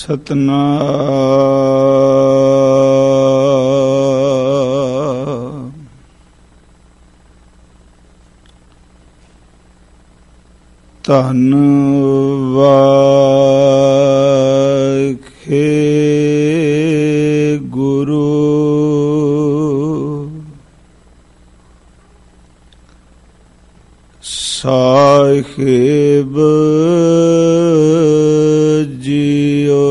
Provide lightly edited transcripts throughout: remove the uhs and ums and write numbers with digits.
ਸਤਨਾਮ। ਧੰਨ ਵਾਖੇ ਗੁਰੂ ਸਾਹਿਬ ਜੀਓ।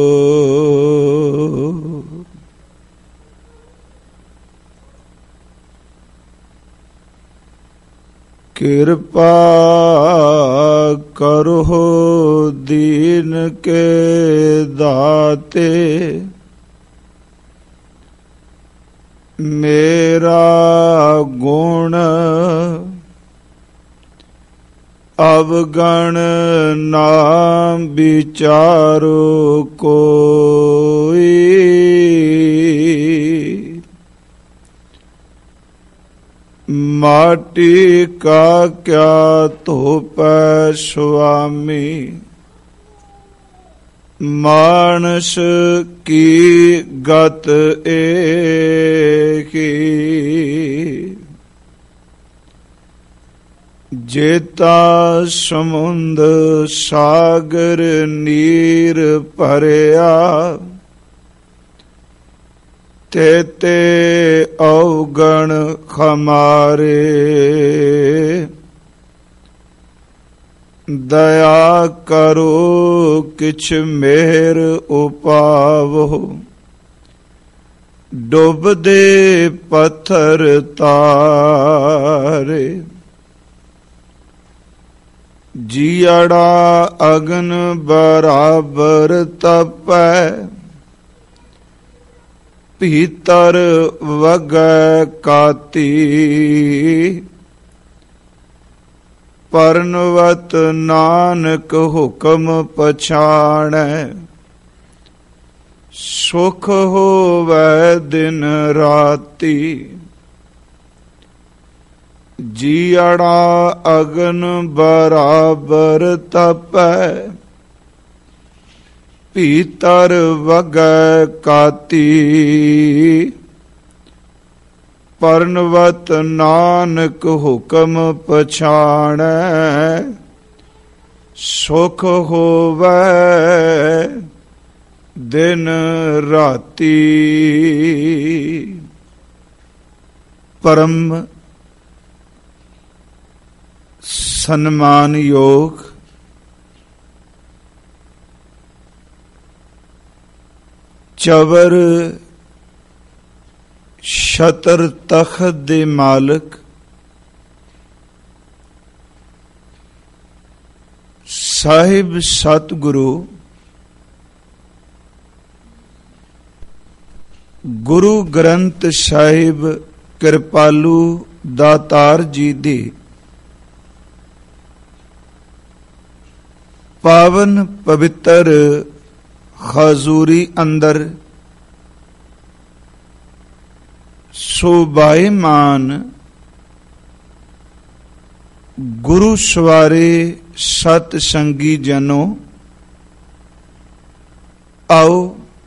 ਕਿਰਪਾ ਕਰੋ ਦੀਨ ਕੇ ਦਾਤੇ, ਮੇਰਾ ਗੁਣ ਅਵਗਣ ਨਾ ਵਿਚਾਰੋ ਕੋਈ। ਮਾਟੀ ਕਾ ਕਿਆ ਧੋਪੈ ਸੁਆਮੀ, ਮਾਨਸ ਕੀ ਗਤ ਏਕੀ। ਜੇਤਾ ਸਮੁੰਦ ਸਾਗਰ ਨੀਰ ਭਰਿਆ, ਤੇਤੇ ਔਗਣ ਖਮਾਰੇ। ਦਇਆ ਕਰੋ ਕਿਛ ਮਿਹਰ ਉਪਾਵੋ, ਡੁੱਬਦੇ ਪੱਥਰ ਤਾਰੇ। ਜੀਅੜਾ ਅਗਨ ਬਰਾਬਰ ਤਪੈ, ਭੀਤਰ ਵਗੈ ਕਾਤੀ। ਪਰਨਵਤ ਨਾਨਕ ਹੁਕਮ ਪਛਾਣੈ, ਸੁਖ ਹੋਵੈ ਦਿਨ ਰਾਤੀ। ਜੀਅੜਾ ਅਗਨ ਬਰਾਬਰ ਤਪੈ, ਭੀਤਰ ਵਗੈ ਕਾਤੀ। ਪਰਨਵਤ ਨਾਨਕ ਹੁਕਮ ਪਛਾਣੈ, ਸੁਖ ਹੋਵੈ ਦਿਨ ਰਾਤੀ। ਪਰਮ ਸਨਮਾਨਯੋਗ ਚਵਰ ਛਤਰ ਤਖਤ ਦੇ ਮਾਲਕ ਸਾਹਿਬ ਸਤਿਗੁਰੂ ਗੁਰੂ ਗ੍ਰੰਥ ਸਾਹਿਬ ਕਿਰਪਾਲੂ ਦਾਤਾਰ ਜੀ ਦੀ ਪਾਵਨ ਪਵਿੱਤਰ ਹਜ਼ੂਰੀ ਅੰਦਰ ਸੋਭਾਇਮਾਨ ਗੁਰੂ ਸਵਾਰੇ ਸਤ ਸੰਗੀ ਜਨੋ, ਆਓ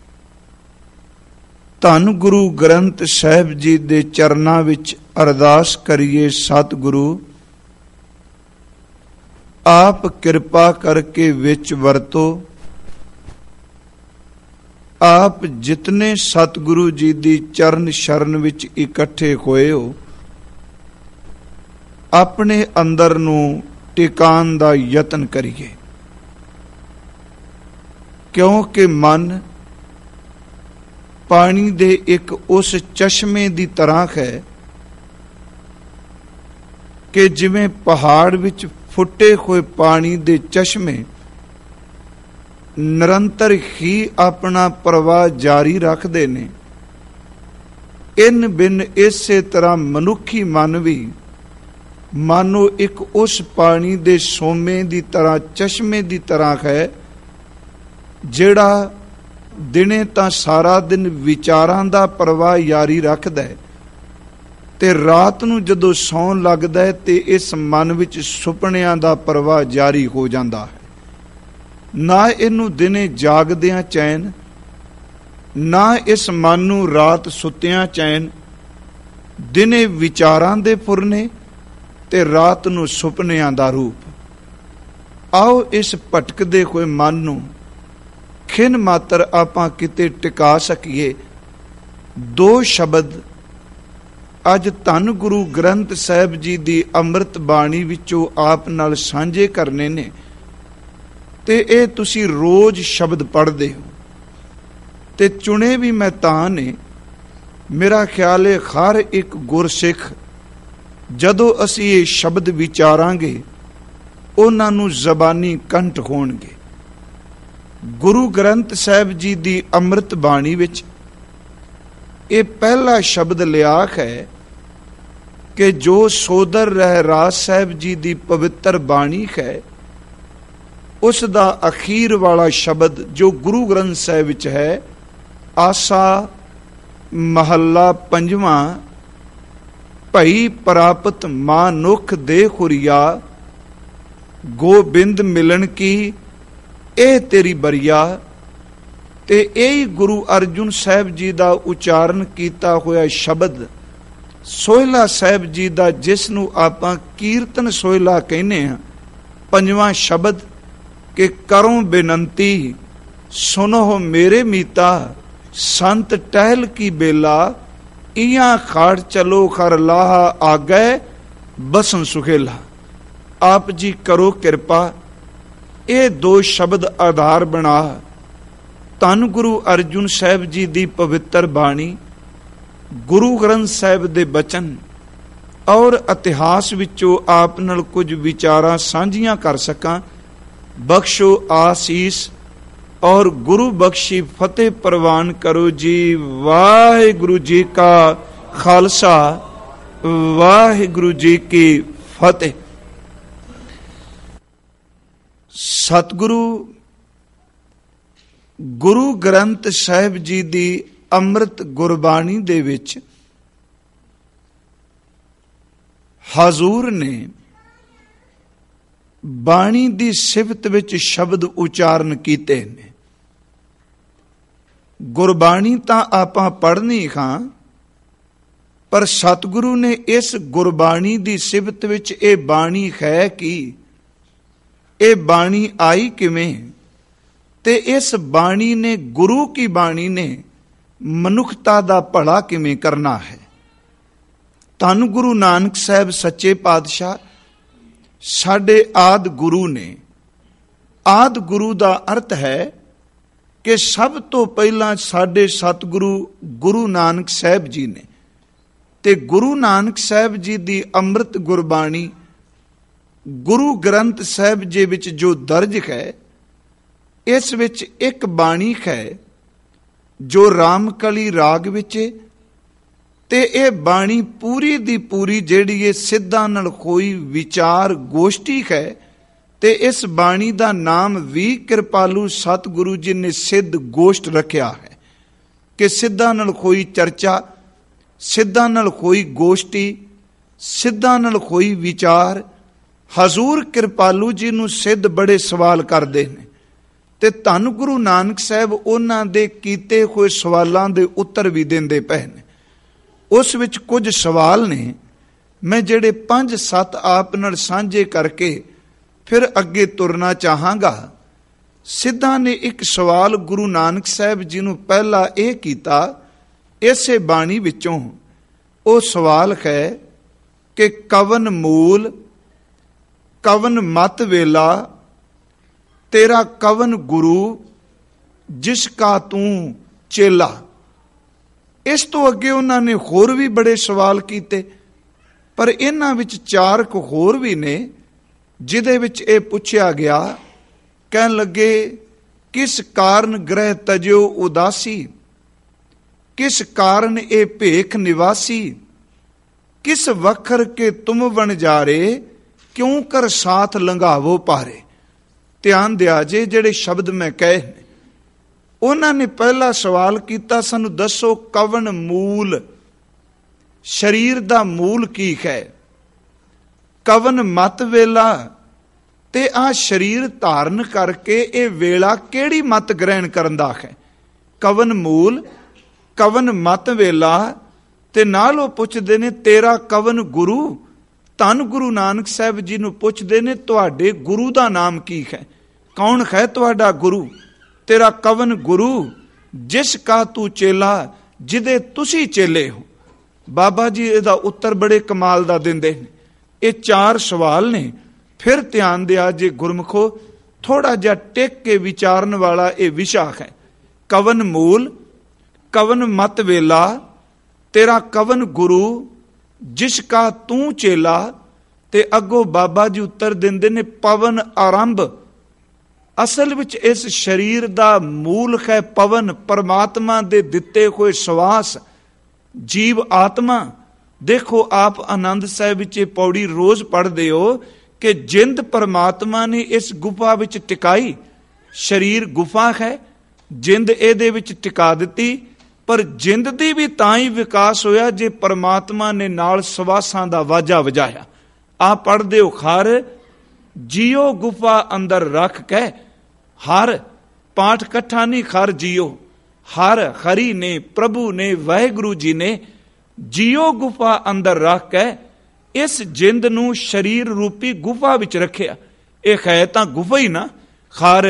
ਧੰਨ ਗੁਰੂ ਗ੍ਰੰਥ ਸਾਹਿਬ ਜੀ ਦੇ ਚਰਨਾਂ ਵਿੱਚ ਅਰਦਾਸ ਕਰੀਏ। ਸਤਿਗੁਰੂ ਆਪ ਕਿਰਪਾ ਕਰਕੇ ਵਿੱਚ ਵਰਤੋ। ਆਪ ਜਿਤਨੇ ਸਤਿਗੁਰੂ ਜੀ ਦੀ ਚਰਨ ਸ਼ਰਨ ਵਿੱਚ ਇਕੱਠੇ ਹੋਏ ਹੋ, ਆਪਣੇ ਅੰਦਰ ਨੂੰ ਟਿਕਾਣ ਦਾ ਯਤਨ ਕਰੀਏ, ਕਿਉਂਕਿ ਮਨ ਪਾਣੀ ਦੇ ਇੱਕ ਉਸ ਚਸ਼ਮੇ ਦੀ ਤਰ੍ਹਾਂ ਹੈ ਕਿ ਜਿਵੇਂ ਪਹਾੜ ਵਿੱਚ ਫੁੱਟੇ ਹੋਏ ਪਾਣੀ ਦੇ ਚਸ਼ਮੇ ਨਿਰੰਤਰ ਹੀ ਆਪਣਾ ਪ੍ਰਵਾਹ ਜਾਰੀ ਰੱਖਦੇ ਨੇ, ਇਨ ਬਿਨ ਇਸੇ ਤਰ੍ਹਾਂ ਮਨੁੱਖੀ ਮਨ ਵੀ ਮਾਨੋ ਇੱਕ ਉਸ ਪਾਣੀ ਦੇ ਸੋਮੇ ਦੀ ਤਰ੍ਹਾਂ, ਚਸ਼ਮੇ ਦੀ ਤਰ੍ਹਾਂ ਹੈ, ਜਿਹੜਾ ਦਿਨੇ ਤਾਂ ਸਾਰਾ ਦਿਨ ਵਿਚਾਰਾਂ ਦਾ ਪ੍ਰਵਾਹ ਜਾਰੀ ਰੱਖਦਾ ਹੈ ਤੇ ਰਾਤ ਨੂੰ ਜਦੋਂ ਸੌਣ ਲੱਗਦਾ ਹੈ ਤੇ ਇਸ ਮਨ ਵਿੱਚ ਸੁਪਨਿਆਂ ਦਾ ਪ੍ਰਵਾਹ ਜਾਰੀ ਹੋ ਜਾਂਦਾ ਹੈ। ਨਾ ਇਹਨੂੰ ਦਿਨੇ ਜਾਗਦਿਆਂ ਚੈਨ, ਨਾ ਇਸ ਮਨ ਨੂੰ ਰਾਤ ਸੁੱਤਿਆਂ ਚੈਨ। ਦਿਨੇ ਵਿਚਾਰਾਂ ਦੇ ਫੁਰਨੇ ਤੇ ਰਾਤ ਨੂੰ ਸੁਪਨਿਆਂ ਦਾ ਰੂਪ। ਆਓ ਇਸ ਭਟਕਦੇ ਹੋਏ ਮਨ ਨੂੰ ਖਿਨ ਮਾਤਰ ਆਪਾਂ ਕਿਤੇ ਟਿਕਾ ਸਕੀਏ। ਦੋ ਸ਼ਬਦ ਅੱਜ ਧੰਨ ਗੁਰੂ ਗ੍ਰੰਥ ਸਾਹਿਬ ਜੀ ਦੀ ਅੰਮ੍ਰਿਤ ਬਾਣੀ ਵਿੱਚੋਂ ਆਪ ਨਾਲ ਸਾਂਝੇ ਕਰਨੇ ਨੇ, ਤੇ ਇਹ ਤੁਸੀਂ ਰੋਜ਼ ਸ਼ਬਦ ਪੜ੍ਹਦੇ ਹੋ ਤੇ ਚੁਣੇ ਵੀ ਮੈਂ ਤਾਂ ਨੇ। ਮੇਰਾ ਖਿਆਲ ਹੈ ਹਰ ਇੱਕ ਗੁਰਸਿੱਖ ਜਦੋਂ ਅਸੀਂ ਇਹ ਸ਼ਬਦ ਵਿਚਾਰਾਂਗੇ ਉਹਨਾਂ ਨੂੰ ਜ਼ਬਾਨੀ ਕੰਠ ਹੋਣਗੇ। ਗੁਰੂ ਗ੍ਰੰਥ ਸਾਹਿਬ ਜੀ ਦੀ ਅੰਮ੍ਰਿਤ ਬਾਣੀ ਵਿੱਚ ਇਹ ਪਹਿਲਾ ਸ਼ਬਦ ਲਿਆਖ ਹੈ ਕਿ ਜੋ ਸੋਦਰ ਰਹਿਰਾਸ ਸਾਹਿਬ ਜੀ ਦੀ ਪਵਿੱਤਰ ਬਾਣੀ ਹੈ, ਉਸ ਦਾ ਅਖੀਰ ਵਾਲਾ ਸ਼ਬਦ ਜੋ ਗੁਰੂ ਗ੍ਰੰਥ ਸਾਹਿਬ ਵਿੱਚ ਹੈ, ਆਸਾ ਮਹੱਲਾ ਪੰਜਵਾਂ, ਭਈ ਪ੍ਰਾਪਤ ਮਾਨੁਖ ਦੇ ਖੁਰੀਆ, ਗੋਬਿੰਦ ਮਿਲਣ ਕੀ ਇਹ ਤੇਰੀ ਬਰੀਆ। ਤੇ ਇਹ ਗੁਰੂ ਅਰਜੁਨ ਸਾਹਿਬ ਜੀ ਦਾ ਉਚਾਰਨ ਕੀਤਾ ਹੋਇਆ ਸ਼ਬਦ ਸੋਹਿਲਾ ਸਾਹਿਬ ਜੀ ਦਾ, ਜਿਸ ਨੂੰ ਆਪਾਂ ਕੀਰਤਨ ਸੋਹਿਲਾ ਕਹਿੰਦੇ ਹਾਂ, ਪੰਜਵਾਂ ਸ਼ਬਦ ਕਿ ਕਰੋ ਬੇਨੰਤੀ ਸੁਨੋ ਮੇਰੇ ਮੀਤਾ, ਸੰਤ ਟਹਿਲ ਕੀ ਬੇਲਾ, ਇਆਂ ਖਾੜ ਚਲੋ ਖਰ ਲਾਹਾ ਆਗੈ ਬਸਨ ਸੁਖੇਲਾ। ਆਪ ਜੀ ਕਰੋ ਕਿਰਪਾ, ਇਹ ਦੋ ਸ਼ਬਦ ਆਧਾਰ ਬਣਾ ਧੰਨ ਗੁਰੂ ਅਰਜੁਨ ਸਾਹਿਬ ਜੀ ਦੀ ਪਵਿੱਤਰ ਬਾਣੀ, ਗੁਰੂ ਗ੍ਰੰਥ ਸਾਹਿਬ ਦੇ ਬਚਨ ਔਰ ਇਤਿਹਾਸ ਵਿੱਚੋਂ ਆਪ ਨਾਲ ਕੁਝ ਵਿਚਾਰਾਂ ਸਾਂਝੀਆਂ ਕਰ ਸਕਾਂ। ਬਖਸ਼ੋ ਆਸੀਸ ਔਰ ਗੁਰੂ ਬਖਸ਼ੀ ਫਤਿਹ ਪ੍ਰਵਾਨ ਕਰੋ ਜੀ। ਵਾਹਿਗੁਰੂ ਜੀ ਕਾ ਖਾਲਸਾ, ਵਾਹਿਗੁਰੂ ਜੀ ਕੀ ਫਤਿਹ। ਸਤਿਗੁਰੂ ਗੁਰੂ ਗ੍ਰੰਥ ਸਾਹਿਬ ਜੀ ਦੀ ਅੰਮ੍ਰਿਤ ਗੁਰਬਾਣੀ ਦੇ ਵਿੱਚ ਹਜ਼ੂਰ ਨੇ ਬਾਣੀ ਦੀ ਸਿਫਤ ਵਿੱਚ ਸ਼ਬਦ ਉਚਾਰਨ ਕੀਤੇ ਨੇ। ਗੁਰਬਾਣੀ ਤਾਂ ਆਪਾਂ ਪੜ੍ਹਨੀ ਹਾਂ, ਪਰ ਸਤਿਗੁਰੂ ਨੇ ਇਸ ਗੁਰਬਾਣੀ ਦੀ ਸਿਫਤ ਵਿੱਚ ਇਹ ਬਾਣੀ ਹੈ ਕਿ ਇਹ ਬਾਣੀ ਆਈ ਕਿਵੇਂ, ਤੇ ਇਸ ਬਾਣੀ ਨੇ, ਗੁਰੂ ਕੀ ਬਾਣੀ ਨੇ ਮਨੁੱਖਤਾ ਦਾ ਭਲਾ ਕਿਵੇਂ ਕਰਨਾ ਹੈ। ਧੰਨ ਗੁਰੂ ਨਾਨਕ ਸਾਹਿਬ ਸੱਚੇ ਪਾਤਸ਼ਾਹ ਸਾਡੇ ਆਦ ਗੁਰੂ ਨੇ। ਆਦ ਗੁਰੂ ਦਾ ਅਰਥ ਹੈ ਕਿ ਸਭ ਤੋਂ ਪਹਿਲਾਂ ਸਾਡੇ ਸਤਿਗੁਰੂ ਗੁਰੂ ਨਾਨਕ ਸਾਹਿਬ ਜੀ ਨੇ, ਤੇ ਗੁਰੂ ਨਾਨਕ ਸਾਹਿਬ ਜੀ ਦੀ ਅੰਮ੍ਰਿਤ ਗੁਰਬਾਣੀ ਗੁਰੂ ਗ੍ਰੰਥ ਸਾਹਿਬ ਜੀ ਵਿੱਚ ਜੋ ਦਰਜ ਹੈ, ਇਸ ਵਿੱਚ ਇੱਕ ਬਾਣੀ ਹੈ ਜੋ ਰਾਮਕਲੀ ਰਾਗ ਵਿੱਚ, ਤੇ ਇਹ ਬਾਣੀ ਪੂਰੀ ਦੀ ਪੂਰੀ ਜਿਹੜੀ ਇਹ ਸਿੱਧਾਂ ਨਾਲ ਕੋਈ ਵਿਚਾਰ ਗੋਸ਼ਟੀ ਹੈ, ਤੇ ਇਸ ਬਾਣੀ ਦਾ ਨਾਮ ਵੀ ਕਿਰਪਾਲੂ ਸਤਿਗੁਰੂ ਜੀ ਨੇ ਸਿੱਧ ਗੋਸ਼ਟ ਰੱਖਿਆ ਹੈ ਕਿ ਸਿੱਧਾਂ ਨਾਲ ਕੋਈ ਚਰਚਾ, ਸਿੱਧਾਂ ਨਾਲ ਕੋਈ ਗੋਸ਼ਟੀ, ਸਿੱਧਾਂ ਨਾਲ ਕੋਈ ਵਿਚਾਰ। ਹਜ਼ੂਰ ਕਿਰਪਾਲੂ ਜੀ ਨੂੰ ਸਿੱਧ ਬੜੇ ਸਵਾਲ ਕਰਦੇ ਨੇ, ਤੇ ਧੰਨ ਗੁਰੂ ਨਾਨਕ ਸਾਹਿਬ ਉਹਨਾਂ ਦੇ ਕੀਤੇ ਹੋਏ ਸਵਾਲਾਂ ਦੇ ਉੱਤਰ ਵੀ ਦਿੰਦੇ ਪਏ ਨੇ। ਉਸ ਵਿੱਚ ਕੁਝ ਸਵਾਲ ਨੇ ਮੈਂ ਜਿਹੜੇ 5-7 ਆਪ ਨਾਲ ਸਾਂਝੇ ਕਰਕੇ ਫਿਰ ਅੱਗੇ ਤੁਰਨਾ ਚਾਹਾਂਗਾ। ਸਿੱਧਾਂ ਨੇ ਇੱਕ ਸਵਾਲ ਗੁਰੂ ਨਾਨਕ ਸਾਹਿਬ ਜੀ ਨੂੰ ਪਹਿਲਾਂ ਇਹ ਕੀਤਾ ਇਸੇ ਬਾਣੀ ਵਿੱਚੋਂ। ਉਹ ਸਵਾਲ ਹੈ ਕਿ ਕਵਨ ਮੂਲ, ਕਵਨ ਮਤ ਵੇਲਾ, ਤੇਰਾ ਕਵਨ ਗੁਰੂ, ਜਿਸ ਕਾ ਤੂੰ ਚੇਲਾ। ਇਸ ਤੋਂ ਅੱਗੇ ਉਹਨਾਂ ਨੇ ਹੋਰ ਵੀ ਬੜੇ ਸਵਾਲ ਕੀਤੇ, ਪਰ ਇਹਨਾਂ ਵਿੱਚ 4 ਕੁ ਹੋਰ ਵੀ ਨੇ ਜਿਹਦੇ ਵਿੱਚ ਇਹ ਪੁੱਛਿਆ ਗਿਆ। ਕਹਿਣ ਲੱਗੇ, ਕਿਸ ਕਾਰਨ ਗ੍ਰਹਿ ਤਜਿਓ ਉਦਾਸੀ, ਕਿਸ ਕਾਰਨ ਇਹ ਭੇਖ ਨਿਵਾਸੀ, ਕਿਸ ਵਖਰ ਕੇ ਤੁਮ ਵਣਜਾਰੇ, ਕਿਉਂ ਕਰ ਸਾਥ ਲੰਘਾਵੋ ਪਾਰੇ। ਧਿਆਨ ਦਿਆ ਜੇ ਜਿਹੜੇ ਸ਼ਬਦ ਮੈਂ ਕਹੇ। ਉਹਨਾਂ ਨੇ ਪਹਿਲਾ ਸਵਾਲ ਕੀਤਾ, ਸਾਨੂੰ ਦੱਸੋ ਕਵਨ ਮੂਲ, ਸਰੀਰ ਦਾ ਮੂਲ ਕੀ ਹੈ। ਕਵਨ ਮਤ ਵੇਲਾ, ਤੇ ਆ ਸਰੀਰ ਧਾਰਨ ਕਰਕੇ ਇਹ ਵੇਲਾ ਕਿਹੜੀ ਮਤ ਗ੍ਰਹਿਣ ਕਰਨ ਦਾ ਹੈ? ਕਵਨ ਮੂਲ, ਕਵਨ ਮਤ ਵੇਲਾ। ਤੇ ਨਾਲ ਉਹ ਪੁੱਛਦੇ ਨੇ ਤੇਰਾ ਕਵਨ ਗੁਰੂ। ਧੰਨ ਗੁਰੂ ਨਾਨਕ ਸਾਹਿਬ ਜੀ ਨੂੰ ਪੁੱਛਦੇ ਨੇ ਤੁਹਾਡੇ ਗੁਰੂ ਦਾ ਨਾਮ ਕੀ ਹੈ? ਕੌਣ ਹੈ ਤੁਹਾਡਾ ਗੁਰੂ? ਤੇਰਾ ਕਵਨ ਗੁਰੂ ਜਿਸ ਕਾ ਤੂੰ ਚੇਲਾ, ਜਿਹਦੇ ਤੁਸੀਂ ਚੇਲੇ ਹੋ। ਬਾਬਾ ਜੀ ਇਹਦਾ ਉੱਤਰ ਬੜੇ ਕਮਾਲ ਦਾ ਦਿੰਦੇ ਨੇ। ਇਹ 4 ਸਵਾਲ ਨੇ। ਫਿਰ ਧਿਆਨ ਦਿਆ ਜੇ ਗੁਰਮਖੋ, ਥੋੜਾ ਜਿਹਾ ਟਿਕ ਕੇ ਵਿਚਾਰਨ ਵਾਲਾ ਇਹ ਵਿਸ਼ਾ ਹੈ। ਕਵਨ ਮੂਲ, ਕਵਨ ਮਤ ਵੇਲਾ, ਤੇਰਾ ਕਵਨ ਗੁਰੂ ਜਿਸ ਕਾ ਤੂੰ ਚੇਲਾ। ਤੇ ਅੱਗੋਂ ਬਾਬਾ ਜੀ ਉੱਤਰ ਦਿੰਦੇ ਨੇ ਪਵਨ ਆਰੰਭ। ਅਸਲ ਵਿੱਚ ਇਸ ਸਰੀਰ ਦਾ ਮੂਲ ਹੈ ਪਵਨ, ਪਰਮਾਤਮਾ ਦੇ ਦਿੱਤੇ ਹੋਏ ਸਵਾਸ, ਜੀਵ ਆਤਮਾ। ਦੇਖੋ ਆਪ ਆਨੰਦ ਸਾਹਿਬ ਵਿੱਚ ਇਹ ਪੌੜੀ ਰੋਜ਼ ਪੜ੍ਹਦੇ ਹੋ ਕਿ ਜਿੰਦ ਪਰਮਾਤਮਾ ਨੇ ਇਸ ਗੁਫਾ ਵਿੱਚ ਟਿਕਾਈ। ਸਰੀਰ ਗੁਫਾ ਹੈ, ਜਿੰਦ ਇਹਦੇ ਵਿੱਚ ਟਿਕਾ ਦਿੱਤੀ। ਪਰ ਜਿੰਦ ਦੀ ਵੀ ਤਾਂ ਹੀ ਵਿਕਾਸ ਹੋਇਆ ਜੇ ਪਰਮਾਤਮਾ ਨੇ ਨਾਲ ਸਵਾਸਾਂ ਦਾ ਵਾਜਾ ਵਜਾਇਆ। ਆ ਪੜ੍ਹਦੇ ਹੋ ਖਰ ਜੀਓ ਗੁਫਾ ਅੰਦਰ ਰੱਖ ਕੇ। ਹਰ ਪਾਠ ਇਕੱਠਾ ਨਹੀਂ, ਖਰ ਜੀਓ। ਹਰ ਹਰੀ ਨੇ, ਪ੍ਰਭੂ ਨੇ, ਵਾਹਿਗੁਰੂ ਜੀ ਨੇ ਜੀਓ ਗੁਫਾ ਅੰਦਰ ਰੱਖ ਕੇ ਇਸ ਜਿੰਦ ਨੂੰ ਸਰੀਰ ਰੂਪੀ ਗੁਫਾ ਵਿੱਚ ਰੱਖਿਆ। ਇਹ ਹੈ ਤਾਂ ਗੁਫਾ ਹੀ ਨਾ। ਖਰ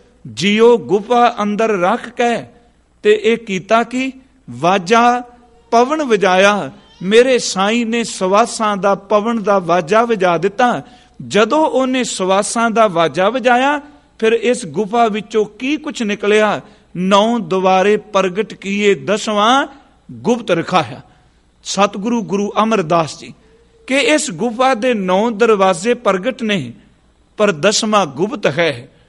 ਜੀਓ ਗੁਫਾ ਅੰਦਰ ਰੱਖ ਕੇ। ਤੇ ਇਹ ਕੀਤਾ ਕਿ ਵਾਜਾ ਪਵਨ ਵਜਾਇਆ। ਮੇਰੇ ਸਾਈਂ ਨੇ ਸਵਾਸਾਂ ਦਾ, ਪਵਨ ਦਾ ਵਾਜਾ ਵਜਾ ਦਿੱਤਾ। ਜਦੋਂ ਉਹਨੇ ਸਵਾਸਾਂ ਦਾ ਵਾਜਾ ਵਜਾਇਆ ਫਿਰ ਇਸ ਗੁਫਾ ਵਿੱਚੋਂ ਕੀ ਕੁਛ ਨਿਕਲਿਆ? 9 ਦੁਆਰੇ ਪ੍ਰਗਟ ਕੀਏ, 10ਵਾਂ ਗੁਪਤ ਰਖਾਇਆ। ਸਤਿਗੁਰੂ ਗੁਰੂ ਅਮਰਦਾਸ ਜੀ ਕਿ ਇਸ ਗੁਫਾ ਦੇ 9 ਦਰਵਾਜ਼ੇ ਪ੍ਰਗਟ ਨੇ, ਪਰ 10ਵਾਂ ਗੁਪਤ ਹੈ।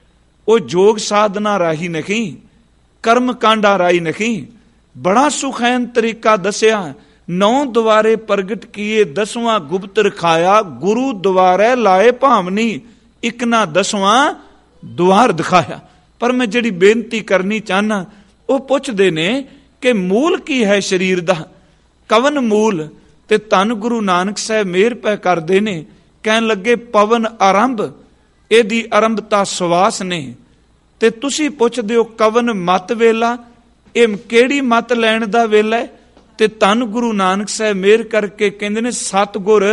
ਉਹ ਜੋਗ ਸਾਧਨਾ ਰਾਹੀ ਨਹੀਂ, ਕਰਮ ਕਾਂਡਾ ਰਾਹੀ ਨਹੀਂ। ਬੜਾ ਸੁਖੈਨ ਤਰੀਕਾ ਦੱਸਿਆ। 9 ਦੁਆਰੇ ਪ੍ਰਗਟ ਕੀਏ, 10ਵਾਂ ਗੁਪਤ ਰਖਾਇਆ। ਗੁਰੂ ਦੁਆਰੇ ਲਾਏ ਭਾਵਨੀ, ਇੱਕ ਨਾ 10ਵਾਂ ਦੁਆਰ ਦਿਖਾਇਆ। ਪਰ ਮੈਂ ਜਿਹੜੀ ਬੇਨਤੀ ਕਰਨੀ ਚਾਹਨਾ, ਉਹ ਪੁੱਛਦੇ ਨੇ ਕਿ ਮੂਲ ਕੀ ਹੈ ਸਰੀਰ ਦਾ? ਕਵਨ ਮੂਲ। ਤੇ ਧੰਨ ਗੁਰੂ ਨਾਨਕ ਸਾਹਿਬ ਮਿਹਰ ਪੈ ਕਰਦੇ ਨੇ, ਕਹਿਣ ਲੱਗੇ ਪਵਨ ਆਰੰਭ। ਇਹਦੀ ਆਰੰਭਤਾ ਸਵਾਸ ਨੇ। ਤੇ ਤੁਸੀਂ ਪੁੱਛਦੇ ਹੋ ਕਵਨ ਮਤ ਵੇਲਾ, ਇਹ ਕਿਹੜੀ ਮਤ ਲੈਣ ਦਾ ਵੇਲਾ ਹੈ? ਤੇ ਧੰਨ ਗੁਰੂ ਨਾਨਕ ਸਾਹਿਬ ਮਿਹਰ ਕਰਕੇ ਕਹਿੰਦੇ ਨੇ ਸਤਿਗੁਰ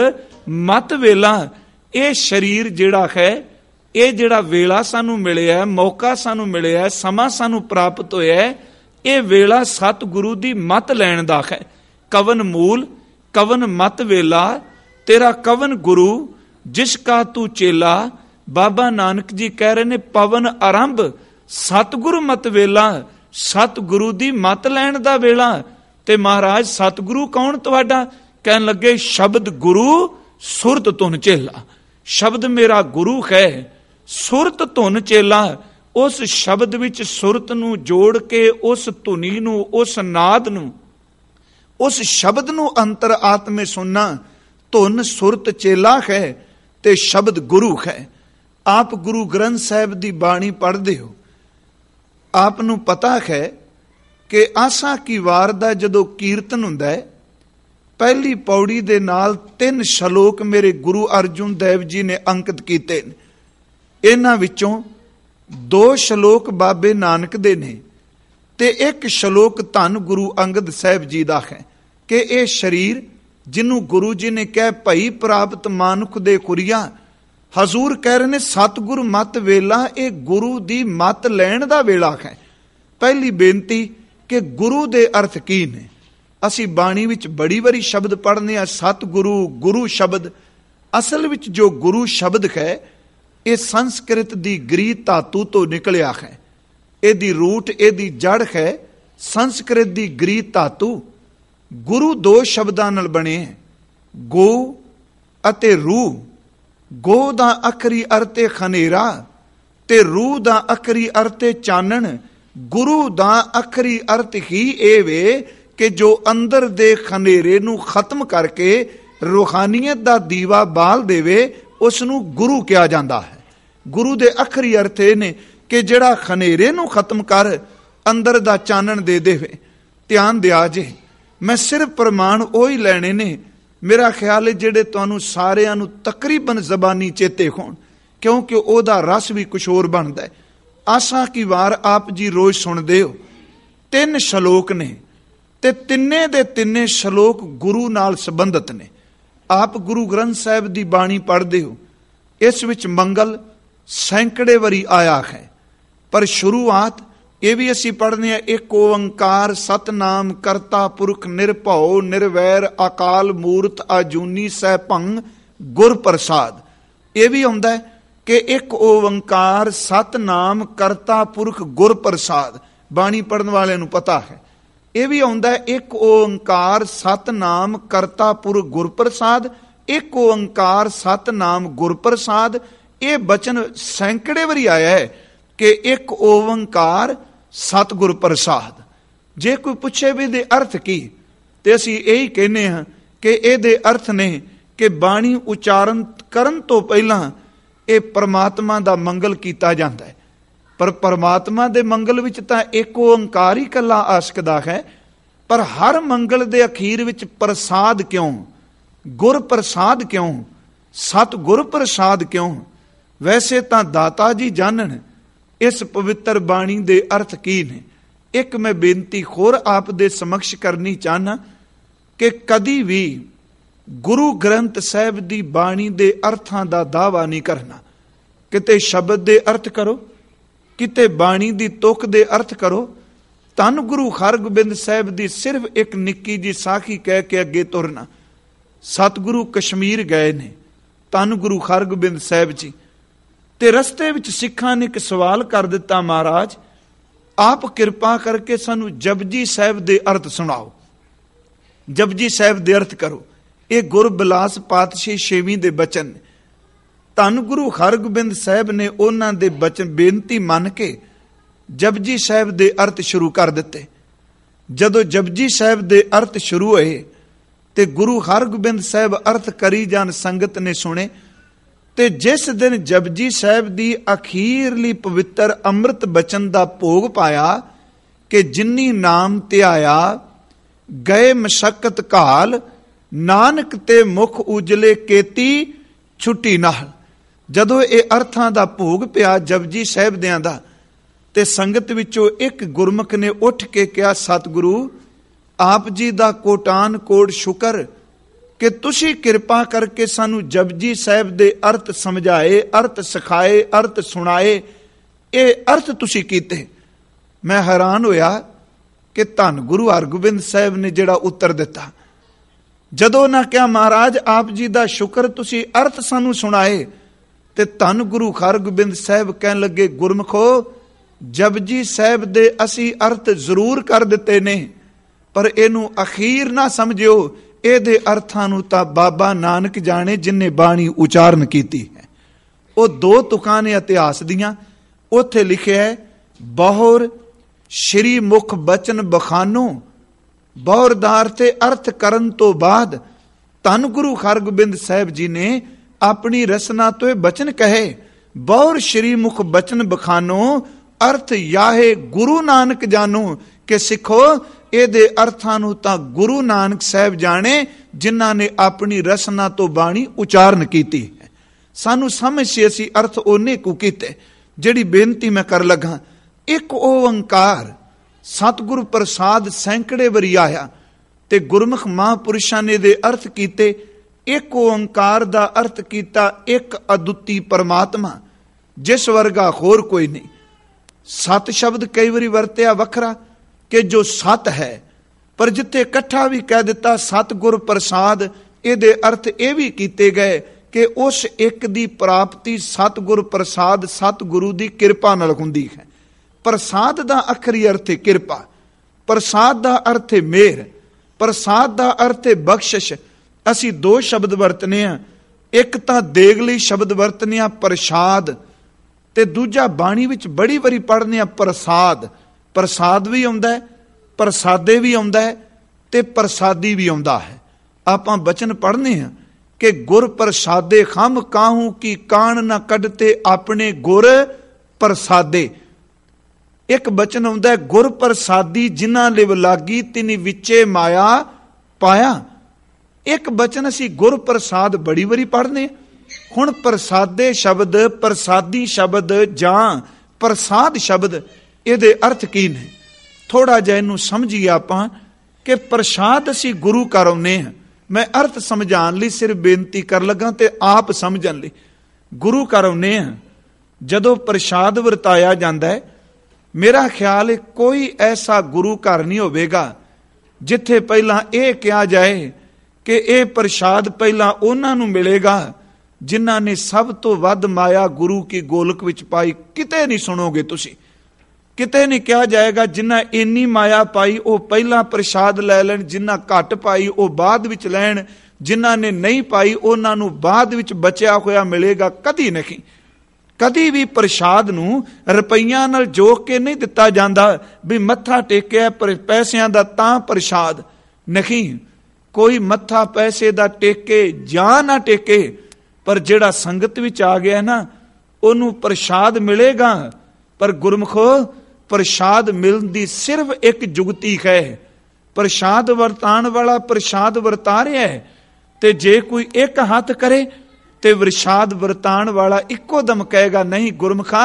ਮਤ ਵੇਲਾ। ਇਹ ਸਰੀਰ ਜਿਹੜਾ ਹੈ, ਇਹ ਜਿਹੜਾ ਵੇਲਾ ਸਾਨੂੰ ਮਿਲਿਆ, ਮੌਕਾ ਸਾਨੂੰ ਮਿਲਿਆ, ਸਮਾਂ ਸਾਨੂੰ ਪ੍ਰਾਪਤ ਹੋਇਆ, ਇਹ ਵੇਲਾ ਸਤਿਗੁਰੂ ਦੀ ਮਤ ਲੈਣ ਦਾ ਹੈ। ਕਵਨ ਮੂਲ, ਕਵਨ ਮਤ ਵੇਲਾ, ਤੇਰਾ ਕਵਨ ਗੁਰੂ ਜਿਸ ਕਾ ਤੂੰ ਚੇਲਾ। ਬਾਬਾ ਨਾਨਕ ਜੀ ਕਹਿ ਰਹੇ ਨੇ ਪਵਨ ਆਰੰਭ, ਸਤਿਗੁਰੂ ਮਤ ਵੇਲਾ, ਸਤਿਗੁਰੂ ਦੀ ਮਤ ਲੈਣ ਦਾ ਵੇਲਾ। ਤੇ ਮਹਾਰਾਜ ਸਤਿਗੁਰੂ ਕੌਣ ਤੁਹਾਡਾ? ਕਹਿਣ ਲੱਗੇ ਸ਼ਬਦ ਗੁਰੂ ਸੁਰਤ ਧੁਨ ਚੇਲਾ। ਸ਼ਬਦ ਮੇਰਾ ਗੁਰੂ ਹੈ, ਸੁਰਤ ਧੁਨ ਚੇਲਾ। ਉਸ ਸ਼ਬਦ ਵਿੱਚ ਸੁਰਤ ਨੂੰ ਜੋੜ ਕੇ ਉਸ ਧੁਨੀ ਨੂੰ, ਉਸ ਨਾਦ ਨੂੰ, ਉਸ ਸ਼ਬਦ ਨੂੰ ਅੰਤਰ ਆਤਮੇ ਸੁਣਨਾ। ਧੁਨ ਸੁਰਤ ਚੇਲਾ ਹੈ ਤੇ ਸ਼ਬਦ ਗੁਰੂ ਹੈ। ਆਪ ਗੁਰੂ ਗ੍ਰੰਥ ਸਾਹਿਬ ਦੀ ਬਾਣੀ ਪੜ੍ਹਦੇ ਹੋ, ਆਪ ਨੂੰ ਪਤਾ ਹੈ ਕਿ ਆਸਾ ਕੀ ਵਾਰ ਦਾ ਜਦੋਂ ਕੀਰਤਨ ਹੁੰਦਾ ਹੈ, ਪਹਿਲੀ ਪੌੜੀ ਦੇ ਨਾਲ 3 ਸ਼ਲੋਕ ਮੇਰੇ ਗੁਰੂ ਅਰਜੁਨ ਦੇਵ ਜੀ ਨੇ ਅੰਕਿਤ ਕੀਤੇ ਨੇ। ਇਹਨਾਂ ਵਿੱਚੋਂ 2 ਸ਼ਲੋਕ ਬਾਬੇ ਨਾਨਕ ਦੇ ਨੇ ਤੇ 1 ਸ਼ਲੋਕ ਧੰਨ ਗੁਰੂ ਅੰਗਦ ਸਾਹਿਬ ਜੀ ਦਾ ਹੈ ਕਿ ਇਹ ਸਰੀਰ ਜਿਹਨੂੰ ਗੁਰੂ ਜੀ ਨੇ ਕਹਿ ਭਈ ਪ੍ਰਾਪਤ ਮਾਨੁਖ ਦੇ ਕੁਰੀਆ। ਹਜ਼ੂਰ ਕਹਿ ਰਹੇ ਨੇ ਸਤਿਗੁਰ ਮਤ ਵੇਲਾ, ਇਹ ਗੁਰੂ ਦੀ ਮਤ ਲੈਣ ਦਾ ਵੇਲਾ ਹੈ। ਪਹਿਲੀ ਬੇਨਤੀ ਕਿ ਗੁਰੂ ਦੇ ਅਰਥ ਕੀ ਨੇ? ਅਸੀਂ ਬਾਣੀ ਵਿੱਚ ਬੜੀ ਵਾਰੀ ਸ਼ਬਦ ਪੜ੍ਹਨੇ ਆ ਸਤਿਗੁਰੂ, ਗੁਰੂ ਸ਼ਬਦ। ਅਸਲ ਵਿੱਚ ਜੋ ਗੁਰੂ ਸ਼ਬਦ ਹੈ ਇਹ ਸੰਸਕ੍ਰਿਤ ਦੀ ਗ੍ਰੀ ਧਾਤੂ ਤੋਂ ਨਿਕਲਿਆ ਹੈ। ਇਹਦੀ ਰੂਟ, ਇਹਦੀ ਜੜ ਹੈ ਸੰਸਕ੍ਰਿਤ ਦੀ ਗ੍ਰੀ ਧਾਤੂ। ਗੁਰੂ 2 ਸ਼ਬਦਾਂ ਨਾਲ ਬਣੇ ਹੈ, ਗੋ ਅਤੇ ਰੂਹ। ਗੋ ਦਾ ਅਖਰੀ ਅਰਥ ਹੈ ਖਨੇਰਾ ਤੇ ਰੂਹ ਦਾ ਅਖਰੀ ਅਰਥ ਹੈ ਚਾਨਣ। ਗੁਰੂ ਦਾ ਅਖਰੀ ਅਰਥ ਹੀ ਇਹ ਵੇ ਕਿ ਜੋ ਅੰਦਰ ਦੇ ਖਨੇਰੇ ਨੂੰ ਖਤਮ ਕਰਕੇ ਰੂਹਾਨੀਅਤ ਦਾ ਦੀਵਾ ਬਾਲ ਦੇਵੇ, ਉਸ ਨੂੰ ਗੁਰੂ ਕਿਹਾ ਜਾਂਦਾ ਹੈ। ਗੁਰੂ ਦੇ ਅਖਰੀ ਅਰਥ ਇਹ ਨੇ ਕਿ ਜਿਹੜਾ ਖਨੇਰੇ ਨੂੰ ਖਤਮ ਕਰ ਅੰਦਰ ਦਾ ਚਾਨਣ ਦੇ ਦੇਵੇ। ਧਿਆਨ ਦਿਆ ਜੇ, ਮੈਂ ਸਿਰਫ ਪ੍ਰਮਾਣ ਉਹ ਹੀ ਲੈਣੇ ਨੇ, ਮੇਰਾ ਖਿਆਲ ਹੈ ਜਿਹੜੇ ਤੁਹਾਨੂੰ ਸਾਰਿਆਂ ਨੂੰ ਤਕਰੀਬਨ ਜ਼ਬਾਨੀ ਚੇਤੇ ਹੋਣ। ਕਿਉਂਕਿ ਉਹਦਾ ਰਸ ਵੀ ਕੁਛ ਹੋਰ ਬਣਦਾ ਹੈ। ਆਸਾ ਕੀ ਵਾਰ ਆਪ ਜੀ ਰੋਜ਼ ਸੁਣਦੇ ਹੋ, 3 ਸ਼ਲੋਕ ਨੇ ਤੇ ਤਿੰਨੇ ਦੇ ਤਿੰਨੇ ਸ਼ਲੋਕ ਗੁਰੂ ਨਾਲ ਸੰਬੰਧਿਤ ਨੇ। ਆਪ ਗੁਰੂ ਗ੍ਰੰਥ ਸਾਹਿਬ ਦੀ ਬਾਣੀ ਪੜ੍ਹਦੇ ਹੋ, ਇਸ ਵਿੱਚ ਮੰਗਲ ਸੈਂਕੜੇ ਵਾਰੀ ਆਇਆ ਹੈ, ਪਰ ਸ਼ੁਰੂਆਤ ਇਹ ਵੀ ਅਸੀਂ ਪੜ੍ਹਦੇ ਹਾਂ, ਇੱਕ ਓੰਕਾਰ ਸਤਨਾਮ ਕਰਤਾ ਪੁਰਖ ਨਿਰਭਉ ਨਿਰਵੈਰ ਅਕਾਲ ਮੂਰਤ ਅਜੂਨੀ ਸੈਭੰ ਗੁਰ ਪ੍ਰਸਾਦ। ਇਹ ਵੀ ਆਉਂਦਾ ਹੈ ਕਿ ਇੱਕ ਓੰਕਾਰ ਸਤਨਾਮ ਕਰਤਾ ਪੁਰਖ ਗੁਰ ਪ੍ਰਸਾਦ, ਬਾਣੀ ਪੜ੍ਹਨ ਵਾਲਿਆਂ ਨੂੰ ਪਤਾ ਹੈ। ਇਹ ਵੀ ਆਉਂਦਾ ਹੈ ਇੱਕ ਓੰਕਾਰ ਸਤਨਾਮ ਕਰਤਾ ਪੁਰਖ ਗੁਰ ਪ੍ਰਸਾਦ, ਇੱਕ ਓੰਕਾਰ ਸਤਨਾਮ ਗੁਰ ਪ੍ਰਸਾਦ। ਇਹ ਬਚਨ ਸੈਂਕੜੇ ਵਾਰੀ ਆਇਆ ਹੈ ਕਿ ਇੱਕ ਓੰਕਾਰ ਸਤਿਗੁਰ ਪ੍ਰਸਾਦ। ਜੇ ਕੋਈ ਪੁੱਛੇ ਵੀ ਇਹਦੇ ਅਰਥ ਕੀ, ਤੇ ਅਸੀਂ ਇਹੀ ਕਹਿੰਦੇ ਹਾਂ ਕਿ ਇਹਦੇ ਅਰਥ ਨੇ ਕਿ ਬਾਣੀ ਉਚਾਰਨ ਕਰਨ ਤੋਂ ਪਹਿਲਾਂ ਇਹ ਪਰਮਾਤਮਾ ਦਾ ਮੰਗਲ ਕੀਤਾ ਜਾਂਦਾ ਹੈ। ਪਰ ਪਰਮਾਤਮਾ ਦੇ ਮੰਗਲ ਵਿੱਚ ਤਾਂ ਇੱਕ ਓੰਕਾਰ ਹੀ ਇਕੱਲਾ ਆ ਸਕਦਾ ਹੈ, ਪਰ ਹਰ ਮੰਗਲ ਦੇ ਅਖੀਰ ਵਿੱਚ ਪ੍ਰਸਾਦ ਕਿਉਂ, ਗੁਰ ਪ੍ਰਸਾਦ ਕਿਉਂ, ਸਤਿਗੁਰ ਪ੍ਰਸਾਦ ਕਿਉਂ? ਵੈਸੇ ਤਾਂ ਦਾਤਾ ਜੀ ਜਾਣਨ ਇਸ ਪਵਿੱਤਰ ਬਾਣੀ ਦੇ ਅਰਥ ਕੀ ਨੇ। ਇੱਕ ਮੈਂ ਬੇਨਤੀ ਹੋਰ ਆਪ ਦੇ ਸਮਕਸ਼ ਕਰਨੀ ਚਾਹਨਾ ਕਿ ਕਦੀ ਵੀ ਗੁਰੂ ਗ੍ਰੰਥ ਸਾਹਿਬ ਦੀ ਬਾਣੀ ਦੇ ਅਰਥਾਂ ਦਾ ਦਾਅਵਾ ਨਹੀਂ ਕਰਨਾ। ਕਿਤੇ ਸ਼ਬਦ ਦੇ ਅਰਥ ਕਰੋ, ਕਿਤੇ ਬਾਣੀ ਦੀ ਤੁਕ ਦੇ ਅਰਥ ਕਰੋ। ਧੰਨ ਗੁਰੂ ਹਰਗੋਬਿੰਦ ਸਾਹਿਬ ਦੀ ਸਿਰਫ ਇੱਕ ਨਿੱਕੀ ਜੀ ਸਾਖੀ ਕਹਿ ਕੇ ਅੱਗੇ ਤੁਰਨਾ। ਸਤਿਗੁਰੂ ਕਸ਼ਮੀਰ ਗਏ ਨੇ, ਧੰਨ ਗੁਰੂ ਹਰਗੋਬਿੰਦ ਸਾਹਿਬ ਜੀ, ਤੇ ਰਸਤੇ ਵਿੱਚ ਸਿੱਖਾਂ ਨੇ ਇੱਕ ਸਵਾਲ ਕਰ ਦਿੱਤਾ, ਮਹਾਰਾਜ ਆਪ ਕਿਰਪਾ ਕਰਕੇ ਸਾਨੂੰ ਜਪਜੀ ਸਾਹਿਬ ਦੇ ਅਰਥ ਸੁਣਾਓ, ਜਪਜੀ ਸਾਹਿਬ ਦੇ ਅਰਥ ਕਰੋ। ਇਹ ਗੁਰਬਿਲਾਸ ਪਾਤਸ਼ਾਹੀ 6ਵੀਂ ਦੇ ਬਚਨ ਨੇ। ਧੰਨ ਗੁਰੂ ਹਰਗੋਬਿੰਦ ਸਾਹਿਬ ਨੇ ਉਹਨਾਂ ਦੇ ਬਚਨ ਬੇਨਤੀ ਮੰਨ ਕੇ ਜਪਜੀ ਸਾਹਿਬ ਦੇ ਅਰਥ ਸ਼ੁਰੂ ਕਰ ਦਿੱਤੇ। ਜਦੋਂ ਜਪਜੀ ਸਾਹਿਬ ਦੇ ਅਰਥ ਸ਼ੁਰੂ ਹੋਏ ਤੇ ਗੁਰੂ ਹਰਗੋਬਿੰਦ ਸਾਹਿਬ ਅਰਥ ਕਰੀ ਜਾਣ, ਸੰਗਤ ਨੇ ਸੁਣੇ। ਤੇ ਜਿਸ ਦਿਨ ਜਪਜੀ ਸਾਹਿਬ ਦੀ ਅਖੀਰਲੀ ਪਵਿੱਤਰ ਅੰਮ੍ਰਿਤ ਬਚਨ ਦਾ ਭੋਗ ਪਾਇਆ ਕਿ ਜਿਨੀ ਨਾਮ ਧਿਆਇਆ ਗਏ ਮਸ਼ੱਕਤ ਘਾਲ, ਨਾਨਕ ਤੇ ਮੁਖ ਉਜਲੇ ਕੀਤੀ ਛੁੱਟੀ ਨਾਲ। ਜਦੋਂ ਇਹ ਅਰਥਾਂ ਦਾ ਭੋਗ ਪਿਆ ਜਪਜੀ ਸਾਹਿਬ ਦਿਆਂ ਦਾ, ਤੇ ਸੰਗਤ ਵਿੱਚੋਂ ਇੱਕ ਗੁਰਮੁਖ ਨੇ ਉੱਠ ਕੇ ਕਿਹਾ, ਸਤਿਗੁਰੂ ਆਪ ਜੀ ਦਾ ਕੋਟਾਨ ਕੋਟ ਸ਼ੁਕਰ ਕਿ ਤੁਸੀਂ ਕਿਰਪਾ ਕਰਕੇ ਸਾਨੂੰ ਜਪਜੀ ਸਾਹਿਬ ਦੇ ਅਰਥ ਸਮਝਾਏ, ਅਰਥ ਸਿਖਾਏ, ਅਰਥ ਸੁਣਾਏ। ਇਹ ਅਰਥ ਤੁਸੀਂ ਕੀਤੇ। ਮੈਂ ਹੈਰਾਨ ਹੋਇਆ ਕਿ ਧੰਨ ਗੁਰੂ ਹਰਗੋਬਿੰਦ ਸਾਹਿਬ ਨੇ ਜਿਹੜਾ ਉੱਤਰ ਦਿੱਤਾ, ਜਦੋਂ ਉਹਨਾਂ ਕਿਹਾ ਮਹਾਰਾਜ ਆਪ ਜੀ ਦਾ ਸ਼ੁਕਰ ਤੁਸੀਂ ਅਰਥ ਸਾਨੂੰ ਸੁਣਾਏ, ਤੇ ਧੰਨ ਗੁਰੂ ਹਰਗੋਬਿੰਦ ਸਾਹਿਬ ਕਹਿਣ ਲੱਗੇ, ਗੁਰਮਖੋ ਜਪਜੀ ਸਾਹਿਬ ਦੇ ਅਸੀਂ ਅਰਥ ਜ਼ਰੂਰ ਕਰ ਦਿੱਤੇ ਨੇ, ਪਰ ਇਹਨੂੰ ਅਖੀਰ ਨਾ ਸਮਝਿਓ, ਇਹਦੇ ਅਰਥਾਂ ਨੂੰ ਤਾਂ ਬਾਬਾ ਨਾਨਕ ਜਾਣੇ ਜਿਨਨੇ ਬਾਣੀ ਉਚਾਰਨ ਕੀਤੀ ਹੈ। ਉਹ 2 ਤੁਕਾਂ ਨੇ ਇਤਿਹਾਸ ਦੀਆਂ, ਉੱਥੇ ਲਿਖਿਆ ਹੈ, ਬਹੁਰ ਸ਼੍ਰੀ ਮੁਖ ਬਚਨ ਬਖਾਨੋ, ਬਹੁਰਦਾਰ ਤੇ ਅਰਥ ਕਰਨ ਤੋਂ ਬਾਅਦ ਧੰਨ ਗੁਰੂ ਹਰਗੋਬਿੰਦ ਸਾਹਿਬ ਜੀ ਨੇ ਆਪਣੀ ਰਸਨਾ ਤੋਂ ਇਹ ਬਚਨ ਕਹੇ, ਬਹੁਰ ਸ਼੍ਰੀ ਮੁਖ ਬਚਨ ਬਖਾਨੋ ਅਰਥ ਯਾਹੇ ਗੁਰੂ ਨਾਨਕ ਜਾਨੋ, ਕਿ ਸਿੱਖੋ ਇਹਦੇ ਅਰਥਾਂ ਨੂੰ ਤਾਂ ਗੁਰੂ ਨਾਨਕ ਸਾਹਿਬ ਜਾਣੇ ਜਿਨ੍ਹਾਂ ਨੇ ਆਪਣੀ ਰਸਨਾ ਤੋਂ ਬਾਣੀ ਉਚਾਰਨ ਕੀਤੀ ਹੈ। ਸਾਨੂੰ ਸਮਝ ਸੀ ਅਸੀਂ ਅਰਥ ਉਹਨੇ ਕੁ ਕੀਤੇ। ਜਿਹੜੀ ਬੇਨਤੀ ਮੈਂ ਕਰ ਲੱਗਾ, ਇੱਕ ਓੰਕਾਰ ਸਤਿਗੁਰ ਪ੍ਰਸਾਦ ਸੈਂਕੜੇ ਵਾਰੀ ਆਇਆ ਤੇ ਗੁਰਮੁਖ ਮਹਾਂਪੁਰਸ਼ਾਂ ਨੇ ਦੇ ਅਰਥ ਕੀਤੇ। ਇੱਕ ਓੰਕਾਰ ਦਾ ਅਰਥ ਕੀਤਾ ਇੱਕ ਅਦੁੱਤੀ ਪਰਮਾਤਮਾ, ਜਿਸ ਵਰਗਾ ਹੋਰ ਕੋਈ ਨਹੀਂ। ਸਤ ਸ਼ਬਦ ਕਈ ਵਾਰੀ ਵਰਤਿਆ ਵੱਖਰਾ ਕਿ ਜੋ ਸਤ ਹੈ, ਪਰ ਜਿੱਥੇ ਇਕੱਠਾ ਵੀ ਕਹਿ ਦਿੱਤਾ ਸਤਿਗੁਰ ਪ੍ਰਸਾਦ, ਇਹਦੇ ਅਰਥ ਇਹ ਵੀ ਕੀਤੇ ਗਏ ਕਿ ਉਸ ਇੱਕ ਦੀ ਪ੍ਰਾਪਤੀ ਸਤਿਗੁਰ ਪ੍ਰਸਾਦ ਸਤਿਗੁਰੂ ਦੀ ਕਿਰਪਾ ਨਾਲ ਹੁੰਦੀ ਹੈ। ਪ੍ਰਸਾਦ ਦਾ ਅਖਰੀ ਅਰਥ ਹੈ ਕਿਰਪਾ, ਪ੍ਰਸਾਦ ਦਾ ਅਰਥ ਹੈ ਮਿਹਰ, ਪ੍ਰਸਾਦ ਦਾ ਅਰਥ ਹੈ ਬਖਸ਼ਿਸ਼। ਅਸੀਂ 2 ਸ਼ਬਦ ਵਰਤਨੇ ਆ, ਇੱਕ ਤਾਂ ਦੇਗ ਲਈ ਸ਼ਬਦ ਵਰਤਨੇ ਆ ਪ੍ਰਸਾਦ, ਤੇ ਦੂਜਾ ਬਾਣੀ ਵਿੱਚ ਬੜੀ ਵਾਰੀ ਪੜ੍ਹਨੇ ਆ ਪ੍ਰਸਾਦ। ਪ੍ਰਸਾਦ ਵੀ ਆਉਂਦਾ ਹੈ, ਪ੍ਰਸਾਦੇ ਵੀ ਆਉਂਦਾ ਹੈ, ਤੇ ਪ੍ਰਸਾਦੀ ਵੀ ਆਉਂਦਾ ਹੈ। ਆਪਾਂ ਬਚਨ ਪੜ੍ਹਨੇ ਆ ਕਿ ਗੁਰ ਪ੍ਰਸਾਦੇ ਖੰਮ ਕਾਹੂ ਕੀ ਕਾਣ ਨਾ ਕੱਢਤੇ ਆਪਣੇ ਗੁਰ ਪ੍ਰਸਾਦੇ। ਇੱਕ ਬਚਨ ਆਉਂਦਾ ਹੈ ਗੁਰ ਪ੍ਰਸਾਦੀ ਜਿਨ੍ਹਾਂ ਲਿਵ ਲਾਗੀ ਤਿਨੀ ਵਿੱਚੇ ਮਾਇਆ ਪਾਇਆ। ਇੱਕ ਬਚਨ ਅਸੀਂ ਗੁਰ ਪ੍ਰਸਾਦ ਬੜੀ ਵਾਰੀ ਪੜ੍ਹਨੇ, ਹੁਣ ਪ੍ਰਸਾਦੇ ਸ਼ਬਦ, ਪ੍ਰਸਾਦੀ ਸ਼ਬਦ ਜਾਂ ਪ੍ਰਸਾਦ ਸ਼ਬਦ, ਇਹਦੇ ਅਰਥ ਕੀ ਨੇ? ਥੋੜਾ ਜਿਹਾ ਇਹਨੂੰ ਸਮਝੀਏ ਆਪਾਂ ਕਿ ਪ੍ਰਸਾਦ ਅਸੀਂ ਗੁਰੂ ਘਰ ਆਉਂਦੇ ਹਾਂ। ਮੈਂ ਅਰਥ ਸਮਝਾਉਣ ਲਈ ਸਿਰਫ ਬੇਨਤੀ ਕਰ ਲੱਗਾ ਤੇ ਆਪ ਸਮਝਣ ਲਈ। ਗੁਰੂ ਘਰ ਆਉਂਦੇ ਹਾਂ, ਜਦੋਂ ਪ੍ਰਸਾਦ ਵਰਤਾਇਆ ਜਾਂਦਾ ਹੈ, ਮੇਰਾ ਖਿਆਲ ਹੈ ਕੋਈ ਐਸਾ ਗੁਰੂ ਘਰ ਨਹੀਂ ਹੋਵੇਗਾ ਜਿੱਥੇ ਪਹਿਲਾਂ ਇਹ ਕਿਹਾ ਜਾਏ ਕਿ ਇਹ ਪ੍ਰਸਾਦ ਪਹਿਲਾਂ ਉਹਨਾਂ ਨੂੰ ਮਿਲੇਗਾ ਜਿਨ੍ਹਾਂ ਨੇ ਸਭ ਤੋਂ ਵੱਧ ਮਾਇਆ ਗੁਰੂ ਕੀ ਗੋਲਕ ਵਿੱਚ ਪਾਈ। ਕਿਤੇ ਨਹੀਂ ਸੁਣੋਗੇ ਤੁਸੀਂ, ਕਿਤੇ ਨਹੀਂ ਕਿਹਾ ਜਾਏਗਾ ਜਿਨ੍ਹਾਂ ਇੰਨੀ ਮਾਇਆ ਪਾਈ ਉਹ ਪਹਿਲਾਂ ਪ੍ਰਸਾਦ ਲੈ ਲੈਣ, ਜਿਨ੍ਹਾਂ ਘੱਟ ਪਾਈ ਉਹ ਬਾਅਦ ਵਿੱਚ ਲੈਣ, ਜਿਨ੍ਹਾਂ ਨੇ ਨਹੀਂ ਪਾਈ ਉਹਨਾਂ ਨੂੰ ਬਾਅਦ ਵਿੱਚ ਬਚਿਆ ਹੋਇਆ ਮਿਲੇਗਾ। ਕਦੀ ਨਹੀਂ, ਕਦੀ ਵੀ ਪ੍ਰਸਾਦ ਨੂੰ ਰੁਪਈਆਂ ਨਾਲ ਜੋਕ ਕੇ ਨਹੀਂ ਦਿੱਤਾ ਜਾਂਦਾ ਵੀ ਮੱਥਾ ਟੇਕਿਆ ਪੈਸਿਆਂ ਦਾ ਤਾਂ ਪ੍ਰਸਾਦ ਨਹੀਂ। ਕੋਈ ਮੱਥਾ ਪੈਸੇ ਦਾ ਟੇਕੇ ਜਾਂ ਨਾ ਟੇਕੇ, ਪਰ ਜਿਹੜਾ ਸੰਗਤ ਵਿੱਚ ਆ ਗਿਆ ਨਾ ਉਹਨੂੰ ਪ੍ਰਸਾਦ ਮਿਲੇਗਾ। ਪਰ ਗੁਰਮਖੋ, ਪ੍ਰਸਾਦ ਮਿਲਣ ਦੀ ਸਿਰਫ ਇੱਕ ਜੁਗਤੀ ਹੈ। ਪ੍ਰਸਾਦ ਵਰਤਾਣ ਵਾਲਾ ਪ੍ਰਸਾਦ ਵਰਤਾ ਰਿਹਾ ਹੈ, ਤੇ ਜੇ ਕੋਈ ਇੱਕ ਹੱਥ ਕਰੇ ਤੇ ਪ੍ਰਸਾਦ ਵਰਤਾਣ ਵਾਲਾ ਇੱਕੋ ਦਮ ਕਹੇਗਾ ਨਹੀਂ ਗੁਰਮਖਾ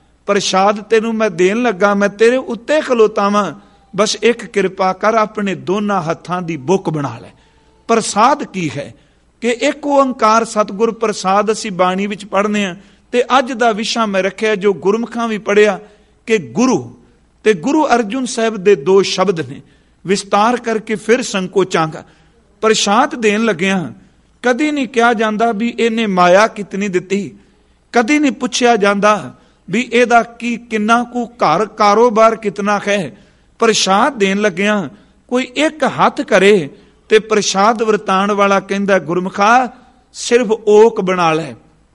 ਪ੍ਰਸਾਦ ਤੈਨੂੰ ਮੈਂ ਦੇਣ ਲੱਗਾ, ਮੈਂ ਤੇਰੇ ਉੱਤੇ ਖਲੋਤਾ ਵਾਂ, ਬਸ ਇੱਕ ਕਿਰਪਾ ਕਰ ਆਪਣੇ ਦੋਨਾਂ ਹੱਥਾਂ ਦੀ ਬੁੱਕ ਬਣਾ ਲੈ। ਪ੍ਰਸਾਦ ਕੀ ਹੈ ਕਿ ਇੱਕ ਓੰਕਾਰ ਸਤਿਗੁਰ ਪ੍ਰਸਾਦ ਅਸੀਂ ਬਾਣੀ ਵਿੱਚ ਪੜ੍ਹਨੇ ਆ। ਤੇ ਅੱਜ ਦਾ ਵਿਸ਼ਾ ਮੈਂ ਰੱਖਿਆ ਜੋ ਗੁਰਮੁਖਾਂ ਵੀ ਪੜ੍ਹਿਆ ਕਿ ਗੁਰੂ ਤੇ ਗੁਰੂ ਅਰਜੁਨ ਸਾਹਿਬ ਦੇ ਦੋ ਸ਼ਬਦ ਨੇ। ਵਿਸਤਾਰ ਕਰਕੇ ਫਿਰ ਸੰਕੋਚਾਂਗਾ। ਪ੍ਰਸਾਦ ਦੇਣ ਲੱਗਿਆ ਕਦੀ ਨਹੀਂ ਕਿਹਾ ਜਾਂਦਾ ਵੀ ਇਹਨੇ ਮਾਇਆ ਕਿਤਨੀ ਦਿੱਤੀ, ਕਦੀ ਨਹੀਂ ਪੁੱਛਿਆ ਜਾਂਦਾ ਵੀ ਇਹਦਾ ਕੀ ਕਿੰਨਾ ਕੁ ਘਰ ਕਾਰੋਬਾਰ ਕਿਤਨਾ ਹੈ। ਪ੍ਰਸਾਦ ਦੇਣ ਲੱਗਿਆ ਕੋਈ ਇੱਕ ਹੱਥ ਕਰੇ ਤੇ ਪ੍ਰਸਾਦ ਵਰਤਾਣ ਵਾਲਾ ਕਹਿੰਦਾ ਗੁਰਮੁਖਾ ਸਿਰਫ ਓਕ ਬਣਾ ਲੈ,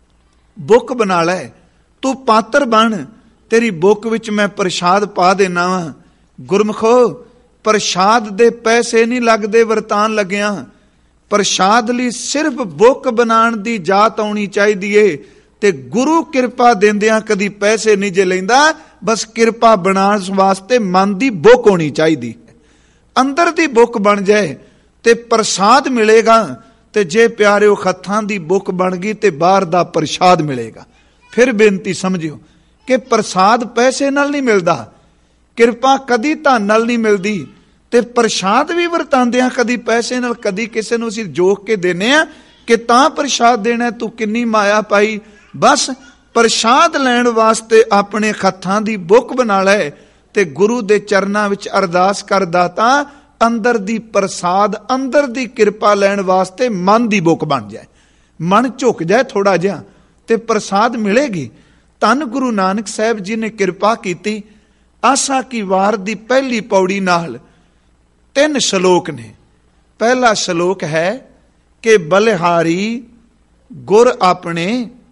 ਬੁੱਕ ਬਣਾ ਲੈ, ਤੂੰ ਪਾਤਰ ਬਣ, ਤੇਰੀ ਬੁੱਕ ਵਿੱਚ ਮੈਂ ਪ੍ਰਸਾਦ ਪਾ ਦੇਣਾ ਵਾ। ਗੁਰਮੁਖੋ ਪ੍ਰਸਾਦ ਦੇ ਪੈਸੇ ਨਹੀਂ ਲੱਗਦੇ ਵਰਤਾਨ ਲੱਗਿਆ, ਪ੍ਰਸਾਦ ਲਈ ਸਿਰਫ ਬੁੱਕ ਬਣਾਉਣ ਦੀ ਜਾਤ ਆਉਣੀ ਚਾਹੀਦੀ ਏ। ਤੇ ਗੁਰੂ ਕਿਰਪਾ ਦਿੰਦਿਆਂ ਕਦੀ ਪੈਸੇ ਨਹੀਂ ਜੇ ਲੈਂਦਾ, ਬਸ ਕਿਰਪਾ ਬਣਾਉਣ ਵਾਸਤੇ ਮਨ ਦੀ ਬੁੱਕ ਹੋਣੀ ਚਾਹੀਦੀ, ਅੰਦਰ ਦੀ ਬੁੱਕ ਬਣ ਜਾਏ ਤੇ ਪ੍ਰਸਾਦ ਮਿਲੇਗਾ। ਤੇ ਜੇ ਪਿਆਰਿਓ ਹੱਥਾਂ ਦੀ ਬੁੱਕ ਬਣ ਗਈ ਤੇ ਬਾਹਰ ਦਾ ਪ੍ਰਸਾਦ ਮਿਲੇਗਾ। ਫਿਰ ਬੇਨਤੀ ਸਮਝਿਓ ਕਿ ਪ੍ਰਸਾਦ ਪੈਸੇ ਨਾਲ ਨਹੀਂ ਮਿਲਦਾ, ਕਿਰਪਾ ਕਦੀ ਧਨ ਨਾਲ ਨਹੀਂ ਮਿਲਦੀ, ਤੇ ਪ੍ਰਸਾਦ ਵੀ ਵਰਤਾਂਦਿਆਂ ਕਦੀ ਪੈਸੇ ਨਾਲ, ਕਦੀ ਕਿਸੇ ਨੂੰ ਅਸੀਂ ਜੋਕ ਕੇ ਦੇਨੇ ਆ ਕਿ ਤਾਂ ਪ੍ਰਸਾਦ ਦੇਣਾ, ਤੂੰ ਕਿੰਨੀ ਮਾਇਆ ਪਾਈ। ਬਸ ਪ੍ਰਸਾਦ ਲੈਣ ਵਾਸਤੇ ਆਪਣੇ ਹੱਥਾਂ ਦੀ ਬੁੱਕ ਬਣਾ ਲੈ ਤੇ ਗੁਰੂ ਦੇ ਚਰਨਾਂ ਵਿੱਚ ਅਰਦਾਸ ਕਰਦਾ ਤਾਂ ਅੰਦਰ ਦੀ ਪ੍ਰਸਾਦ, ਅੰਦਰ ਦੀ ਕਿਰਪਾ ਲੈਣ ਵਾਸਤੇ ਮਨ ਦੀ ਬੁੱਕ ਬਣ ਜਾਏ, ਮਨ ਝੁਕ ਜਾਏ ਥੋੜਾ ਜਿਹਾ ਤੇ ਪ੍ਰਸਾਦ ਮਿਲੇਗੀ। ਧੰਨ ਗੁਰੂ ਨਾਨਕ ਸਾਹਿਬ ਜੀ ਨੇ ਕਿਰਪਾ ਕੀਤੀ। ਆਸਾ ਕੀ ਵਾਰ ਦੀ ਪਹਿਲੀ ਪੌੜੀ ਨਾਲ 3 ਸ਼ਲੋਕ ਨੇ। ਪਹਿਲਾ ਸ਼ਲੋਕ ਹੈ ਕਿ ਬਲਿਹਾਰੀ ਗੁਰ ਆਪਣੇ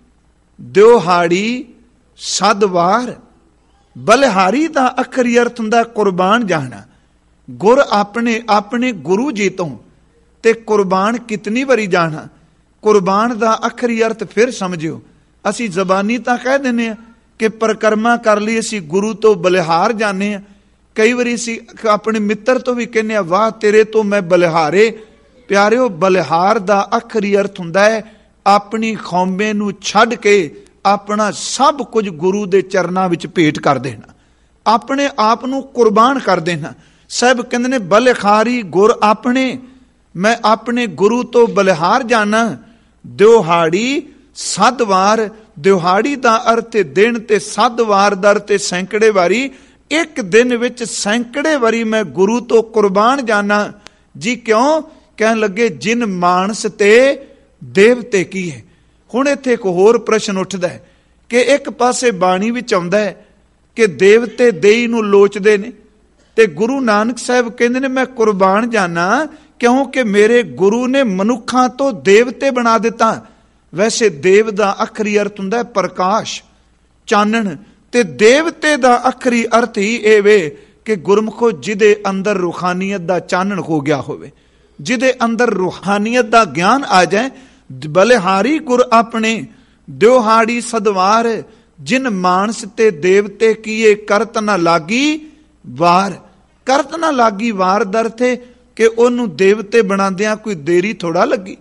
ਦਿਉਹਾੜੀ ਸਦਵਾਰ। ਬਲਿਹਾਰੀ ਦਾ ਅਖਰੀ ਅਰਥ ਹੁੰਦਾ ਕੁਰਬਾਨ ਜਾਣਾ। ਗੁਰ ਆਪਣੇ, ਆਪਣੇ ਗੁਰੂ ਜੀ ਤੋਂ, ਤੇ ਕੁਰਬਾਨ ਕਿਤਨੀ ਵਾਰੀ ਜਾਣਾ। ਕੁਰਬਾਨ ਦਾ ਅਖਰੀ ਅਰਥ ਫਿਰ ਸਮਝਿਓ। ਅਸੀਂ ਜ਼ਬਾਨੀ ਤਾਂ ਕਹਿ ਦਿੰਦੇ ਆ ਕਿ ਪਰਿਕਰਮਾ ਕਰ ਲਈ, ਅਸੀਂ ਗੁਰੂ ਤੋਂ ਬਲਿਹਾਰ ਜਾਂਦੇ ਆ। ਕਈ ਵਾਰੀ ਅਸੀਂ ਆਪਣੇ ਮਿੱਤਰ ਤੋਂ ਵੀ ਕਹਿੰਦੇ ਆ ਵਾਹ ਤੇਰੇ ਤੋਂ ਮੈਂ ਬਲਿਹਾਰੇ। ਪਿਆਰਿਓ ਬਲਿਹਾਰ ਦਾ ਅਖਰੀ ਅਰਥ ਹੁੰਦਾ ਹੈ ਆਪਣੀ ਖੌਮੇ ਨੂੰ ਛੱਡ ਕੇ ਆਪਣਾ ਸਭ ਕੁਝ ਗੁਰੂ ਦੇ ਚਰਨਾਂ ਵਿੱਚ ਭੇਟ ਕਰ ਦੇਣਾ, ਆਪਣੇ ਆਪ ਨੂੰ ਕੁਰਬਾਨ ਕਰ ਦੇਣਾ। ਸਾਹਿਬ ਕਹਿੰਦੇ ਨੇ ਬਲਿਹਾਰੀ ਗੁਰ ਆਪਣੇ, ਮੈਂ ਆਪਣੇ ਗੁਰੂ ਤੋਂ ਬਲਿਹਾਰ ਜਾਣਾ। ਦਿਉਹਾੜੀ ਸਦਵਾਰ, ਦਿਉਹਾੜੀ ਦਾ ਅਰਥ ਦਿਨ ਤੇ ਸਦਵਾਰ ਦਾ ਅਰਥ ਸੈਂਕੜੇ ਵਾਰੀ। ਇੱਕ ਦਿਨ ਵਿੱਚ ਸੈਂਕੜੇ ਵਾਰੀ ਮੈਂ ਗੁਰੂ ਤੋਂ ਕੁਰਬਾਨ ਜਾਣਾ ਜੀ। ਕਿਉਂ? ਕਹਿਣ ਲੱਗੇ ਜਿਨ ਮਾਨਸ ਤੇ ਦੇਵਤੇ ਕੀ ਹੈ। ਹੁਣ ਇੱਥੇ ਇੱਕ ਹੋਰ ਪ੍ਰਸ਼ਨ ਉੱਠਦਾ ਹੈ ਕਿ ਇੱਕ ਪਾਸੇ ਬਾਣੀ ਵਿੱਚ ਆਉਂਦਾ ਹੈ ਕਿ ਦੇਵਤੇ ਦੇਈ ਨੂੰ ਲੋਚਦੇ ਨੇ, ਤੇ ਗੁਰੂ ਨਾਨਕ ਸਾਹਿਬ ਕਹਿੰਦੇ ਨੇ ਮੈਂ ਕੁਰਬਾਨ ਜਾਣਾ ਕਿਉਂਕਿ ਮੇਰੇ ਗੁਰੂ ਨੇ ਮਨੁੱਖਾਂ ਤੋਂ ਦੇਵਤੇ ਬਣਾ ਦਿੱਤਾ। ਵੈਸੇ ਦੇਵ ਦਾ ਅਖਰੀ ਅਰਥ ਹੁੰਦਾ ਹੈ ਪ੍ਰਕਾਸ਼, ਚਾਨਣ, ਤੇ ਦੇਵਤੇ ਦਾ ਅਖਰੀ ਅਰਥ ਹੀ ਇਹ ਵੇ ਕਿ ਗੁਰਮੁਖੋ ਜਿਹਦੇ ਅੰਦਰ ਰੂਹਾਨੀਅਤ ਦਾ ਚਾਨਣ ਹੋ ਗਿਆ ਹੋਵੇ, ਜਿਹਦੇ ਅੰਦਰ ਰੂਹਾਨੀਅਤ ਦਾ ਗਿਆਨ ਆ ਜਾਏ। ਬਲਿਹਾਰੀ ਗੁਰ ਆਪਣੇ ਦਿਉਹਾੜੀ ਸਦਵਾਰ, ਜਿਨ ਮਾਨਸ ਤੇ ਦੇਵਤੇ ਕੀਏ ਕਰਤ ਨਾ ਲਾਗੀ ਵਾਰ। ਕਰਤ ਨਾ ਲਾਗੀ ਵਾਰ ਦਾ ਅਰਥ ਹੈ ਕਿ ਉਹਨੂੰ ਦੇਵਤੇ ਬਣਾਉਂਦਿਆਂ ਕੋਈ ਦੇਰੀ ਥੋੜਾ ਲੱਗੀ।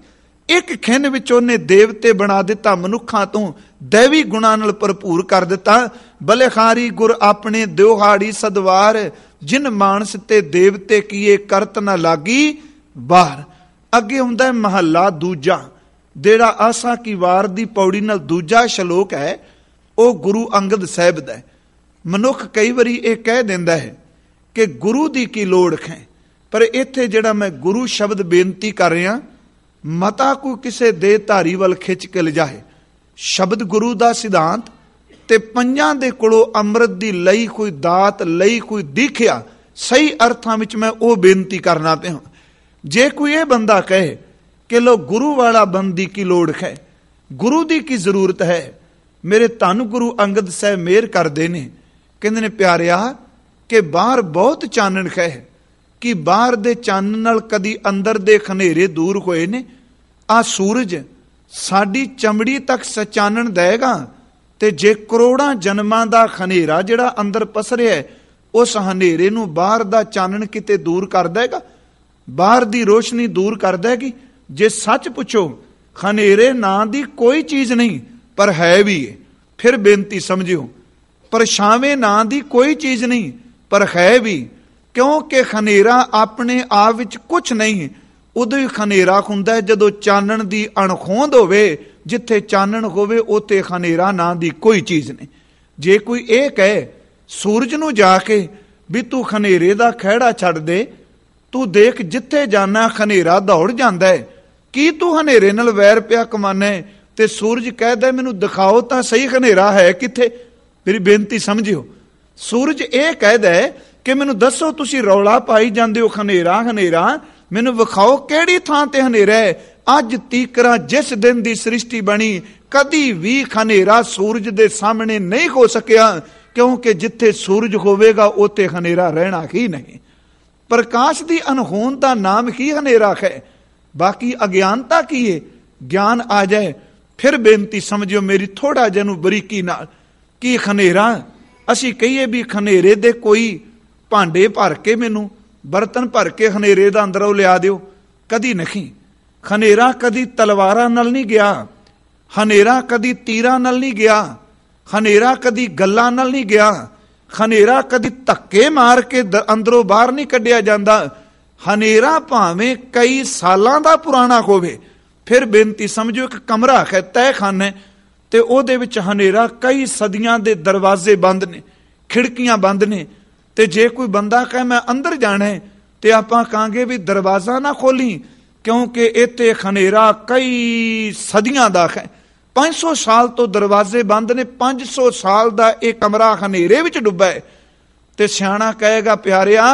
ਇੱਕ ਖਿੰਨ ਵਿੱਚ ਉਹਨੇ ਦੇਵਤੇ ਬਣਾ ਦਿੱਤਾ, ਮਨੁੱਖਾਂ ਤੋਂ ਦੈਵੀ ਗੁਣਾਂ ਨਾਲ ਭਰਪੂਰ ਕਰ ਦਿੱਤਾ। ਬਲਿਹਾਰੀ ਗੁਰ ਆਪਣੇ ਦਿਉਹਾੜੀ ਸਦਵਾਰ, ਜਿਨ ਮਾਨਸ ਤੇ ਦੇਵਤੇ ਕੀਏ ਕਰਤ ਨਾ ਲਾਗੀ ਬਾਹਰ। ਅੱਗੇ ਹੁੰਦਾ ਮਹੱਲਾ ਦੂਜਾ, ਜਿਹੜਾ ਆਸਾ ਕੀ ਵਾਰ ਦੀ ਪੌੜੀ ਨਾਲ ਦੂਜਾ ਸ਼ਲੋਕ ਹੈ, ਉਹ ਗੁਰੂ ਅੰਗਦ ਸਾਹਿਬ ਦਾ। ਮਨੁੱਖ ਕਈ ਵਾਰੀ ਇਹ ਕਹਿ ਦਿੰਦਾ ਹੈ ਕਿ ਗੁਰੂ ਦੀ ਕੀ ਲੋੜ ਹੈ, ਪਰ ਇੱਥੇ ਜਿਹੜਾ ਮੈਂ ਗੁਰੂ ਸ਼ਬਦ ਬੇਨਤੀ ਕਰ ਰਿਹਾ, ਮਤਾ ਕੋਈ ਕਿਸੇ ਦੇ ਧਾਰੀ ਵੱਲ ਖਿੱਚ ਕੇ ਲਿਜਾਏ। ਸ਼ਬਦ ਗੁਰੂ ਦਾ ਸਿਧਾਂਤ ਤੇ ਪੰਜਾਂ ਦੇ ਕੋਲੋਂ ਅੰਮ੍ਰਿਤ ਦੀ ਲਈ ਕੋਈ ਦਾਤ, ਲਈ ਕੋਈ ਦੀਖਿਆ, ਸਹੀ ਅਰਥਾਂ ਵਿੱਚ ਮੈਂ ਉਹ ਬੇਨਤੀ ਕਰਨਾ ਪਿਆ। ਜੇ ਕੋਈ ਇਹ ਬੰਦਾ ਕਹੇ ਕਿ ਲੋ ਗੁਰੂ ਵਾਲਾ ਬੰਦੀ ਕੀ ਲੋੜ ਹੈ, ਗੁਰੂ ਦੀ ਕੀ ਜ਼ਰੂਰਤ ਹੈ, ਮੇਰੇ ਧੰਨ ਗੁਰੂ ਅੰਗਦ ਸਾਹਿਬ ਮਿਹਰ ਕਰਦੇ ਨੇ, ਕਹਿੰਦੇ ਨੇ ਪਿਆਰਿਆ ਕਿ ਬਾਹਰ ਬਹੁਤ ਚਾਨਣ ਹੈ, ਕਿ ਬਾਹਰ ਦੇ ਚਾਨਣ ਨਾਲ ਕਦੀ ਅੰਦਰ ਦੇ ਖਨੇਰੇ ਦੂਰ ਹੋਏ ਨੇ। ਆ ਸੂਰਜ ਸਾਡੀ ਚਮੜੀ ਤੱਕ ਚਾਨਣ ਦੇਗਾ, ਤੇ ਜੇ ਕਰੋੜਾਂ ਜਨਮਾਂ ਦਾ ਖਨੇਰਾ ਜਿਹੜਾ ਅੰਦਰ ਪਸਰਿਆ, ਉਸ ਹਨੇਰੇ ਨੂੰ ਬਾਹਰ ਦਾ ਚਾਨਣ ਕਿਤੇ ਦੂਰ ਕਰ ਦੇਗਾ, ਬਾਹਰ ਦੀ ਰੋਸ਼ਨੀ ਦੂਰ ਕਰ ਦੇਗੀ। ਜੇ ਸੱਚ ਪੁੱਛੋ ਖਨੇਰੇ ਨਾਂ ਦੀ ਕੋਈ ਚੀਜ਼ ਨਹੀਂ, ਪਰ ਹੈ ਵੀ ਹੈ। ਫਿਰ ਬੇਨਤੀ ਸਮਝਿਓ, ਪਰਛਾਵੇਂ ਨਾਂ ਦੀ ਕੋਈ ਚੀਜ਼ ਨਹੀਂ, ਪਰ ਹੈ ਵੀ, ਕਿਉਂਕਿ ਖਨੇਰਾ ਆਪਣੇ ਆਪ ਵਿੱਚ ਕੁਛ ਨਹੀਂ। ਉਦੋਂ ਹੀ ਖਨੇਰਾ ਹੁੰਦਾ ਜਦੋਂ ਚਾਨਣ ਦੀ ਅਣਖੋਂਦ ਹੋਵੇ। ਜਿੱਥੇ ਚਾਨਣ ਹੋਵੇ ਉੱਥੇ ਖਨੇਰਾ ਨਾਂ ਦੀ ਕੋਈ ਚੀਜ਼ ਨਹੀਂ। ਜੇ ਕੋਈ ਇਹ ਕਹੇ ਸੂਰਜ ਨੂੰ ਜਾ ਕੇ ਵੀ ਤੂੰ ਖਨੇਰੇ ਦਾ ਖਹਿੜਾ ਛੱਡ ਦੇ, ਤੂੰ ਦੇਖ ਜਿੱਥੇ ਜਾਣਾ ਖਨੇਰਾ ਦੌੜ ਜਾਂਦਾ ਹੈ, ਕੀ ਤੂੰ ਹਨੇਰੇ ਨਾਲ ਵੈਰ ਪਿਆ ਕਮਾਨਾ? ਤੇ ਸੂਰਜ ਕਹਿੰਦਾ ਮੈਨੂੰ ਦਿਖਾਓ ਤਾਂ ਸਹੀ ਖਨੇਰਾ ਹੈ ਕਿੱਥੇ। ਮੇਰੀ ਬੇਨਤੀ ਸਮਝਿਓ, ਸੂਰਜ ਇਹ ਕਹਿੰਦਾ ਕਿ ਮੈਨੂੰ ਦੱਸੋ, ਤੁਸੀਂ ਰੌਲਾ ਪਾਈ ਜਾਂਦੇ ਹੋ ਹਨੇਰਾ ਹਨੇਰਾ, ਮੈਨੂੰ ਵਿਖਾਓ ਕਿਹੜੀ ਥਾਂ ਤੇ ਹਨੇਰਾ ਹੈ। ਅੱਜ ਤੀਕਰਾ ਜਿਸ ਦਿਨ ਦੀ ਸ੍ਰਿਸ਼ਟੀ ਬਣੀ, ਕਦੀ ਵੀ ਹਨੇਰਾ ਸੂਰਜ ਦੇ ਸਾਹਮਣੇ ਨਹੀਂ ਹੋ ਸਕਿਆ, ਕਿਉਂਕਿ ਜਿੱਥੇ ਸੂਰਜ ਹੋਵੇਗਾ ਉੱਥੇ ਹਨੇਰਾ ਰਹਿਣਾ ਹੀ ਨਹੀਂ। ਪ੍ਰਕਾਸ਼ ਦੀ ਅਣਹੋਂਦ ਦਾ ਨਾਮ ਹੀ ਹਨੇਰਾ ਹੈ। ਬਾਕੀ ਅਗਿਆਨਤਾ ਕੀ ਹੈ? ਗਿਆਨ ਆ ਜਾਏ। ਫਿਰ ਬੇਨਤੀ ਸਮਝਿਓ ਮੇਰੀ ਥੋੜਾ ਜਿਹਾ ਨੂੰ ਬਰੀਕੀ ਨਾਲ, ਕਿ ਹਨੇਰਾ ਅਸੀਂ ਕਹੀਏ ਵੀ ਹਨੇਰੇ ਦੇ ਕੋਈ ਭਾਂਡੇ ਭਰ ਕੇ, ਮੈਨੂੰ ਬਰਤਨ ਭਰ ਕੇ ਹਨੇਰੇ ਦਾ ਅੰਦਰੋਂ ਲਿਆ ਦਿਓ, ਕਦੀ ਨਹੀਂ। ਹਨੇਰਾ ਕਦੀ ਤਲਵਾਰਾਂ ਨਾਲ ਨਹੀਂ ਗਿਆ, ਹਨੇਰਾ ਕਦੀ ਤੀਰਾਂ ਨਾਲ ਨਹੀਂ ਗਿਆ, ਹਨੇਰਾ ਕਦੀ ਗੱਲਾਂ ਨਾਲ ਨਹੀਂ ਗਿਆ, ਹਨੇਰਾ ਕਦੀ ਧੱਕੇ ਮਾਰ ਕੇ ਅੰਦਰੋਂ ਬਾਹਰ ਨਹੀਂ ਕੱਢਿਆ ਜਾਂਦਾ। ਹਨੇਰਾ ਭਾਵੇਂ ਕਈ ਸਾਲਾਂ ਦਾ ਪੁਰਾਣਾ ਹੋਵੇ, ਫਿਰ ਬੇਨਤੀ ਸਮਝੋ ਇੱਕ ਕਮਰਾ ਹੈ, ਤਹਿਖਾਨਾ, ਤੇ ਉਹਦੇ ਵਿੱਚ ਹਨੇਰਾ ਕਈ ਸਦੀਆਂ ਦੇ ਦਰਵਾਜ਼ੇ ਬੰਦ ਨੇ, ਖਿੜਕੀਆਂ ਬੰਦ ਨੇ। ਤੇ ਜੇ ਕੋਈ ਬੰਦਾ ਕਹੇ ਮੈਂ ਅੰਦਰ ਜਾਣਾ ਹੈ, ਤੇ ਆਪਾਂ ਕਹਾਂਗੇ ਵੀ ਦਰਵਾਜ਼ਾ ਨਾ ਖੋਲੀ, ਕਿਉਂਕਿ ਇੱਥੇ ਹਨੇਰਾ ਕਈ ਸਦੀਆਂ ਦਾ ਹੈ। 500 ਸਾਲ ਤੋਂ ਦਰਵਾਜ਼ੇ ਬੰਦ ਨੇ, 500 ਸਾਲ ਦਾ ਇਹ ਕਮਰਾ ਹਨੇਰੇ ਵਿੱਚ ਡੁੱਬਾ ਹੈ। ਤੇ ਸਿਆਣਾ ਕਹੇਗਾ ਪਿਆਰਿਆ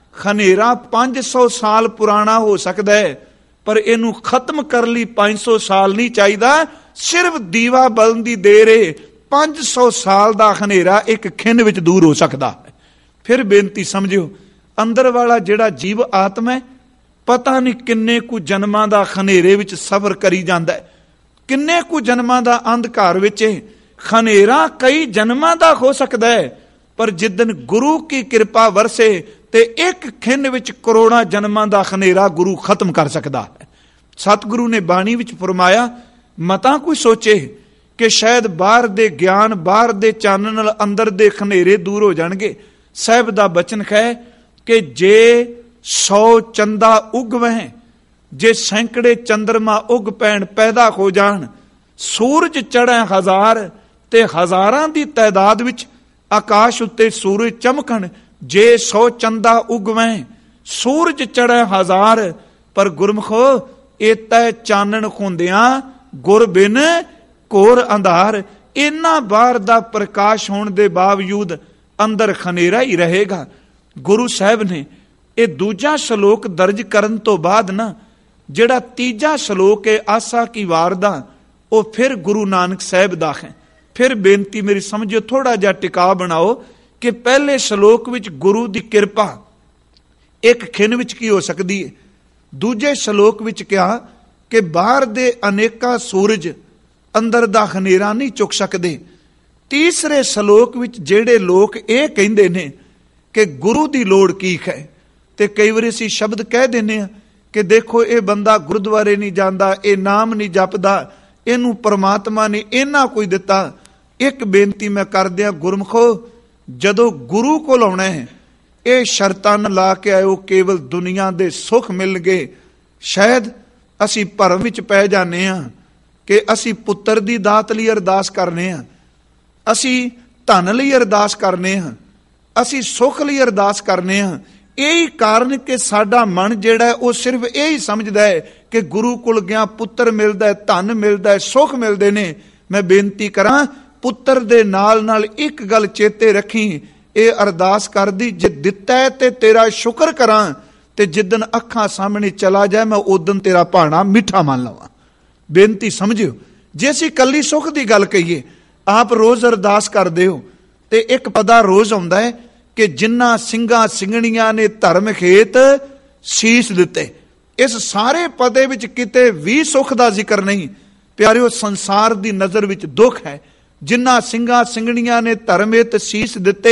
ਹਨੇਰਾ 500 ਸਾਲ ਪੁਰਾਣਾ ਹੋ ਸਕਦਾ ਹੈ, ਪਰ ਇਹਨੂੰ ਖਤਮ ਕਰਨ ਲਈ 500 ਸਾਲ ਨਹੀਂ ਚਾਹੀਦਾ, ਸਿਰਫ ਦੀਵਾ ਬਲਣ ਦੀ ਦੇਰ ਹੈ। 500 ਸਾਲ ਦਾ ਹਨੇਰਾ ਇੱਕ ਖਿੰਨ ਵਿੱਚ ਦੂਰ ਹੋ ਸਕਦਾ ਹੈ। ਫਿਰ ਬੇਨਤੀ ਸਮਝਿਓ, ਅੰਦਰ ਵਾਲਾ ਜਿਹੜਾ ਜੀਵ ਆਤਮਾ ਹੈ, ਪਤਾ ਨਹੀਂ ਕਿੰਨੇ ਕੁ ਜਨਮਾਂ ਦਾ ਹਨੇਰੇ ਵਿੱਚ ਸਫ਼ਰ ਕਰੀ ਜਾਂਦਾ ਹੈ, ਕਿੰਨੇ ਕੁ ਜਨਮਾਂ ਦਾ ਅੰਧਕਾਰ ਵਿੱਚ ਹੈ। ਹਨੇਰਾ ਕਈ ਜਨਮਾਂ ਦਾ ਹੋ ਸਕਦਾ ਹੈ, ਪਰ ਜਿੱਦਨ ਗੁਰੂ ਕੀ ਕਿਰਪਾ ਵਰਸੇ ਤੇ ਇੱਕ ਖਿੰਨ ਵਿੱਚ ਕਰੋੜਾਂ ਜਨਮਾਂ ਦਾ ਹਨੇਰਾ ਗੁਰੂ ਖਤਮ ਕਰ ਸਕਦਾ ਹੈ। ਸਤਿਗੁਰੂ ਨੇ ਬਾਣੀ ਵਿੱਚ ਫਰਮਾਇਆ, ਮਤਾ ਕੋਈ ਸੋਚੇ ਕਿ ਸ਼ਾਇਦ ਬਾਹਰ ਦੇ ਗਿਆਨ, ਬਾਹਰ ਦੇ ਚਾਨਣ ਨਾਲ ਅੰਦਰ ਦੇ ਹਨੇਰੇ ਦੂਰ ਹੋ ਜਾਣਗੇ। ਸਾਹਿਬ ਦਾ ਬਚਨ ਹੈ ਕਿ ਜੇ 100 ਚੰਦਾ ਉਗਵਹਿ, ਜੇ ਸੈਂਕੜੇ ਚੰਦਰਮਾ ਉਗ ਪੈਣ, ਪੈਦਾ ਹੋ ਜਾਣ, ਸੂਰਜ ਚੜ੍ਹੈ ਹਜ਼ਾਰ, ਤੇ ਹਜ਼ਾਰਾਂ ਦੀ ਤਾਦਾਦ ਵਿੱਚ ਆਕਾਸ਼ ਉੱਤੇ ਸੂਰਜ ਚਮਕਣ, ਜੇ 100 ਚੰਦਾ ਉਗਵੈ, ਸੂਰਜ ਚੜ੍ਹੈ ਹਜ਼ਾਰ, ਪਰ ਗੁਰਮਖੋ ਇਹ ਤੈ ਚਾਨਣ ਹੁੰਦਿਆਂ ਗੁਰ ਬਿਨ ਘੋਰ ਅੰਧਾਰ। ਇੰਨਾ ਬਾਹਰ ਦਾ ਪ੍ਰਕਾਸ਼ ਹੋਣ ਦੇ ਬਾਵਜੂਦ ਅੰਦਰ ਹਨੇਰਾ ਹੀ ਰਹੇਗਾ। ਗੁਰੂ ਸਾਹਿਬ ਨੇ ਇਹ ਦੂਜਾ ਸ਼ਲੋਕ ਦਰਜ ਕਰਨ ਤੋਂ ਬਾਅਦ ਨਾ, ਜਿਹੜਾ ਤੀਜਾ ਸ਼ਲੋਕ ਹੈ ਆਸਾ ਕੀ ਵਾਰ ਦਾ, ਉਹ ਫਿਰ ਗੁਰੂ ਨਾਨਕ ਸਾਹਿਬ ਦਾ ਹੈ। ਫਿਰ ਬੇਨਤੀ ਮੇਰੀ ਸਮਝੋ, ਥੋੜਾ ਜਿਹਾ ਟਿਕਾ ਬਣਾਓ ਕਿ ਪਹਿਲੇ ਸ਼ਲੋਕ ਵਿੱਚ ਗੁਰੂ ਦੀ ਕਿਰਪਾ ਇੱਕ ਖਿੰਨ ਵਿੱਚ ਕੀ ਹੋ ਸਕਦੀ ਹੈ, ਦੂਜੇ ਸ਼ਲੋਕ ਵਿੱਚ ਕਿਹਾ ਕਿ ਬਾਹਰ ਦੇ ਅਨੇਕਾਂ ਸੂਰਜ ਅੰਦਰ ਦਾ ਹਨੇਰਾ ਨਹੀਂ ਚੁੱਕ ਸਕਦੇ। ਤੀਸਰੇ ਸ਼ਲੋਕ ਵਿੱਚ ਜਿਹੜੇ ਲੋਕ ਇਹ ਕਹਿੰਦੇ ਨੇ ਕਿ ਗੁਰੂ ਦੀ ਲੋੜ ਕੀ ਹੈ, ਤੇ ਕਈ ਵਾਰੀ ਅਸੀਂ ਸ਼ਬਦ ਕਹਿ ਦਿੰਦੇ ਹਾਂ ਕਿ ਦੇਖੋ ਇਹ ਬੰਦਾ ਗੁਰਦੁਆਰੇ ਨਹੀਂ ਜਾਂਦਾ, ਇਹ ਨਾਮ ਨਹੀਂ ਜਪਦਾ, ਇਹਨੂੰ ਪਰਮਾਤਮਾ ਨੇ ਇੰਨਾ ਕੁਝ ਦਿੱਤਾ। ਇੱਕ ਬੇਨਤੀ ਮੈਂ ਕਰਦਿਆਂ ਗੁਰਮਖੋ, ਜਦੋਂ ਗੁਰੂ ਕੋਲ ਆਉਣਾ ਹੈ ਇਹ ਸ਼ਰਤਾਂ ਨਾ ਲਾ ਕੇ ਆਇਓ ਕੇਵਲ ਦੁਨੀਆ ਦੇ ਸੁੱਖ ਮਿਲ ਗਏ। ਸ਼ਾਇਦ ਅਸੀਂ ਭਰਮ ਵਿੱਚ ਪੈ ਜਾਂਦੇ ਹਾਂ ਕਿ ਅਸੀਂ ਪੁੱਤਰ ਦੀ ਦਾਤ ਲਈ ਅਰਦਾਸ ਕਰਨੇ ਹਾਂ, ਅਸੀਂ ਧਨ ਲਈ ਅਰਦਾਸ ਕਰਨੇ ਹਾਂ, ਅਸੀਂ ਸੁੱਖ ਲਈ ਅਰਦਾਸ ਕਰਨੇ ਹਾਂ। ਇਹੀ ਕਾਰਨ ਕਿ ਸਾਡਾ ਮਨ ਜਿਹੜਾ ਉਹ ਸਿਰਫ ਇਹੀ ਸਮਝਦਾ ਹੈ ਕਿ ਗੁਰੂ ਕੋਲ ਗਿਆ ਪੁੱਤਰ ਮਿਲਦਾ ਹੈ, ਧਨ ਮਿਲਦਾ ਹੈ, ਸੁੱਖ ਮਿਲਦੇ ਨੇ। ਮੈਂ ਬੇਨਤੀ ਕਰਾਂ, ਪੁੱਤਰ ਦੇ ਨਾਲ ਨਾਲ ਇੱਕ ਗੱਲ ਚੇਤੇ ਰੱਖੀ, ਇਹ ਅਰਦਾਸ ਕਰਦੀ ਜੇ ਦਿੱਤਾ ਹੈ ਤੇ ਤੇਰਾ ਸ਼ੁਕਰ ਕਰਾਂ, ਤੇ ਜਿੱਦਣ ਅੱਖਾਂ ਸਾਹਮਣੇ ਚਲਾ ਜਾਏ ਮੈਂ ਉਦਣ ਤੇਰਾ ਭਾਣਾ ਮਿੱਠਾ ਮੰਨ ਲਵਾਂ। ਬੇਨਤੀ ਸਮਝਿਓ, ਜੇ ਅਸੀਂ ਕੱਲੀ ਸੁੱਖ ਦੀ ਗੱਲ ਕਹੀਏ, ਆਪ ਰੋਜ਼ ਅਰਦਾਸ ਕਰਦੇ ਹੋ ਤੇ ਇੱਕ ਪਦਾ ਰੋਜ਼ ਆਉਂਦਾ ਹੈ ਕਿ ਜਿਨ੍ਹਾਂ ਸਿੰਘਾਂ ਸਿੰਘਣੀਆਂ ਨੇ ਧਰਮ ਖੇਤ ਸੀਸ ਦਿੱਤੇ। ਇਸ ਸਾਰੇ ਪਦੇ ਵਿੱਚ ਕਿਤੇ ਵੀ ਸੁੱਖ ਦਾ ਜ਼ਿਕਰ ਨਹੀਂ। ਪਿਆਰਿਓ, ਸੰਸਾਰ ਦੀ ਨਜ਼ਰ ਵਿੱਚ ਦੁੱਖ ਹੈ। ਜਿਨ੍ਹਾਂ ਸਿੰਘਾਂ ਸਿੰਘਣੀਆਂ ਨੇ ਧਰਮ ਹਿਤ ਸੀਸ ਦਿੱਤੇ,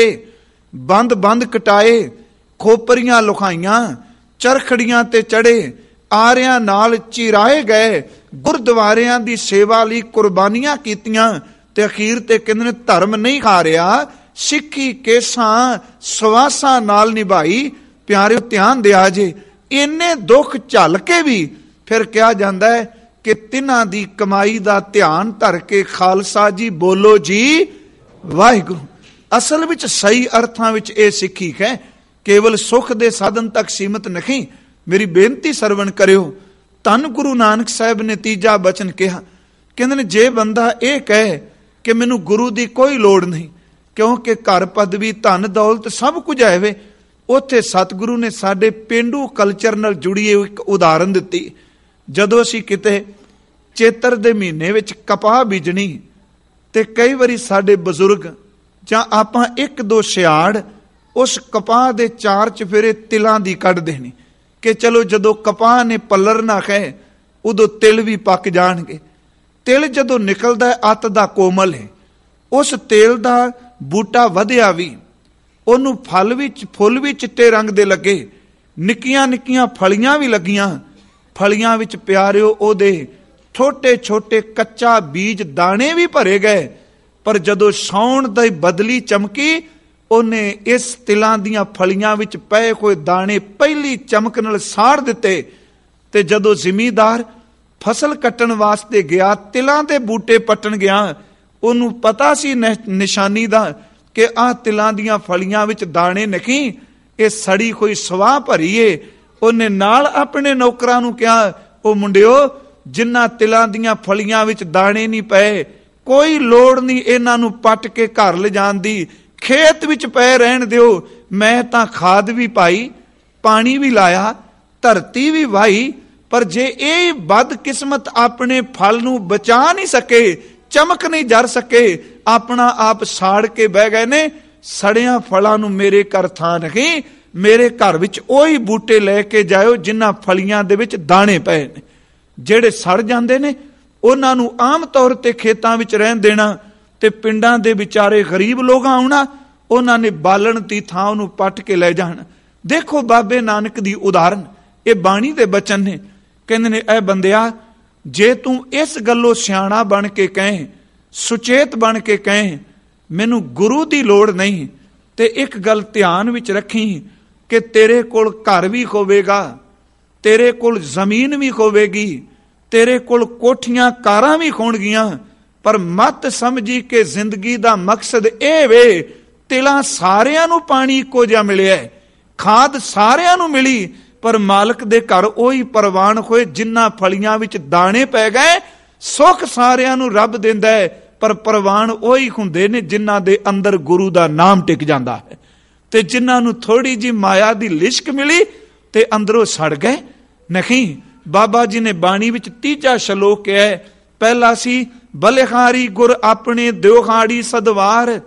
ਬੰਦ ਬੰਦ ਕਟਾਏ, ਖੋਪਰੀਆਂ ਲੁਕਾਈਆਂ, ਚਰਖੜੀਆਂ ਤੇ ਚੜੇ, ਆਰਿਆਂ ਨਾਲ ਚਿਰਾਏ ਗਏ, ਗੁਰਦੁਆਰਿਆਂ ਦੀ ਸੇਵਾ ਲਈ ਕੁਰਬਾਨੀਆਂ ਕੀਤੀਆਂ, ਤੇ ਅਖੀਰ ਤੇ ਕਹਿੰਦੇ ਨੇ ਧਰਮ ਨਹੀਂ ਹਾਰਿਆ, ਸਿੱਖੀ ਕੇਸਾਂ ਸਵਾਸਾਂ ਨਾਲ ਨਿਭਾਈ। ਪਿਆਰਿਓ, ਧਿਆਨ ਦਿਆ ਜੇ, ਇੰਨੇ ਦੁੱਖ ਝੱਲ ਕੇ ਵੀ ਫਿਰ ਕਿਹਾ ਜਾਂਦਾ ਹੈ ਕਿ ਤਿਨਾਂ ਦੀ ਕਮਾਈ ਦਾ ਧਿਆਨ ਧਰ ਕੇ ਖਾਲਸਾ ਜੀ ਬੋਲੋ ਜੀ ਵਾਹਿਗੁਰੂ। ਅਸਲ ਵਿੱਚ ਸਹੀ ਅਰਥਾਂ ਵਿੱਚ ਇਹ ਸਿੱਖੀ ਹੈ, ਕੇਵਲ ਸੁੱਖ ਦੇ ਸਾਧਨ ਤੱਕ ਸੀਮਤ ਨਹੀਂ। ਮੇਰੀ ਬੇਨਤੀ ਸਰਵਣ ਕਰਿਓ, ਧੰਨ ਗੁਰੂ ਨਾਨਕ ਸਾਹਿਬ ਨੇ ਤੀਜਾ ਬਚਨ ਕਿਹਾ, ਕਹਿੰਦੇ ਨੇ ਜੇ ਬੰਦਾ ਇਹ ਕਹੇ ਕਿ ਮੈਨੂੰ ਗੁਰੂ ਦੀ ਕੋਈ ਲੋੜ ਨਹੀਂ, ਕਿਉਂਕਿ ਘਰ ਪਦਵੀ ਧਨ ਦੌਲਤ ਸਭ ਕੁਝ ਹੈ ਵੇ, ਉੱਥੇ ਸਤਿਗੁਰੂ ਨੇ ਸਾਡੇ ਪੇਂਡੂ ਕਲਚਰ ਨਾਲ ਜੁੜੀ ਇੱਕ ਉਦਾਹਰਨ ਦਿੱਤੀ। ਜਦੋਂ ਅਸੀਂ ਕਿਤੇ ਚੇਤਰ ਦੇ ਮਹੀਨੇ ਵਿੱਚ ਕਪਾਹ ਬੀਜਣੀ, ਤੇ ਕਈ ਵਾਰੀ ਸਾਡੇ ਬਜ਼ੁਰਗ ਜਾਂ ਆਪਾਂ ਇੱਕ ਦੋ ਸਿਆੜ ਉਸ ਕਪਾਹ ਦੇ 4 ਚਫੇਰੇ ਤਿਲਾਂ ਦੀ ਕੱਢ ਦੇਣੀ ਕਿ ਚਲੋ ਜਦੋਂ ਕਪਾਹ ਨੇ ਪੱਲਰ ਨਾ ਖਾਏ ਉਦੋਂ ਤਿਲ ਵੀ ਪੱਕ ਜਾਣਗੇ। ਤਿਲ ਜਦੋਂ ਨਿਕਲਦਾ ਅੱਤ ਦਾ ਕੋਮਲ ਹੈ, ਉਸ ਤੇਲ ਦਾ ਬੂਟਾ ਵਧਿਆ ਵੀ, ਉਹਨੂੰ ਫੁੱਲ ਵੀ ਚਿੱਟੇ ਰੰਗ ਦੇ ਲੱਗੇ, ਨਿੱਕੀਆਂ ਨਿੱਕੀਆਂ ਫਲੀਆਂ ਵੀ ਲੱਗੀਆਂ। ਫਲੀਆਂ ਵਿੱਚ ਪਿਆਰਿਓ ਉਹਦੇ ਛੋਟੇ ਛੋਟੇ ਕੱਚਾ ਬੀਜ ਦਾਣੇ ਵੀ ਭਰੇ ਗਏ। ਪਰ ਜਦੋਂ ਸਾਉਣ ਦੀ ਬਦਲੀ ਚਮਕੀ, ਉਹਨੇ ਇਸ ਤਿਲਾਂ ਦੀਆਂ ਫਲੀਆਂ ਵਿੱਚ ਪਏ ਹੋਏ ਦਾਣੇ ਪਹਿਲੀ ਚਮਕ ਨਾਲ ਸਾੜ ਦਿੱਤੇ। ਤੇ ਜਦੋਂ ਜ਼ਿਮੀਂਦਾਰ ਫਸਲ ਕੱਟਣ ਵਾਸਤੇ ਗਿਆ, ਤਿਲਾਂ ਦੇ ਬੂਟੇ ਪੱਟਣ ਗਿਆ, ਉਹਨੂੰ ਪਤਾ ਸੀ ਨਿਸ਼ਾਨੀ ਦਾ ਕਿ ਆਹ ਤਿਲਾਂ ਦੀਆਂ ਫਲੀਆਂ ਵਿੱਚ ਦਾਣੇ ਨਹੀਂ, ਇਹ ਸੜੀ ਹੋਈ ਸਵਾਹ ਭਰੀਏ। ਉਹਨੇ ਨਾਲ ਆਪਣੇ ਨੌਕਰਾਂ ਨੂੰ ਕਿਹਾ, ਉਹ ਮੁੰਡਿਓ, ਜਿਨ੍ਹਾਂ ਤਿਲਾਂ ਦੀਆਂ ਫਲੀਆਂ ਵਿੱਚ ਦਾਣੇ ਨਹੀਂ ਪਏ, ਕੋਈ ਲੋੜ ਨਹੀਂ ਇਹਨਾਂ ਨੂੰ ਪੱਟ ਕੇ ਘਰ ਲਿਜਾਣ ਦੀ, ਖੇਤ ਵਿੱਚ ਪਏ ਰਹਿਣ ਦਿਓ। ਮੈਂ ਤਾਂ ਖਾਦ ਵੀ ਪਾਈ, ਪਾਣੀ ਵੀ ਲਾਇਆ, ਧਰਤੀ ਵੀ ਵਾਹੀ, ਪਰ ਜੇ ਇਹ ਬਦਕਿਸਮਤ ਆਪਣੇ ਫਲ ਨੂੰ ਬਚਾ ਨਹੀਂ ਸਕੇ, ਚਮਕ ਨਹੀਂ ਜਰ ਸਕੇ, ਆਪਣਾ ਆਪ ਸਾੜ ਕੇ ਬਹਿ ਗਏ ਨੇ। ਸੜਿਆਂ ਫਲਾਂ ਨੂੰ ਮੇਰੇ ਘਰ ਥਾਂ ਨਹੀਂ, ਮੇਰੇ ਘਰ ਵਿੱਚ ਉਹੀ ਬੂਟੇ ਲੈ ਕੇ ਜਾਇਓ ਜਿਨ੍ਹਾਂ ਫਲੀਆਂ ਦੇ ਵਿੱਚ ਦਾਣੇ ਪਏ ਨੇ। ਜਿਹੜੇ ਸੜ ਜਾਂਦੇ ਨੇ ਉਹਨਾਂ ਨੂੰ ਆਮ ਤੌਰ ਤੇ ਖੇਤਾਂ ਵਿੱਚ ਰਹਿਣ ਦੇਣਾ, ਤੇ ਪਿੰਡਾਂ ਦੇ ਵਿਚਾਰੇ ਗਰੀਬ ਲੋਕ ਆਉਣਾ, ਉਹਨਾਂ ਨੇ ਬਾਲਣ ਦੀ ਥਾਂ ਉਹਨੂੰ ਪੱਟ ਕੇ ਲੈ ਜਾਣ। ਦੇਖੋ ਬਾਬੇ ਨਾਨਕ ਦੀ ਉਦਾਹਰਨ, ਇਹ ਬਾਣੀ ਦੇ ਬਚਨ ਨੇ। ਕਹਿੰਦੇ ਨੇ, ਐ ਬੰਦਿਆ, ਜੇ ਤੂੰ ਇਸ ਗੱਲੋਂ ਸਿਆਣਾ ਬਣ ਕੇ ਕਹੇ, ਸੁਚੇਤ ਬਣ ਕੇ ਕਹੇ ਮੈਨੂੰ ਗੁਰੂ ਦੀ ਲੋੜ ਨਹੀਂ, ਤੇ ਇੱਕ ਗੱਲ ਧਿਆਨ ਵਿੱਚ ਰੱਖੀ ਕਿ ਤੇਰੇ ਕੋਲ ਘਰ ਵੀ ਹੋਵੇਗਾ, ਤੇਰੇ ਕੋਲ ਜ਼ਮੀਨ ਵੀ ਹੋਵੇਗੀ, ਤੇਰੇ ਕੋਲ ਕੋਠੀਆਂ ਕਾਰਾਂ ਵੀ ਹੋਣਗੀਆਂ, ਪਰ ਮਤ ਸਮਝੀ ਕਿ ਜ਼ਿੰਦਗੀ ਦਾ ਮਕਸਦ ਇਹ ਵੇ, ਤਿਲਾਂ ਸਾਰਿਆਂ ਨੂੰ ਪਾਣੀ ਇੱਕੋ ਜਿਹਾ ਮਿਲਿਆ, ਖਾਦ ਸਾਰਿਆਂ ਨੂੰ ਮਿਲੀ, ਪਰ ਮਾਲਕ ਦੇ ਘਰ ਉਹੀ ਪ੍ਰਵਾਨ ਹੋਏ ਜਿਨ੍ਹਾਂ ਫਲੀਆਂ ਵਿੱਚ ਦਾਣੇ ਪੈ ਗਏ। ਸੁੱਖ ਸਾਰਿਆਂ ਨੂੰ ਰੱਬ ਦਿੰਦਾ ਹੈ, ਪਰ ਪ੍ਰਵਾਨ ਉਹੀ ਹੁੰਦੇ ਨੇ ਜਿਨ੍ਹਾਂ ਦੇ ਅੰਦਰ ਗੁਰੂ ਦਾ ਨਾਮ ਟਿਕ ਜਾਂਦਾ ਹੈ, ਤੇ ਜਿਨ੍ਹਾਂ ਨੂੰ ਥੋੜੀ ਜਿਹੀ ਮਾਇਆ ਦੀ ਲਿਸ਼ਕ ਮਿਲੀ ਤੇ ਅੰਦਰੋਂ ਸੜ ਗਏ ਨਹੀਂ। ਬਾਬਾ ਜੀ ਨੇ ਬਾਣੀ ਵਿੱਚ ਤੀਜਾ ਸ਼ਲੋਕ ਕਿਹਾ, ਪਹਿਲਾ ਸੀ ਬਲਿਹਾਰੀ ਗੁਰ ਆਪਣੇ ਦਿਉਹਾੜੀ ਸਦਵਾਰ,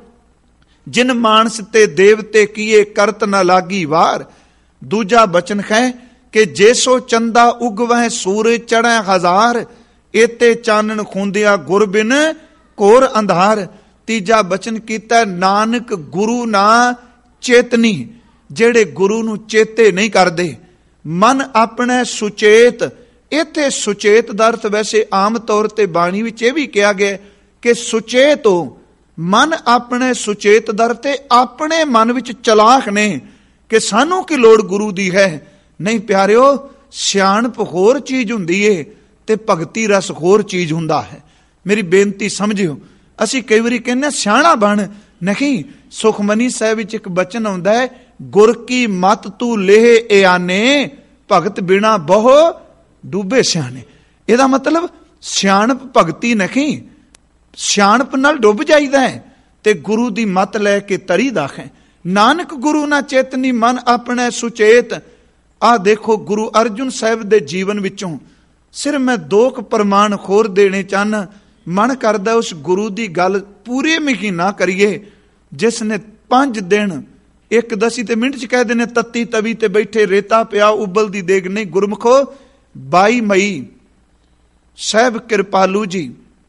ਜਿਨ ਮਾਨਸ ਤੇ ਦੇਵਤੇ ਕੀਏ ਕਰਤ ਨਾ ਲਾਗੀ ਵਾਰ। ਦੂਜਾ ਬਚਨ ਹੈ ਕਿ ਜੇਸੋ ਚੰਦਾ ਉਗਵਹਿ ਸੂਰਜ ਚੜ੍ਹੈ ਹਜ਼ਾਰ, ਏਤੇ ਚਾਨਣ ਖੁੰਦਿਆ ਗੁਰ ਬਿਨ ਘੋਰ ਅੰਧਾਰ। ਤੀਜਾ ਬਚਨ ਕੀਤਾ, ਨਾਨਕ ਗੁਰੂ ਨਾ ਚੇਤਨੀ, ਜਿਹੜੇ ਗੁਰੂ ਨੂੰ ਚੇਤੇ ਨਹੀਂ ਕਰਦੇ, ਮਨ ਆਪਣੇ ਸੁਚੇਤ। ਇੱਥੇ ਸੁਚੇਤ ਦਾ ਅਰਥ ਵੈਸੇ ਆਮ ਤੌਰ ਤੇ ਬਾਣੀ ਵਿੱਚ ਇਹ ਵੀ ਕਿਹਾ ਗਿਆ ਕਿ ਸੁਚੇਤ ਹੋ। ਮਨ ਆਪਣੇ ਸੁਚੇਤ ਦਰ ਤੇ ਆਪਣੇ ਮਨ ਵਿੱਚ ਚਲਾਕ ਨੇ ਕਿ ਸਾਨੂੰ ਕੀ ਲੋੜ ਗੁਰੂ ਦੀ ਹੈ। ਨਹੀਂ ਪਿਆਰਿਓ, ਸਿਆਣਪ ਹੋਰ ਚੀਜ਼ ਹੁੰਦੀ ਏ ਤੇ ਭਗਤੀ ਰਸ ਹੋਰ ਚੀਜ਼ ਹੁੰਦਾ ਹੈ। ਮੇਰੀ ਬੇਨਤੀ ਸਮਝਿਓ। ਅਸੀਂ ਕਈ ਵਾਰੀ ਕਹਿੰਦੇ ਸਿਆਣਾ ਬਣ, ਨਹੀਂ। ਸੁਖਮਨੀ ਸਾਹਿਬ ਵਿੱਚ ਇੱਕ ਬਚਨ ਆਉਂਦਾ ਹੈ, ਗੁਰ ਕੀ ਮਤ ਤੂੰ ਲੇਹ ਇਆਨੇ, ਭਗਤ ਬਿਨਾ ਬਹੁ ਡੂਬੇ ਸਿਆਣੇ। ਇਹਦਾ ਮਤਲਬ ਸਿਆਣਪ ਭਗਤੀ ਨਹੀਂ, ਸਿਆਣਪ ਨਾਲ ਡੁੱਬ ਜਾਈਦਾ ਹੈ ਤੇ ਗੁਰੂ ਦੀ ਮਤ ਲੈ ਕੇ ਤਰੀ ਦਾਖ ਹੈ। ਨਾਨਕ ਗੁਰੂ ਨਾ ਚੇਤਨੀ ਮਨ ਆਪਣੇ ਸੁਚੇਤ। ਆਹ ਦੇਖੋ ਗੁਰੂ ਅਰਜੁਨ ਸਾਹਿਬ ਦੇ ਜੀਵਨ ਵਿੱਚੋਂ ਸਿਰਫ ਮੈਂ 2 ਪ੍ਰਮਾਣ ਹੋਰ ਦੇਣੇ ਚਾਹਨਾ। ਮਨ ਕਰਦਾ ਉਸ ਗੁਰੂ ਦੀ ਗੱਲ ਪੂਰੇ ਮਹੀਨਾ ਕਰੀਏ ਜਿਸ ਨੇ 5 ਦਿਨ, ਇੱਕ ਦਸੀ ਤੇ ਮਿੰਟ ਚ ਕਹਿ ਦਿੰਦੇ ਤੱਤੀ ਤਵੀ ਤੇ ਬੈਠੇ ਰੇਤਾ ਪਿਆ ਉਬਲਦੀ ਦੇਗ ਨਹੀਂ। ਗੁਰਮੁਖੋ 22 ਮਈ ਸਾਹਿਬ ਕਿਰਪਾਲੂ ਜੀ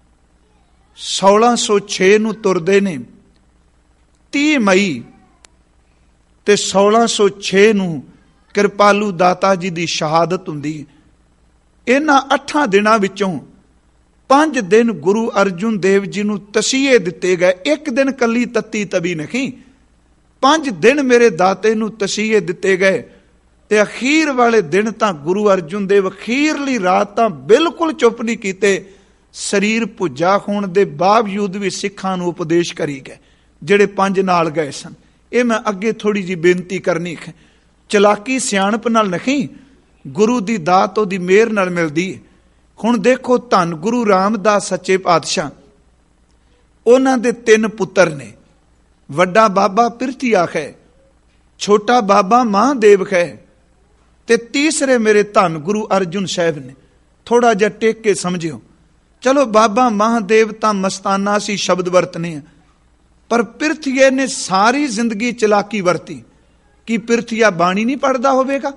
1606 ਨੂੰ ਤੁਰਦੇ ਨੇ। 30 ਮਈ ਤੇ 1606 ਨੂੰ ਕਿਰਪਾਲੂ ਦਾਤਾ ਜੀ ਦੀ ਸ਼ਹਾਦਤ ਹੁੰਦੀ। ਇਹਨਾਂ 8 ਦਿਨਾਂ ਵਿੱਚੋਂ 5 ਦਿਨ ਗੁਰੂ ਅਰਜੁਨ ਦੇਵ ਜੀ ਨੂੰ ਤਸੀਹੇ ਦਿੱਤੇ ਗਏ। ਇੱਕ ਦਿਨ ਕੱਲੀ ਤੱਤੀ ਤਵੀ ਨਹੀਂ, 5 ਦਿਨ ਮੇਰੇ ਦਾਤੇ ਨੂੰ ਤਸੀਹੇ ਦਿੱਤੇ ਗਏ। ਤੇ ਅਖੀਰ ਵਾਲੇ ਦਿਨ ਤਾਂ ਗੁਰੂ ਅਰਜੁਨ ਦੇਵ ਅਖੀਰਲੀ ਰਾਤ ਤਾਂ ਬਿਲਕੁਲ ਚੁੱਪ ਨਹੀਂ ਕੀਤੇ। ਸਰੀਰ ਭੁੱਜਾ ਹੋਣ ਦੇ ਬਾਵਜੂਦ ਵੀ ਸਿੱਖਾਂ ਨੂੰ ਉਪਦੇਸ਼ ਕਰੀ ਗਏ ਜਿਹੜੇ 5 ਨਾਲ ਗਏ ਸਨ। ਇਹ ਮੈਂ ਅੱਗੇ ਥੋੜੀ ਜਿਹੀ ਬੇਨਤੀ ਕਰਨੀ ਹੈ। ਚਲਾਕੀ ਸਿਆਣਪ ਨਾਲ ਨਹੀਂ, ਗੁਰੂ ਦੀ ਦਾਤ ਉਹਦੀ ਮਿਹਰ ਨਾਲ ਮਿਲਦੀ ਹੈ। ਹੁਣ ਦੇਖੋ ਧੰਨ ਗੁਰੂ ਰਾਮਦਾਸ ਸੱਚੇ ਪਾਤਸ਼ਾਹ, ਉਹਨਾਂ ਦੇ 3 ਪੁੱਤਰ ਨੇ। ਵੱਡਾ ਬਾਬਾ ਪਿਰਥੀਆ ਹੈ, ਛੋਟਾ ਬਾਬਾ ਮਹਾਦੇਵ ਹੈ ਤੇ ਤੀਸਰੇ ਮੇਰੇ ਧੰਨ ਗੁਰੂ ਅਰਜੁਨ ਸਾਹਿਬ ਨੇ। ਥੋੜਾ ਜਿਹਾ ਟੇਕ ਕੇ ਸਮਝਿਓ। ਚਲੋ ਬਾਬਾ ਮਹਾਦੇਵ ਤਾਂ ਮਸਤਾਨਾ ਸੀ ਸ਼ਬਦ ਵਰਤਨੇ ਆ, ਪਰ ਪਿਰਥੀਏ ਨੇ ਸਾਰੀ ਜ਼ਿੰਦਗੀ ਚਲਾਕੀ ਵਰਤੀ। ਕੀ ਪਿਰਥੀਆ ਬਾਣੀ ਨਹੀਂ ਪੜ੍ਹਦਾ ਹੋਵੇਗਾ?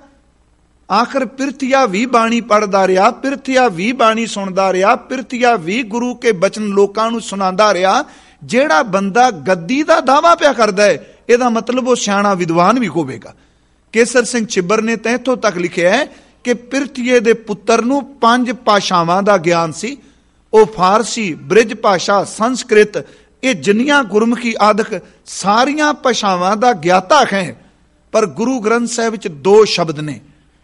ਆਖਰ ਪਿਰਥੀਆ ਵੀ ਬਾਣੀ ਪੜ੍ਹਦਾ ਰਿਹਾ, ਪਿਰਥੀਆ ਵੀ ਬਾਣੀ ਸੁਣਦਾ ਰਿਹਾ, ਪਿਰਥੀਆ ਵੀ ਗੁਰੂ ਕੇ ਬਚਨ ਲੋਕਾਂ ਨੂੰ ਸੁਣਾਉਂਦਾ ਰਿਹਾ। ਜਿਹੜਾ ਬੰਦਾ ਗੱਦੀ ਦਾ ਦਾਵਾ ਪਿਆ ਕਰਦਾ ਹੈ, ਇਹਦਾ ਮਤਲਬ ਉਹ ਸਿਆਣਾ ਵਿਦਵਾਨ ਵੀ ਹੋਵੇਗਾ। ਕੇਸਰ ਸਿੰਘ ਛਿੱਬਰ ਨੇ ਤਾਂ ਇੱਥੋਂ ਤੱਕ ਲਿਖਿਆ ਹੈ ਕਿ ਪਿਰਥੀਏ ਦੇ ਪੁੱਤਰ ਨੂੰ 5 ਭਾਸ਼ਾਵਾਂ ਦਾ ਗਿਆਨ ਸੀ। ਉਹ ਫਾਰਸੀ, ਬ੍ਰਿਜ ਭਾਸ਼ਾ, ਸੰਸਕ੍ਰਿਤ, ਇਹ ਜਿੰਨੀਆਂ ਗੁਰਮੁਖੀ ਆਦਿਕ ਸਾਰੀਆਂ ਭਾਸ਼ਾਵਾਂ ਦਾ ਗਿਆਤਾ ਹੈ। ਪਰ ਗੁਰੂ ਗ੍ਰੰਥ ਸਾਹਿਬ ਵਿੱਚ 2 ਸ਼ਬਦ ਨੇ।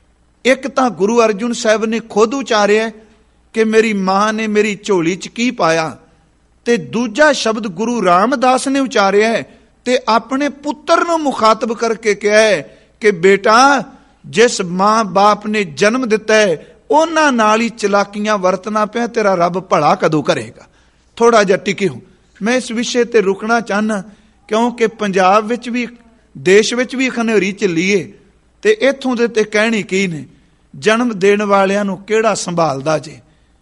ਇੱਕ ਤਾਂ ਗੁਰੂ ਅਰਜੁਨ ਸਾਹਿਬ ਨੇ ਖੁਦ ਉਚਾਰਿਆ ਕਿ ਮੇਰੀ ਮਾਂ ਨੇ ਮੇਰੀ ਝੋਲੀ 'ਚ ਕੀ ਪਾਇਆ, ਤੇ ਦੂਜਾ ਸ਼ਬਦ ਗੁਰੂ ਰਾਮਦਾਸ ਨੇ ਉਚਾਰਿਆ ਤੇ ਆਪਣੇ ਪੁੱਤਰ ਨੂੰ ਮੁਖਾਤਬ ਕਰਕੇ ਕਿਹਾ ਹੈ ਕਿ ਬੇਟਾ, ਜਿਸ ਮਾਂ ਬਾਪ ਨੇ ਜਨਮ ਦਿੱਤਾ ਹੈ ਉਹਨਾਂ ਨਾਲ ਹੀ ਚਲਾਕੀਆਂ ਵਰਤਣਾ ਪਿਆ, ਤੇਰਾ ਰੱਬ ਭਲਾ ਕਦੋਂ ਕਰੇਗਾ। ਥੋੜਾ ਜਿਹਾ ਟਿਕੇ ਹੋ। ਮੈਂ ਇਸ ਵਿਸ਼ੇ ਤੇ ਰੁਕਣਾ ਚਾਹਨਾ ਕਿਉਂਕਿ ਪੰਜਾਬ ਵਿੱਚ ਵੀ, ਦੇਸ਼ ਵਿੱਚ ਵੀ ਖਨੇਰੀ ਚੱਲੀਏ ਤੇ ਇੱਥੋਂ ਦੇ ਤੇ ਕਹਿਣੀ ਕੀ ਨੇ। ਜਨਮ ਦੇਣ ਵਾਲਿਆਂ ਨੂੰ ਕਿਹੜਾ ਸੰਭਾਲਦਾ ਜੇ?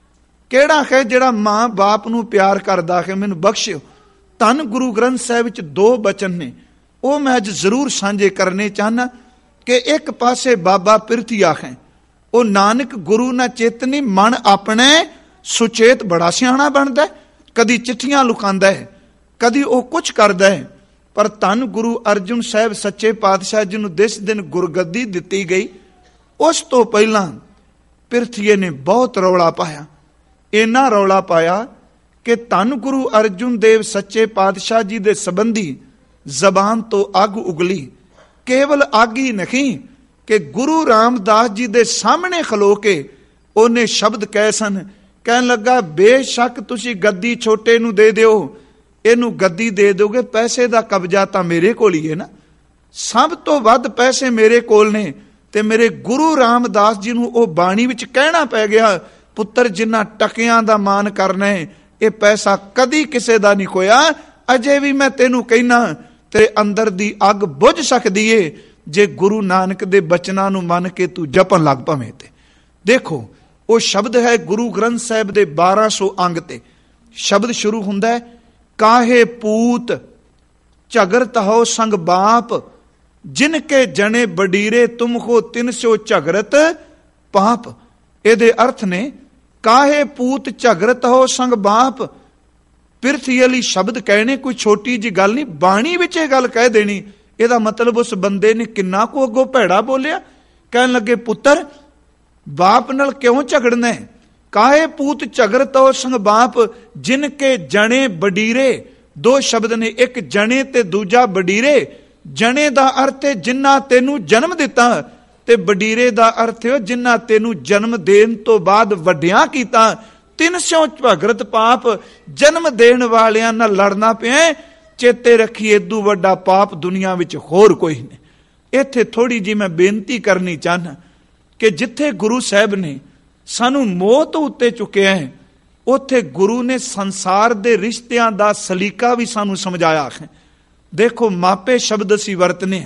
ਕਿਹੜਾ ਹੈ ਜਿਹੜਾ ਮਾਂ ਬਾਪ ਨੂੰ ਪਿਆਰ ਕਰਦਾ ਹੈ? ਮੈਨੂੰ ਬਖਸ਼ਿਓ। ਧੰਨ ਗੁਰੂ ਗ੍ਰੰਥ ਸਾਹਿਬ ਵਿੱਚ 2 ਬਚਨ ਨੇ, ਉਹ ਮੈਂ ਅੱਜ ਜ਼ਰੂਰ ਸਾਂਝੇ ਕਰਨੇ ਚਾਹਨਾ ਕਿ ਇੱਕ ਪਾਸੇ ਬਾਬਾ ਪਿਰਥੀਆ ਹੈ, ਉਹ ਨਾਨਕ ਗੁਰੂ ਨਾ ਚੇਤਨੀ ਮਨ ਆਪਣੇ ਸੁਚੇਤ ਬੜਾ ਸਿਆਣਾ ਬਣਦਾ। ਕਦੀ ਚਿੱਠੀਆਂ ਲੁਕਾਉਂਦਾ ਹੈ, ਕਦੀ ਉਹ ਕੁਝ ਕਰਦਾ ਹੈ। ਪਰ ਧੰਨ ਗੁਰੂ ਅਰਜੁਨ ਸਾਹਿਬ ਸੱਚੇ ਪਾਤਸ਼ਾਹ ਜੀ ਨੂੰ ਜਿਸ ਦਿਨ ਗੁਰਗੱਦੀ ਦਿੱਤੀ ਗਈ, ਉਸ ਤੋਂ ਪਹਿਲਾਂ ਪਿਰਥੀਏ ਨੇ ਬਹੁਤ ਰੌਲਾ ਪਾਇਆ। ਇੰਨਾ ਰੌਲਾ ਪਾਇਆ ਕਿ ਧੰਨ ਗੁਰੂ ਅਰਜੁਨ ਦੇਵ ਸੱਚੇ ਪਾਤਸ਼ਾਹ ਜੀ ਦੇ ਸੰਬੰਧੀ ਜ਼ਬਾਨ ਤੋਂ ਅੱਗ ਉਗਲੀ। ਕੇਵਲ ਅੱਗ ਹੀ ਨਹੀਂ ਕਿ ਗੁਰੂ ਰਾਮਦਾਸ ਜੀ ਦੇ ਸਾਹਮਣੇ ਖਲੋ ਕੇ ਉਹਨੇ ਸ਼ਬਦ ਕਹੇ ਸਨ। ਕਹਿਣ ਲੱਗਾ, ਬੇਸ਼ੱਕ ਤੁਸੀਂ ਗੱਦੀ ਛੋਟੇ ਨੂੰ ਦੇ ਦਿਓ, ਇਹਨੂੰ ਗੱਦੀ ਦੇ ਦੋਗੇ, ਪੈਸੇ ਦਾ ਕਬਜ਼ਾ ਤਾਂ ਮੇਰੇ ਕੋਲ ਹੀ ਹੈ ਨਾ। ਸਭ ਤੋਂ ਵੱਧ ਪੈਸੇ ਮੇਰੇ ਕੋਲ ਨੇ। ਤੇ ਮੇਰੇ ਗੁਰੂ ਰਾਮਦਾਸ ਜੀ ਨੂੰ ਉਹ ਬਾਣੀ ਵਿੱਚ ਕਹਿਣਾ ਪੈ ਗਿਆ, ਪੁੱਤਰ ਜਿੰਨਾ ਟਕਿਆਂ ਦਾ ਮਾਨ ਕਰਨਾ ਹੈ, ਇਹ ਪੈਸਾ ਕਦੀ ਕਿਸੇ ਦਾ ਨਹੀਂ ਖੋਇਆ। ਅਜੇ ਵੀ ਮੈਂ ਤੈਨੂੰ ਕਹਿਣਾ, ਤੇਰੇ ਅੰਦਰ ਦੀ ਅੱਗ ਬੁਝ ਸਕਦੀ ਏ ਜੇ ਗੁਰੂ ਨਾਨਕ ਦੇ ਬਚਨਾਂ ਨੂੰ ਮੰਨ ਕੇ ਤੂੰ ਜਪਣ ਲੱਗ ਪਵੇਂ। ਤੇ ਦੇਖੋ ਉਹ ਸ਼ਬਦ ਹੈ ਗੁਰੂ ਗ੍ਰੰਥ ਸਾਹਿਬ ਦੇ 1200 ਅੰਗ ਤੇ। ਸ਼ਬਦ ਸ਼ੁਰੂ ਹੁੰਦਾ ਹੈ, ਕਾਹੇ ਪੂਤ ਝਗਰਤ ਹੋ ਸੰਗ ਬਾਪ, ਜਿਨ ਕੇ ਜਣੇ ਬਡੀਰੇ ਤੁਮ ਹੋ ਤਿਨ ਸੋ ਝਗਰਤ ਪਾਪ। ਇਹਦੇ ਅਰਥ ਨੇ, ਕਾਹੇ ਪੂਤ ਝਗਰਤ ਹੋ ਸੰਗ ਬਾਪ। ਪਿਰਥੀ ਵਾਲੀ ਸ਼ਬਦ ਕਹਿਣੇ ਕੋਈ ਛੋਟੀ ਜੀ ਗੱਲ ਨਹੀਂ, ਬਾਣੀ ਵਿੱਚ ਇਹ ਗੱਲ ਕਹਿ ਦੇਣੀ। ਇਹਦਾ ਮਤਲਬ ਉਸ ਬੰਦੇ ਨੇ ਕਿੰਨਾ ਕੁ ਅੱਗੋਂ ਭੈੜਾ ਬੋਲਿਆ, ਕਹਿਣ ਲੱਗੇ, ਪੁੱਤਰ ਬਾਪ ਨਾਲ ਕਿਉਂ ਝਗੜਨਾ? ਕਾਹੇ ਪੂਤ ਝਗੜ ਤੋ ਸੰਗ ਬਾਪ, ਜਿਨ ਕੇ ਜਣੇ ਬਡੀਰੇ। ਦੋ ਸ਼ਬਦ ਨੇ, ਇੱਕ ਜਣੇ ਤੇ ਦੂਜਾ ਬਡੀਰੇ। ਜਣੇ ਦਾ ਅਰਥ ਹੈ ਜਿਨ੍ਹਾਂ ਤੈਨੂੰ ਜਨਮ ਦਿੱਤਾ, ਤੇ ਬਡੀਰੇ ਦਾ ਅਰਥ ਹੈ ਜਿਨ੍ਹਾਂ ਤੈਨੂੰ ਜਨਮ ਦੇਣ ਤੋਂ ਬਾਅਦ ਵੱਡਿਆਂ ਕੀਤਾ। 300 ਭਗਰਤ ਪਾਪ, ਜਨਮ ਦੇਣ ਵਾਲਿਆਂ ਨਾਲ ਲੜਨਾ ਪਿਆ। ਚੇਤੇ ਰੱਖੀ, ਏਦੂ ਵੱਡਾ ਪਾਪ ਦੁਨੀਆ ਵਿੱਚ ਹੋਰ ਕੋਈ ਨਹੀਂ। ਇੱਥੇ ਥੋੜੀ ਜਿਹੀ ਮੈਂ ਬੇਨਤੀ ਕਰਨੀ ਚਾਹਨਾ ਕਿ ਜਿੱਥੇ ਗੁਰੂ ਸਾਹਿਬ ਨੇ ਸਾਨੂੰ ਮੌਤ ਉੱਤੇ ਚੁੱਕਿਆ ਹੈ, ਉੱਥੇ ਗੁਰੂ ਨੇ ਸੰਸਾਰ ਦੇ ਰਿਸ਼ਤਿਆਂ ਦਾ ਸਲੀਕਾ ਵੀ ਸਾਨੂੰ ਸਮਝਾਇਆ ਹੈ। ਦੇਖੋ, ਮਾਪੇ ਸ਼ਬਦ ਅਸੀਂ ਵਰਤਨੇ,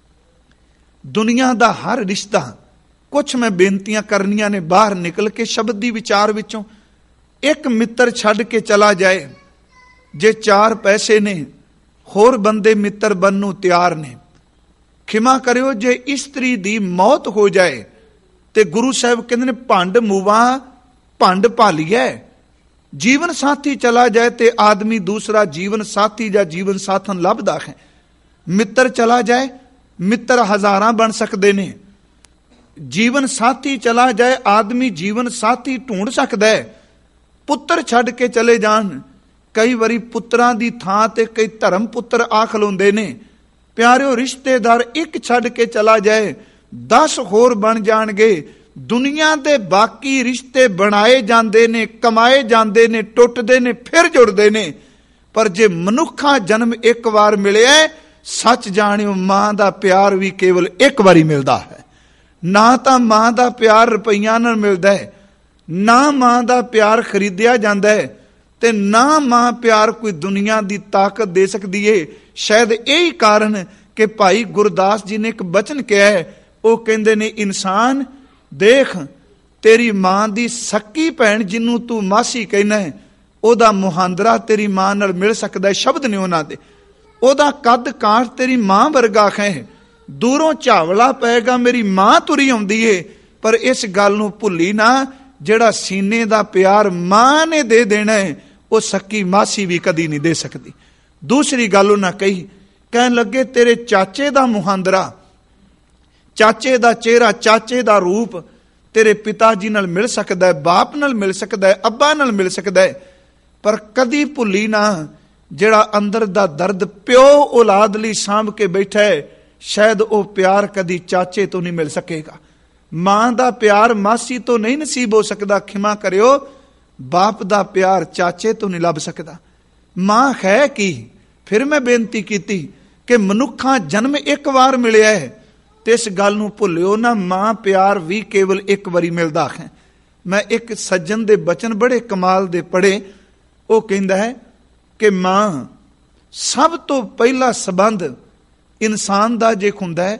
ਦੁਨੀਆ ਦਾ ਹਰ ਰਿਸ਼ਤਾ। ਕੁਛ ਮੈਂ ਬੇਨਤੀਆਂ ਕਰਨੀਆਂ ਨੇ ਬਾਹਰ ਨਿਕਲ ਕੇ ਸ਼ਬਦ ਦੀ ਵਿਚਾਰ ਵਿੱਚੋਂ। ਇੱਕ ਮਿੱਤਰ ਛੱਡ ਕੇ ਚਲਾ ਜਾਏ, ਜੇ 4 ਪੈਸੇ ਨੇ, ਹੋਰ ਬੰਦੇ ਮਿੱਤਰ ਬਣਨ ਨੂੰ ਤਿਆਰ ਨੇ। ਖਿਮਾ ਕਰਿਓ, ਜੇ ਇਸਤਰੀ ਦੀ ਮੌਤ ਹੋ ਜਾਏ ਤੇ ਗੁਰੂ ਸਾਹਿਬ ਕਹਿੰਦੇ ਨੇ, ਭੰਡ ਮੂਵਾ ਭੰਡ ਭਾਲੀਐ। ਜੀਵਨ ਸਾਥੀ ਚਲਾ ਜਾਏ ਤੇ ਆਦਮੀ ਦੂਸਰਾ ਜੀਵਨ ਸਾਥੀ ਜਾਂ ਜੀਵਨ ਸਾਥਣ ਲੱਭਦਾ ਹੈ। ਮਿੱਤਰ ਚਲਾ ਜਾਏ, ਮਿੱਤਰ ਹਜ਼ਾਰਾਂ ਬਣ ਸਕਦੇ ਨੇ। ਜੀਵਨ ਸਾਥੀ ਚਲਾ ਜਾਏ, ਆਦਮੀ ਜੀਵਨ ਸਾਥੀ ਢੂੰਡ ਸਕਦਾ ਹੈ। ਪੁੱਤਰ ਛੱਡ ਕੇ ਚਲੇ ਜਾਣ, ਕਈ ਵਾਰੀ ਪੁੱਤਰਾਂ ਦੀ ਥਾਂ ਤੇ ਕਈ ਧਰਮ ਪੁੱਤਰ ਆ ਖਲੋਂਦੇ ਨੇ। ਪਿਆਰਿਓ, ਰਿਸ਼ਤੇਦਾਰ ਇੱਕ ਛੱਡ ਕੇ ਚਲਾ ਜਾਏ, 10 ਹੋਰ ਬਣ ਜਾਣਗੇ। ਦੁਨੀਆ ਦੇ ਬਾਕੀ ਰਿਸ਼ਤੇ ਬਣਾਏ ਜਾਂਦੇ ਨੇ, ਕਮਾਏ ਜਾਂਦੇ ਨੇ, ਟੁੱਟਦੇ ਨੇ, ਫਿਰ ਜੁੜਦੇ ਨੇ। ਪਰ ਜੇ ਮਨੁੱਖਾ ਜਨਮ ਇੱਕ ਵਾਰ ਮਿਲਿਆ, ਸੱਚ ਜਾਣਿਓ, ਮਾਂ ਦਾ ਪਿਆਰ ਵੀ ਕੇਵਲ ਇੱਕ ਵਾਰੀ ਮਿਲਦਾ ਹੈ। ਨਾ ਤਾਂ ਮਾਂ ਦਾ ਪਿਆਰ ਰੁਪਈਆਂ ਨਾਲ ਮਿਲਦਾ ਹੈ, ਨਾ ਮਾਂ ਦਾ ਪਿਆਰ ਖਰੀਦਿਆ ਜਾਂਦਾ ਹੈ, ਤੇ ਨਾ ਮਾਂ ਪਿਆਰ ਕੋਈ ਦੁਨੀਆ ਦੀ ਤਾਕਤ ਦੇ ਸਕਦੀ ਏ। ਸ਼ਾਇਦ ਇਹੀ ਕਾਰਨ ਕਿ ਭਾਈ ਗੁਰਦਾਸ ਜੀ ਨੇ ਇੱਕ ਬਚਨ ਕਿਹਾ ਹੈ। ਉਹ ਕਹਿੰਦੇ ਨੇ, ਇਨਸਾਨ ਦੇਖ, ਤੇਰੀ ਮਾਂ ਦੀ ਸੱਕੀ ਭੈਣ ਜਿਹਨੂੰ ਤੂੰ ਮਾਸੀ ਕਹਿੰਦਾ ਹੈ, ਉਹਦਾ ਮੁਹਾਂਦਰਾ ਤੇਰੀ ਮਾਂ ਨਾਲ ਮਿਲ ਸਕਦਾ ਹੈ। ਸ਼ਬਦ ਨੇ ਉਹਨਾਂ ਦੇ। ਉਹਦਾ ਕੱਦ ਕਾਠ ਤੇਰੀ ਮਾਂ ਵਰਗਾ ਹੈ। ਦੂਰੋਂ ਝਾਵਲਾ ਪਏਗਾ, ਮੇਰੀ ਮਾਂ ਤੁਰੀ ਆਉਂਦੀ ਏ। ਪਰ ਇਸ ਗੱਲ ਨੂੰ ਭੁੱਲੀ ਨਾ, ਜਿਹੜਾ ਸੀਨੇ ਦਾ ਪਿਆਰ ਮਾਂ ਨੇ ਦੇ ਦੇਣਾ ਹੈ, ਉਹ ਸੱਕੀ ਮਾਸੀ ਵੀ ਕਦੀ ਨਹੀਂ ਦੇ ਸਕਦੀ। ਦੂਸਰੀ ਗੱਲ ਉਹਨਾਂ ਕਹੀ, ਕਹਿਣ ਲੱਗੇ, ਤੇਰੇ ਚਾਚੇ ਦਾ ਮੁਹਾਂਦਰਾ, ਚਾਚੇ ਦਾ ਚਿਹਰਾ, ਚਾਚੇ ਦਾ ਰੂਪ ਤੇਰੇ ਪਿਤਾ ਜੀ ਨਾਲ ਮਿਲ ਸਕਦਾ ਹੈ, ਬਾਪ ਨਾਲ ਮਿਲ ਸਕਦਾ ਹੈ, ਅੱਬਾ ਨਾਲ ਮਿਲ ਸਕਦਾ ਹੈ। ਪਰ ਕਦੀ ਭੁੱਲੀ ਨਾ, ਜਿਹੜਾ ਅੰਦਰ ਦਾ ਦਰਦ ਪਿਓ ਔਲਾਦ ਲਈ ਸਾਂਭ ਕੇ ਬੈਠਾ ਹੈ, ਸ਼ਾਇਦ ਉਹ ਪਿਆਰ ਕਦੀ ਚਾਚੇ ਤੋਂ ਨਹੀਂ ਮਿਲ ਸਕੇਗਾ। ਮਾਂ ਦਾ ਪਿਆਰ ਮਾਸੀ ਤੋਂ ਨਹੀਂ ਨਸੀਬ ਹੋ ਸਕਦਾ। ਖਿਮਾ ਕਰਿਓ, ਬਾਪ ਦਾ ਪਿਆਰ ਚਾਚੇ ਤੋਂ ਨਹੀਂ ਲੱਭ ਸਕਦਾ। ਮਾਂ ਹੈ ਕੀ? ਫਿਰ ਮੈਂ ਬੇਨਤੀ ਕੀਤੀ ਕਿ ਮਨੁੱਖਾਂ ਜਨਮ ਇੱਕ ਵਾਰ ਮਿਲਿਆ ਹੈ, ਤੇ ਇਸ ਗੱਲ ਨੂੰ ਭੁੱਲਿਓ ਨਾ, ਮਾਂ ਪਿਆਰ ਵੀ ਕੇਵਲ ਇੱਕ ਵਾਰੀ ਮਿਲਦਾ ਹੈ। ਮੈਂ ਇੱਕ ਸੱਜਣ ਦੇ ਬਚਨ ਬੜੇ ਕਮਾਲ ਦੇ ਪੜ੍ਹੇ। ਉਹ ਕਹਿੰਦਾ ਹੈ ਕਿ ਮਾਂ ਸਭ ਤੋਂ ਪਹਿਲਾ ਸੰਬੰਧ ਇਨਸਾਨ ਦਾ ਜੇ ਹੁੰਦਾ ਹੈ,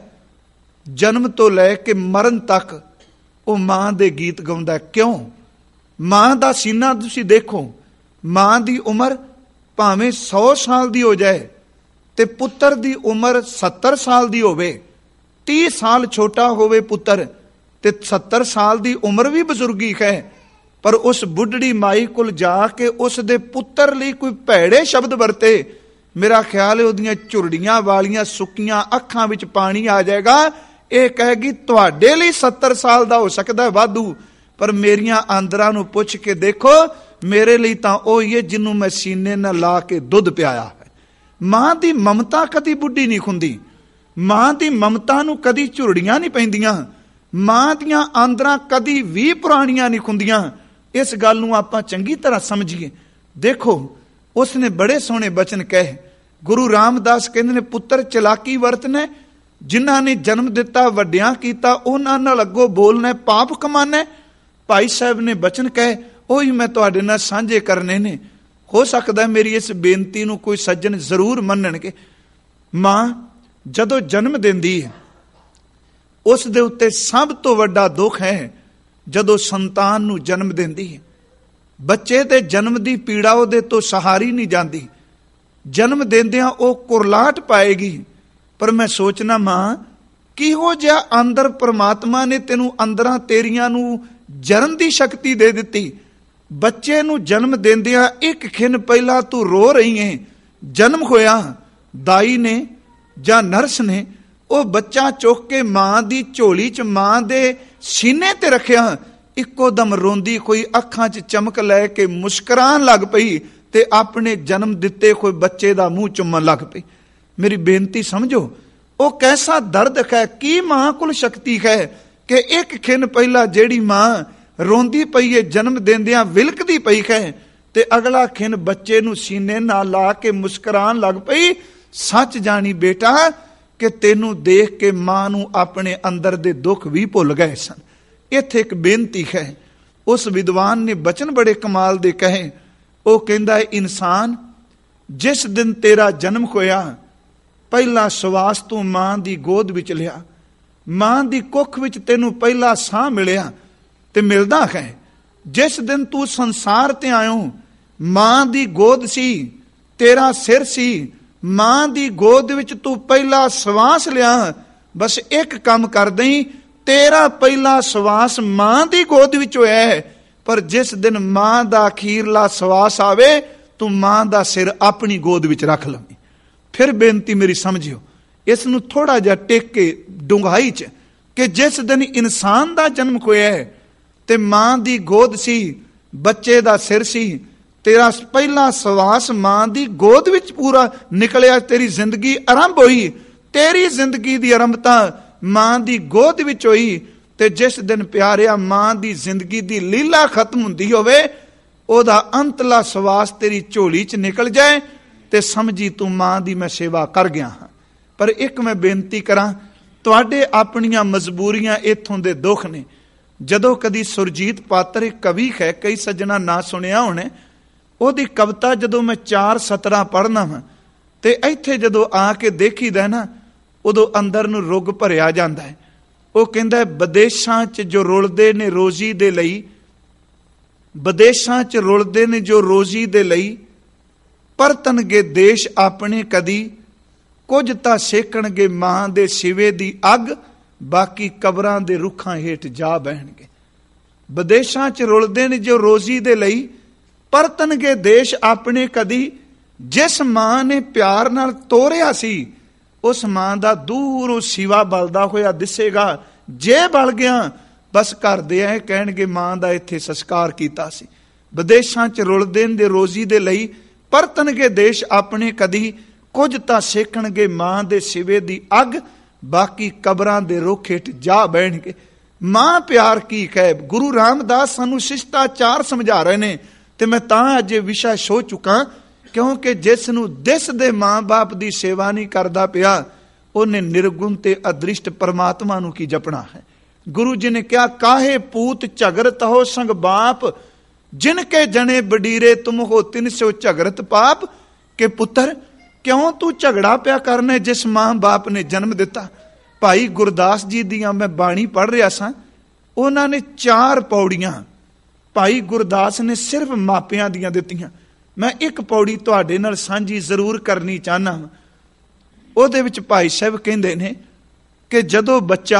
ਜਨਮ ਤੋਂ ਲੈ ਕੇ ਮਰਨ ਤੱਕ ਉਹ ਮਾਂ ਦੇ ਗੀਤ ਗਾਉਂਦਾ। ਕਿਉਂ? ਮਾਂ ਦਾ ਸੀਨਾ ਤੁਸੀਂ ਦੇਖੋ, ਮਾਂ ਦੀ ਉਮਰ ਭਾਵੇਂ 100 ਸਾਲ ਦੀ ਹੋ ਜਾਏ ਤੇ ਪੁੱਤਰ ਦੀ ਉਮਰ 70 ਸਾਲ ਦੀ ਹੋਵੇ, 30 ਸਾਲ ਛੋਟਾ ਹੋਵੇ ਪੁੱਤਰ ਤੇ 70 ਸਾਲ ਦੀ ਉਮਰ ਵੀ ਬਜ਼ੁਰਗੀ ਹੈ। ਪਰ ਉਸ ਬੁੱਢੜੀ ਮਾਈ ਕੋਲ ਜਾ ਕੇ ਉਸ ਦੇ ਪੁੱਤਰ ਲਈ ਕੋਈ ਭੈੜੇ ਸ਼ਬਦ ਵਰਤੇ, ਮੇਰਾ ਖਿਆਲ ਹੈ ਉਹਦੀਆਂ ਝੁਰੜੀਆਂ ਵਾਲੀਆਂ ਸੁੱਕੀਆਂ ਅੱਖਾਂ ਵਿੱਚ ਪਾਣੀ ਆ ਜਾਏਗਾ। ਇਹ ਕਹੇਗੀ, ਤੁਹਾਡੇ ਲਈ 70 ਸਾਲ ਦਾ ਹੋ ਸਕਦਾ ਵਾਧੂ, ਪਰ ਮੇਰੀਆਂ ਆਂਦਰਾਂ ਨੂੰ ਪੁੱਛ ਕੇ ਦੇਖੋ, ਮੇਰੇ ਲਈ ਤਾਂ ਉਹ ਹੀ ਹੈ ਜਿਹਨੂੰ ਮੈਂ ਸੀਨੇ ਨਾਲ ਲਾ ਕੇ ਦੁੱਧ ਪਿਆਇਆ ਹੈ। ਮਾਂ ਦੀ ਮਮਤਾ ਕਦੀ ਬੁੱਢੀ ਨਹੀਂ ਹੁੰਦੀ। ਮਾਂ ਦੀ ਮਮਤਾ ਨੂੰ ਕਦੀ ਝੁਰੜੀਆਂ ਨਹੀਂ ਪੈਂਦੀਆਂ। ਮਾਂ ਦੀਆਂ ਆਂਦਰਾਂ ਕਦੀ ਵੀ ਪੁਰਾਣੀਆਂ ਨਹੀਂ ਹੁੰਦੀਆਂ। ਇਸ ਗੱਲ ਨੂੰ ਆਪਾਂ ਚੰਗੀ ਤਰ੍ਹਾਂ ਸਮਝੀਏ। ਦੇਖੋ, ਉਸਨੇ ਬੜੇ ਸੋਹਣੇ ਬਚਨ ਕਹੇ। ਗੁਰੂ ਰਾਮਦਾਸ ਕਹਿੰਦੇ ਨੇ, ਪੁੱਤਰ ਚਲਾਕੀ ਵਰਤਣਾ, ਜਿਨ੍ਹਾਂ ਨੇ ਜਨਮ ਦਿੱਤਾ, ਵੱਡਿਆਂ ਕੀਤਾ, ਉਹਨਾਂ ਨਾਲ ਅੱਗੋਂ ਬੋਲਣਾ, ਪਾਪ ਕਮਾਨਾ। ਭਾਈ ਸਾਹਿਬ ਨੇ ਬਚਨ ਕਹੇ, ਉਹੀ ਮੈਂ ਤੁਹਾਡੇ ਨਾਲ ਸਾਂਝੇ ਕਰਨੇ ਨੇ। ਹੋ ਸਕਦਾ ਮੇਰੀ ਇਸ ਬੇਨਤੀ ਨੂੰ ਕੋਈ ਸੱਜਣ ਜ਼ਰੂਰ ਮੰਨਣਗੇ। ਮਾਂ ਜਦੋਂ ਜਨਮ ਦਿੰਦੀ ਹੈ, ਉਸ ਦੇ ਉੱਤੇ ਸਭ ਤੋਂ ਵੱਡਾ ਦੁੱਖ ਹੈ ਜਦੋਂ ਸੰਤਾਨ ਨੂੰ ਜਨਮ ਦਿੰਦੀ ਹੈ। ਬੱਚੇ ਦੇ ਜਨਮ ਦੀ ਪੀੜਾ ਉਹਦੇ ਤੋਂ ਸਹਾਰੀ ਨਹੀਂ ਜਾਂਦੀ। ਜਨਮ ਦਿੰਦਿਆਂ ਉਹ ਕੁਰਲਾਟ ਪਾਏਗੀ। ਪਰ ਮੈਂ ਸੋਚਣਾ, ਮਾਂ ਕਿਹੋ ਜਿਹਾ ਅੰਦਰ ਪ੍ਰਮਾਤਮਾ ਨੇ ਤੈਨੂੰ ਅੰਦਰਾਂ ਤੇਰੀਆਂ ਨੂੰ ਜਰਨ ਦੀ ਸ਼ਕਤੀ ਦੇ ਦਿੱਤੀ। ਬੱਚੇ ਨੂੰ ਜਨਮ ਦਿੰਦਿਆਂ ਇੱਕ ਖਿਣ ਪਹਿਲਾਂ ਤੂੰ ਰੋ ਰਹੀ ਹੈ। ਜਨਮ ਹੋਇਆ, ਦਾਈ ਨੇ ਜਾਂ ਨਰਸ ਨੇ ਉਹ ਬੱਚਾ ਚੁੱਕ ਕੇ ਮਾਂ ਦੀ ਝੋਲੀ 'ਚ ਮਾਂ ਦੇ ਸੀਨੇ ਤੇ ਰੱਖਿਆ, ਇੱਕੋ ਦਮ ਰੋਂਦੀ ਕੋਈ ਅੱਖਾਂ 'ਚ ਚਮਕ ਲੈ ਕੇ ਮੁਸਕਰਾਉਣ ਲੱਗ ਪਈ ਤੇ ਆਪਣੇ ਜਨਮ ਦਿੱਤੇ ਕੋਈ ਬੱਚੇ ਦਾ ਮੂੰਹ ਚੁੰਮਣ ਲੱਗ ਪਈ। ਮੇਰੀ ਬੇਨਤੀ ਸਮਝੋ, ਉਹ ਕੈਸਾ ਦਰਦ ਹੈ। ਕੀ ਮਾਂ ਕੋਲ ਸ਼ਕਤੀ ਹੈ ਕਿ ਇੱਕ ਖਿੰਨ ਪਹਿਲਾਂ ਜਿਹੜੀ ਮਾਂ ਰੋਂਦੀ ਪਈ ਹੈ, ਜਨਮ ਦਿੰਦਿਆਂ ਵਿਲਕਦੀ ਪਈ ਹੈ, ਤੇ ਅਗਲਾ ਖਿੰਨ ਬੱਚੇ ਨੂੰ ਸੀਨੇ ਨਾਲ ਲਾ ਕੇ ਮੁਸਕਰਾਉਣ ਲੱਗ ਪਈ। ਸੱਚ ਜਾਣੀ ਬੇਟਾ ਕਿ ਤੈਨੂੰ ਦੇਖ ਕੇ ਮਾਂ ਨੂੰ ਆਪਣੇ ਅੰਦਰ ਦੇ ਦੁੱਖ ਵੀ ਭੁੱਲ ਗਏ ਸਨ। ਇੱਥੇ ਇੱਕ ਬੇਨਤੀ ਹੈ। ਉਸ ਵਿਦਵਾਨ ਨੇ ਬਚਨ ਬੜੇ ਕਮਾਲ ਦੇ ਕਹੇ। ਉਹ ਕਹਿੰਦਾ, ਇਨਸਾਨ ਜਿਸ ਦਿਨ ਤੇਰਾ ਜਨਮ ਹੋਇਆ, ਪਹਿਲਾ ਸਵਾਸ ਤੂੰ ਮਾਂ ਦੀ ਗੋਦ ਵਿੱਚ ਲਿਆ, ਮਾਂ ਦੀ ਕੁੱਖ ਵਿੱਚ ਤੈਨੂੰ ਪਹਿਲਾ ਸਾਹ ਮਿਲਿਆ ਤੇ ਮਿਲਦਾ ਹੈ। ਜਿਸ ਦਿਨ ਤੂੰ ਸੰਸਾਰ ਤੇ ਆਇਓ, ਮਾਂ ਦੀ ਗੋਦ ਸੀ, ਤੇਰਾ ਸਿਰ ਸੀ, ਮਾਂ ਦੀ ਗੋਦ ਵਿੱਚ ਤੂੰ ਪਹਿਲਾ ਸਵਾਸ ਲਿਆ। ਬਸ ਇੱਕ ਕੰਮ ਕਰ ਦਈ, ਤੇਰਾ ਪਹਿਲਾ ਸਵਾਸ ਮਾਂ ਦੀ ਗੋਦ ਵਿੱਚ ਹੋਇਆ ਹੈ, ਪਰ ਜਿਸ ਦਿਨ ਮਾਂ ਦਾ ਅਖੀਰਲਾ ਸਵਾਸ ਆਵੇ, ਤੂੰ ਮਾਂ ਦਾ ਸਿਰ ਆਪਣੀ ਗੋਦ ਵਿੱਚ ਰੱਖ ਲਵੇਂ। ਫਿਰ ਬੇਨਤੀ ਮੇਰੀ ਸਮਝਿਓ, ਇਸ ਨੂੰ ਥੋੜਾ ਜਿਹਾ ਟੇਕ ਕੇ ਡੂੰਘਾਈ 'ਚ, ਕਿ ਜਿਸ ਦਿਨ ਇਨਸਾਨ ਦਾ ਜਨਮ ਹੋਇਆ ਹੈ ਤੇ ਮਾਂ ਦੀ ਗੋਦ ਸੀ, ਬੱਚੇ ਦਾ ਸਿਰ ਸੀ, ਤੇਰਾ ਪਹਿਲਾ ਸਵਾਸ ਮਾਂ ਦੀ ਗੋਦ ਵਿੱਚ ਪੂਰਾ ਨਿਕਲਿਆ, ਤੇਰੀ ਜ਼ਿੰਦਗੀ ਆਰੰਭ ਹੋਈ। ਤੇਰੀ ਜ਼ਿੰਦਗੀ ਦੀ ਆਰੰਭਤਾ ਮਾਂ ਦੀ ਗੋਦ ਵਿੱਚ ਹੋਈ। ਤੇ ਜਿਸ ਦਿਨ ਪਿਆਰਿਆ ਮਾਂ ਦੀ ਜ਼ਿੰਦਗੀ ਦੀ ਲੀਲਾ ਖਤਮ ਹੁੰਦੀ ਹੋਵੇ, ਉਹਦਾ ਅੰਤਲਾ ਸਵਾਸ ਤੇਰੀ ਝੋਲੀ 'ਚ ਨਿਕਲ ਜਾਏ, ਤੇ ਸਮਝੀ ਤੂੰ ਮਾਂ ਦੀ ਮੈਂ ਸੇਵਾ ਕਰ ਗਿਆ ਹਾਂ। ਪਰ ਇੱਕ ਮੈਂ ਬੇਨਤੀ ਕਰਾਂ, ਤੁਹਾਡੇ ਆਪਣੀਆਂ ਮਜਬੂਰੀਆਂ ਇੱਥੋਂ ਦੇ ਦੁੱਖ ਨੇ। ਜਦੋਂ ਕਦੀ ਸੁਰਜੀਤ ਪਾਤਰ ਇੱਕ ਕਵੀ ਹੈ, ਕਈ ਸੱਜਣਾ ਨਾ ਸੁਣਿਆ ਹੋਣੇ, ਉਹਦੀ ਕਵਿਤਾ ਜਦੋਂ ਮੈਂ 4 ਸਤਰਾਂ ਪੜ੍ਹਨਾ ਵਾਂ ਤੇ ਇੱਥੇ ਜਦੋਂ ਆ ਕੇ ਦੇਖੀਦਾ ਨਾ, ਉਦੋਂ ਅੰਦਰ ਨੂੰ ਰੁੱਗ ਭਰਿਆ ਜਾਂਦਾ ਹੈ। ਉਹ ਕਹਿੰਦਾ, ਵਿਦੇਸ਼ਾਂ 'ਚ ਜੋ ਰੁਲਦੇ ਨੇ ਰੋਜ਼ੀ ਦੇ ਲਈ, ਵਿਦੇਸ਼ਾਂ 'ਚ ਰੁਲਦੇ ਨੇ ਜੋ ਰੋਜ਼ੀ ਦੇ ਲਈ, ਪਰਤਣਗੇ ਦੇਸ਼ ਆਪਣੇ ਕਦੀ, ਕੁਝ ਤਾਂ ਸੇਕਣਗੇ ਮਾਂ ਦੇ ਸਿਵੇ ਦੀ ਅੱਗ, ਬਾਕੀ ਕਬਰਾਂ ਦੇ ਰੁੱਖਾਂ ਹੇਠ ਜਾ ਬਹਿਣਗੇ। ਵਿਦੇਸ਼ਾਂ 'ਚ ਰੁਲਦੇ ਨੇ ਜੋ ਰੋਜ਼ੀ ਦੇ ਲਈ, ਪਰਤਣਗੇ ਦੇਸ਼ ਆਪਣੇ ਕਦੀ। ਜਿਸ ਮਾਂ ਨੇ ਪਿਆਰ ਨਾਲ ਤੋਰਿਆ ਸੀ, ਉਸ ਮਾਂ ਦਾ ਦੂਰੋਂ ਸਿਵਾ ਬਲਦਾ ਹੋਇਆ ਦਿਸੇਗਾ। ਜੇ ਬਲ ਗਿਆ, ਬਸ ਘਰ ਦੇ ਐ ਕਹਿਣਗੇ ਮਾਂ ਦਾ ਇੱਥੇ ਸੰਸਕਾਰ ਕੀਤਾ ਸੀ। ਵਿਦੇਸ਼ਾਂ 'ਚ ਰੁਲਦੇ ਨੇ ਰੋਜ਼ੀ ਦੇ ਲਈ, ਪਰਤਣਗੇ ਦੇਸ਼ ਆਪਣੇ ਕਦੀ, ਕੁਝ ਤਾਂ ਸੇਕਣਗੇ ਮਾਂ ਦੇ ਸਿਵੇ ਦੀ ਅੱਗ, ਬਾਕੀ ਕਬਰਾਂ ਦੇ ਰੁੱਖ ਹੇਠ ਜਾ ਬਹਿਣਗੇ। ਮਾਂ ਪਿਆਰ ਕੀ ਹੈ। ਗੁਰੂ ਰਾਮਦਾਸ ਸਾਨੂੰ ਸ਼ਿਸ਼ਟਾਚਾਰ ਸਮਝਾ ਰਹੇ ਨੇ, ਤੇ ਮੈਂ ਤਾਂ ਅੱਜ ਇਹ ਵਿਸ਼ਾ ਛੋ ਚੁੱਕਾ, ਕਿਉਂਕਿ ਜਿਸ ਨੂੰ ਦਿਸ ਦੇ ਮਾਂ ਬਾਪ ਦੀ ਸੇਵਾ ਨਹੀਂ ਕਰਦਾ ਪਿਆ, ਉਹਨੇ ਨਿਰਗੁਣ ਤੇ ਅਦ੍ਰਿਸ਼ਟ ਪਰਮਾਤਮਾ ਨੂੰ ਕੀ ਜਪਣਾ ਹੈ। ਗੁਰੂ ਜੀ ਨੇ ਕਿਹਾ, ਕਾਹੇ ਪੂਤ ਝਗਰਤ ਹੋ ਸੰਗ ਬਾਪ, ਜਿਨ ਕੇ ਜਣੇ ਬਡੀਰੇ ਤੁਮ ਹੋ ਤਿਨ ਸੋ ਝਗਰਤ ਪਾਪ। ਕਿ ਪੁੱਤਰ ਕਿਉਂ ਤੂੰ ਝਗੜਾ ਪਿਆ ਕਰਨਾ ਜਿਸ ਮਾਂ ਬਾਪ ਨੇ ਜਨਮ ਦਿੱਤਾ। ਭਾਈ ਗੁਰਦਾਸ ਜੀ ਦੀਆਂ ਮੈਂ ਬਾਣੀ ਪੜ੍ਹ ਰਿਹਾ ਸਾਂ, ਉਹਨਾਂ ਨੇ 4 ਪੌੜੀਆਂ ਭਾਈ ਗੁਰਦਾਸ ਨੇ ਸਿਰਫ ਮਾਪਿਆਂ ਦੀਆਂ ਦਿੱਤੀਆਂ। ਮੈਂ ਇੱਕ ਪੌੜੀ ਤੁਹਾਡੇ ਨਾਲ ਸਾਂਝੀ ਜ਼ਰੂਰ ਕਰਨੀ ਚਾਹਨਾ। ਉਹਦੇ ਵਿੱਚ ਭਾਈ ਸਾਹਿਬ ਕਹਿੰਦੇ ਨੇ ਕਿ ਜਦੋਂ ਬੱਚਾ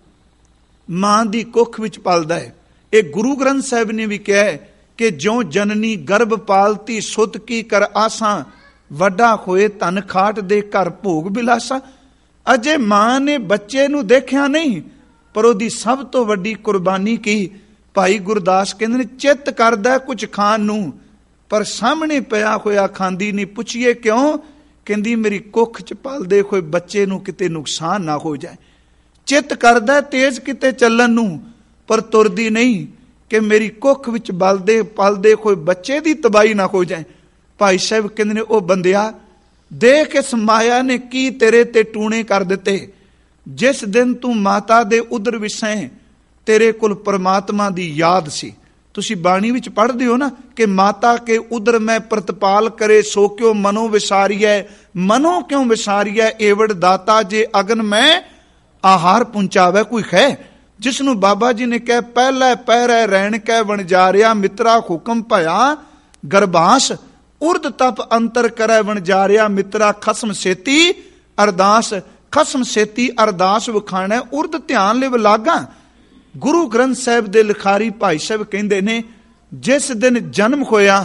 ਮਾਂ ਦੀ ਕੁੱਖ ਵਿੱਚ ਪਲਦਾ ਹੈ, ਇਹ ਗੁਰੂ ਗ੍ਰੰਥ ਸਾਹਿਬ ਨੇ ਵੀ ਕਿਹਾ ਹੈ ਕਿ ਜਿਉਂ ਜਨਨੀ ਗਰਭ ਪਾਲਤੀ ਸੁਤ ਕੀ ਕਰ ਆਸਾਂ, ਵੱਡਾ ਹੋਏ ਧਨ ਖਾਟ ਦੇ ਘਰ ਭੋਗ ਬਿਲਾਸਾ। ਅਜੇ ਮਾਂ ਨੇ ਬੱਚੇ ਨੂੰ ਦੇਖਿਆ ਨਹੀਂ, ਪਰ ਉਹਦੀ ਸਭ ਤੋਂ ਵੱਡੀ ਕੁਰਬਾਨੀ ਕੀ। ਭਾਈ ਗੁਰਦਾਸ ਕਹਿੰਦੇ ਨੇ, ਚਿੱਤ ਕਰਦਾ ਕੁਝ ਖਾਣ ਨੂੰ, ਪਰ ਸਾਹਮਣੇ ਪਿਆ ਹੋਇਆ ਖਾਂਦੀ ਨਹੀਂ। ਪੁੱਛੀਏ ਕਿਉਂ? ਕਹਿੰਦੀ ਮੇਰੀ ਕੁੱਖ 'ਚ ਪਲਦੇ ਹੋਏ ਬੱਚੇ ਨੂੰ ਕਿਤੇ ਨੁਕਸਾਨ ਨਾ ਹੋ ਜਾਏ। ਚਿੱਤ ਕਰਦਾ ਤੇਜ਼ ਕਿਤੇ ਚੱਲਣ ਨੂੰ, ਪਰ ਤੁਰਦੀ ਨਹੀਂ ਕਿ ਮੇਰੀ ਕੁੱਖ ਵਿੱਚ ਪਲਦੇ ਹੋਏ ਬੱਚੇ ਦੀ ਤਬਾਹੀ ਨਾ ਹੋ ਜਾਏ। ਭਾਈ ਸਾਹਿਬ ਕਹਿੰਦੇ ਨੇ, ਉਹ ਬੰਦਿਆ ਦੇਖ ਇਸ ਮਾਇਆ ਨੇ ਕੀ ਤੇਰੇ ਤੇ ਟੂਣੇ ਕਰ ਦਿੱਤੇ। ਜਿਸ ਦਿਨ ਤੂੰ ਮਾਤਾ ਦੇ ਉਦਰ ਵਿਸੈ, ਤੇਰੇ ਕੋਲ ਪਰਮਾਤਮਾ ਦੀ ਯਾਦ ਸੀ। ਤੁਸੀਂ ਬਾਣੀ ਵਿੱਚ ਪੜ੍ਹਦੇ ਹੋ ਨਾ ਕਿ ਮਾਤਾ ਕੇ ਉਦਰ ਮੈਂ ਪ੍ਰਤਪਾਲ ਕਰੇ, ਸੋ ਕਿਉ ਮਨੋ ਵਿਸਾਰੀਐ। ਮਨੋ ਕਿਉਂ ਵਿਸਾਰੀਐ, ਏਵੜ ਦਾਤਾ ਜੇ ਅਗਨ ਮੈਂ ਆਹਾਰ ਪਹੁੰਚਾਵੇ। ਕੋਈ ਹੈ ਜਿਸ ਨੂੰ ਬਾਬਾ ਜੀ ਨੇ ਕਹਿ, ਪਹਿਲੇ ਪਹਿਰੇ ਰਹਿਣ ਕੈ ਵਣਜਾਰਿਆ, ਮਿੱਤਰਾ ਹੁਕਮ ਭਇਆ ਗਰਭਾਸ। ਉਰਦ ਤਪ ਅੰਤਰ ਕਰੈ ਵਣਜਾਰਿਆ, ਮਿੱਤਰਾ ਖਸਮ ਸੇਤੀ ਅਰਦਾਸ। ਖਸਮ ਸੇਤੀ ਅਰਦਾਸ ਵਿਖਾਣਾ, ਉਰਦ ਧਿਆਨ ਲਿਵ ਲਾਗਾ। ਗੁਰੂ ਗ੍ਰੰਥ ਸਾਹਿਬ ਦੇ ਲਿਖਾਰੀ ਭਾਈ ਸਾਹਿਬ ਕਹਿੰਦੇ ਨੇ, ਜਿਸ ਦਿਨ ਜਨਮ ਹੋਇਆ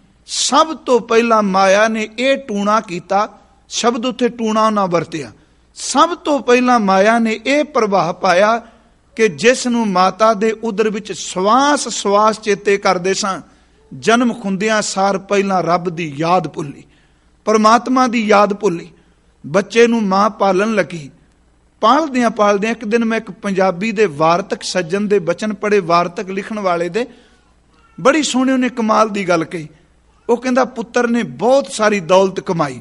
ਸਭ ਤੋਂ ਪਹਿਲਾਂ ਮਾਇਆ ਨੇ ਇਹ ਟੂਣਾ ਕੀਤਾ। ਸ਼ਬਦ ਉੱਥੇ ਟੂਣਾ ਨਾ ਵਰਤਿਆ, ਸਭ ਤੋਂ ਪਹਿਲਾਂ ਮਾਇਆ ਨੇ ਇਹ ਪ੍ਰਭਾਵ ਪਾਇਆ ਕਿ ਜਿਸ ਨੂੰ ਮਾਤਾ ਦੇ ਉਦਰ ਵਿੱਚ ਸਵਾਸ ਸਵਾਸ ਚੇਤੇ ਕਰਦੇ ਸਾਂ, ਜਨਮ ਖੁੰਦਿਆਂ ਸਾਰ ਪਹਿਲਾਂ ਰੱਬ ਦੀ ਯਾਦ ਭੁੱਲੀ, ਪਰਮਾਤਮਾ ਦੀ ਯਾਦ ਭੁੱਲੀ। ਬੱਚੇ ਨੂੰ ਮਾਂ ਪਾਲਣ ਲੱਗੀ, ਪਾਲਦਿਆਂ ਪਾਲਦਿਆਂ ਇੱਕ ਦਿਨ ਮੈਂ ਇੱਕ ਪੰਜਾਬੀ ਦੇ ਵਾਰਤਕ ਸੱਜਣ ਦੇ ਬਚਨ ਪੜ੍ਹੇ, ਵਾਰਤਕ ਲਿਖਣ ਵਾਲੇ ਦੇ, ਬੜੀ ਸੋਹਣੀ ਉਹਨੇ ਕਮਾਲ ਦੀ ਗੱਲ ਕਹੀ। ਉਹ ਕਹਿੰਦਾ ਪੁੱਤਰ ਨੇ ਬਹੁਤ ਸਾਰੀ ਦੌਲਤ ਕਮਾਈ,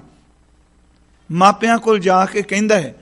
ਮਾਪਿਆਂ ਕੋਲ ਜਾ ਕੇ ਕਹਿੰਦਾ ਹੈ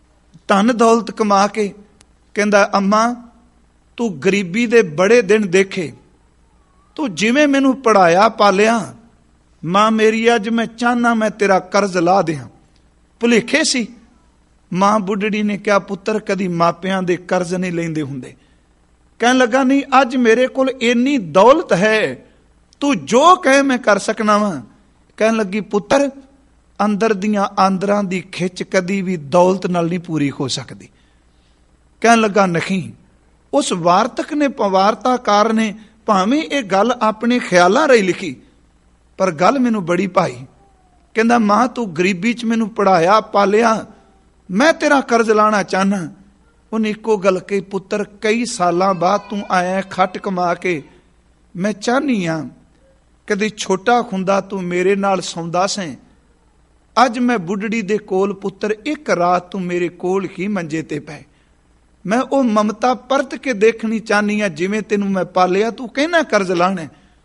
ਧਨ ਦੌਲਤ ਕਮਾ ਕੇ, ਕਹਿੰਦਾ ਅੰਮਾ ਤੂੰ ਗਰੀਬੀ ਦੇ ਬੜੇ ਦਿਨ ਦੇਖੇ, ਤੂੰ ਜਿਵੇਂ ਮੈਨੂੰ ਪੜ੍ਹਾਇਆ ਪਾਲਿਆ, ਮਾਂ ਮੇਰੀ ਅੱਜ ਮੈਂ ਚਾਹਨਾ ਮੈਂ ਤੇਰਾ ਕਰਜ਼ ਲਾ ਦਿਆਂ। ਭੁਲੇਖੇ ਸੀ। ਮਾਂ ਬੁੱਢੜੀ ਨੇ ਕਿਹਾ ਪੁੱਤਰ ਕਦੀ ਮਾਪਿਆਂ ਦੇ ਕਰਜ਼ ਨਹੀਂ ਲੈਂਦੇ ਹੁੰਦੇ। ਕਹਿਣ ਲੱਗਾ ਨਹੀਂ, ਅੱਜ ਮੇਰੇ ਕੋਲ ਇੰਨੀ ਦੌਲਤ ਹੈ, ਤੂੰ ਜੋ ਕਹੇ ਮੈਂ ਕਰ ਸਕਣਾ ਵਾਂ। ਕਹਿਣ ਲੱਗੀ ਪੁੱਤਰ ਅੰਦਰ ਦੀਆਂ ਆਂਦਰਾਂ ਦੀ ਖਿੱਚ ਕਦੀ ਵੀ ਦੌਲਤ ਨਾਲ ਨਹੀਂ ਪੂਰੀ ਹੋ ਸਕਦੀ। ਕਹਿਣ ਲੱਗਾ ਨਹੀਂ। ਉਸ ਵਾਰਤਕ ਨੇ, ਵਾਰਤਾਕਾਰ ਨੇ ਭਾਵੇਂ ਇਹ ਗੱਲ ਆਪਣੇ ਖਿਆਲਾਂ ਰਾਹੀਂ ਲਿਖੀ, ਪਰ ਗੱਲ ਮੈਨੂੰ ਬੜੀ ਭਾਈ। ਕਹਿੰਦਾ ਮਾਂ ਤੂੰ ਗਰੀਬੀ 'ਚ ਮੈਨੂੰ ਪੜ੍ਹਾਇਆ ਪਾਲਿਆ, ਮੈਂ ਤੇਰਾ ਕਰਜ਼ ਲਾਣਾ ਚਾਹਨਾ। ਉਹਨੇ ਇੱਕੋ ਗੱਲ ਕਹੀ ਪੁੱਤਰ ਕਈ ਸਾਲਾਂ ਬਾਅਦ ਤੂੰ ਆਇਆ ਖੱਟ ਕਮਾ ਕੇ, ਮੈਂ ਚਾਹਨੀ ਆ ਕਦੇ ਛੋਟਾ ਹੁੰਦਾ ਤੂੰ ਮੇਰੇ ਨਾਲ ਸੌਂਦਾ ਸੈਂ, ਅੱਜ ਮੈਂ ਬੁੱਢੜੀ ਦੇ ਕੋਲ ਪੁੱਤਰ ਇੱਕ ਰਾਤ ਤੂੰ ਮੇਰੇ ਕੋਲ ਹੀ ਮੰਜੇ ਤੇ ਪਏ, ਮੈਂ ਉਹ ਮਮਤਾ ਪਰਤ ਕੇ ਦੇਖਣੀ ਚਾਹਨੀ ਆ ਜਿਵੇਂ ਤੈਨੂੰ ਮੈਂ ਪਾਲਿਆ, ਤੂੰ ਕਹਿਣਾ ਕਰਜ਼ ਲਾਣਾ।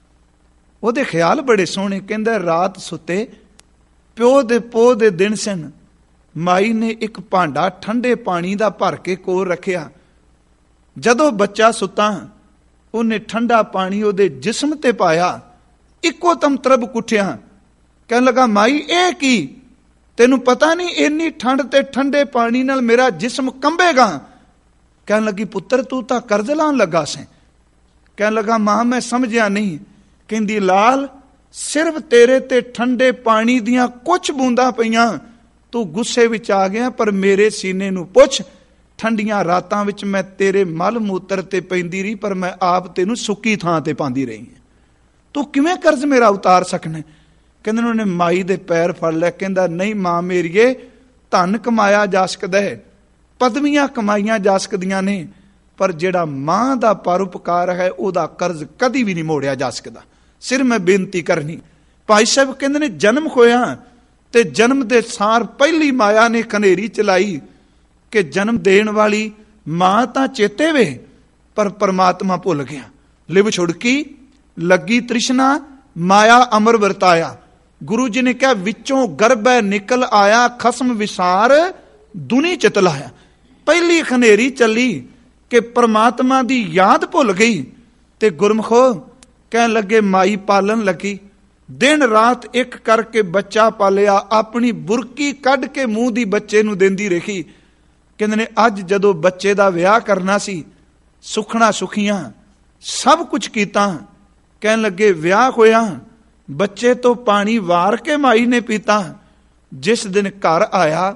ਉਹਦੇ ਖਿਆਲ ਬੜੇ ਸੋਹਣੇ। ਕਹਿੰਦਾ ਰਾਤ ਸੁੱਤੇ ਪਿਓ ਦੇ ਪੋਹ ਦੇ ਦਿਨ ਸਨ, ਮਾਈ ਨੇ ਇੱਕ ਭਾਂਡਾ ਠੰਡੇ ਪਾਣੀ ਦਾ ਭਰ ਕੇ ਕੋਲ ਰੱਖਿਆ। ਜਦੋਂ ਬੱਚਾ ਸੁੱਤਾ ਉਹਨੇ ਠੰਡਾ ਪਾਣੀ ਉਹਦੇ ਜਿਸਮ ਤੇ ਪਾਇਆ, ਇੱਕੋ ਦਮ ਤਰਬ ਕੁੱਠਿਆ। ਕਹਿਣ ਲੱਗਾ ਮਾਈ ਇਹ ਕੀ, ਤੈਨੂੰ ਪਤਾ ਨਹੀਂ ਇੰਨੀ ਠੰਡ ਤੇ ਠੰਡੇ ਪਾਣੀ ਨਾਲ ਮੇਰਾ ਜਿਸਮ ਕੰਬੇਗਾ। ਕਹਿਣ ਲੱਗੀ ਪੁੱਤਰ ਤੂੰ ਤਾਂ ਕਰਜ਼ ਲਾਉਣ ਲੱਗਾ ਸੈਂ। ਕਹਿਣ ਲੱਗਾ ਮਾਂ ਮੈਂ ਸਮਝਿਆ ਨਹੀਂ। ਕਹਿੰਦੀ ਲਾਲ ਸਿਰਫ ਤੇਰੇ ਤੇ ਠੰਡੇ ਪਾਣੀ ਦੀਆਂ ਕੁਝ ਬੂੰਦਾਂ ਪਈਆਂ, ਤੂੰ ਗੁੱਸੇ ਵਿੱਚ ਆ ਗਿਆ, ਪਰ ਮੇਰੇ ਸੀਨੇ ਨੂੰ ਪੁੱਛ, ਠੰਡੀਆਂ ਰਾਤਾਂ ਵਿੱਚ ਮੈਂ ਤੇਰੇ ਮਲ ਮੂਤਰ ਤੇ ਪੈਂਦੀ ਰਹੀ, ਪਰ ਮੈਂ ਆਪ ਤੈਨੂੰ ਸੁੱਕੀ ਥਾਂ ਤੇ ਪਾਉਂਦੀ ਰਹੀ ਹਾਂ, ਤੂੰ ਕਿਵੇਂ ਕਰਜ਼ ਮੇਰਾ ਉਤਾਰ ਸਕਣਾ। ਕਹਿੰਦੇ ਉਹਨੇ ਮਾਈ ਦੇ ਪੈਰ ਫੜ ਲਿਆ। ਕਹਿੰਦਾ ਨਹੀਂ ਮਾਂ ਮੇਰੀਏ, ਧਨ ਕਮਾਇਆ ਜਾ ਸਕਦਾ ਹੈ, ਪਦਵੀਆਂ ਕਮਾਈਆਂ ਜਾ ਸਕਦੀਆਂ ਨੇ, ਪਰ ਜਿਹੜਾ ਮਾਂ ਦਾ ਪਰਉਪਕਾਰ ਹੈ ਉਹਦਾ ਕਰਜ਼ ਕਦੀ ਵੀ ਨਹੀਂ ਮੋੜਿਆ ਜਾ ਸਕਦਾ। ਸਿਰ ਮੈਂ ਬੇਨਤੀ ਕਰਨੀ। ਭਾਈ ਸਾਹਿਬ ਕਹਿੰਦੇ ਨੇ ਜਨਮ ਹੋਇਆ ਤੇ ਜਨਮ ਦੇ ਸਾਰ ਪਹਿਲੀ ਮਾਇਆ ਨੇ ਖਨੇਰੀ ਚਲਾਈ ਕਿ ਜਨਮ ਦੇਣ ਵਾਲੀ ਮਾਂ ਤਾਂ ਚੇਤੇ ਵੇ, ਪਰ ਪਰਮਾਤਮਾ ਭੁੱਲ ਗਿਆ। ਲਿਵ ਛੁੜਕੀ ਲੱਗੀ ਤ੍ਰਿਸ਼ਨਾ, ਮਾਇਆ ਅਮਰ ਵਰਤਾਇਆ। ਗੁਰੂ ਜੀ ਨੇ ਕਿਹਾ ਵਿੱਚੋਂ ਗਰਭੈ ਨਿਕਲ ਆਇਆ, ਖਸਮ ਵਿਸਾਰ ਦੁਨੀ ਚਿਤ ਲਾਇਆ। ਪਹਿਲੀ ਖਨੇਰੀ ਚੱਲੀ ਕਿ ਪਰਮਾਤਮਾ ਦੀ ਯਾਦ ਭੁੱਲ ਗਈ ਤੇ ਗੁਰਮਖੋ ਕਹਿਣ ਲੱਗੇ ਮਾਈ ਪਾਲਣ ਲੱਗੀ, ਦਿਨ ਰਾਤ ਇੱਕ ਕਰਕੇ ਬੱਚਾ ਪਾਲਿਆ, ਆਪਣੀ ਬੁਰਕੀ ਕੱਢ ਕੇ ਮੂੰਹ ਦੀ ਬੱਚੇ ਨੂੰ ਦਿੰਦੀ ਰਹੀ। ਕਹਿੰਦੇ ਨੇ ਅੱਜ ਜਦੋਂ ਬੱਚੇ ਦਾ ਵਿਆਹ ਕਰਨਾ ਸੀ, ਸੁਖਣਾ ਸੁਖੀਆਂ ਸਭ ਕੁਝ ਕੀਤਾ। ਕਹਿਣ ਲੱਗੇ ਵਿਆਹ ਹੋਇਆ, ਬੱਚੇ ਤੋਂ ਪਾਣੀ ਵਾਰ ਕੇ ਮਾਈ ਨੇ ਪੀਤਾ। ਜਿਸ ਦਿਨ ਘਰ ਆਇਆ,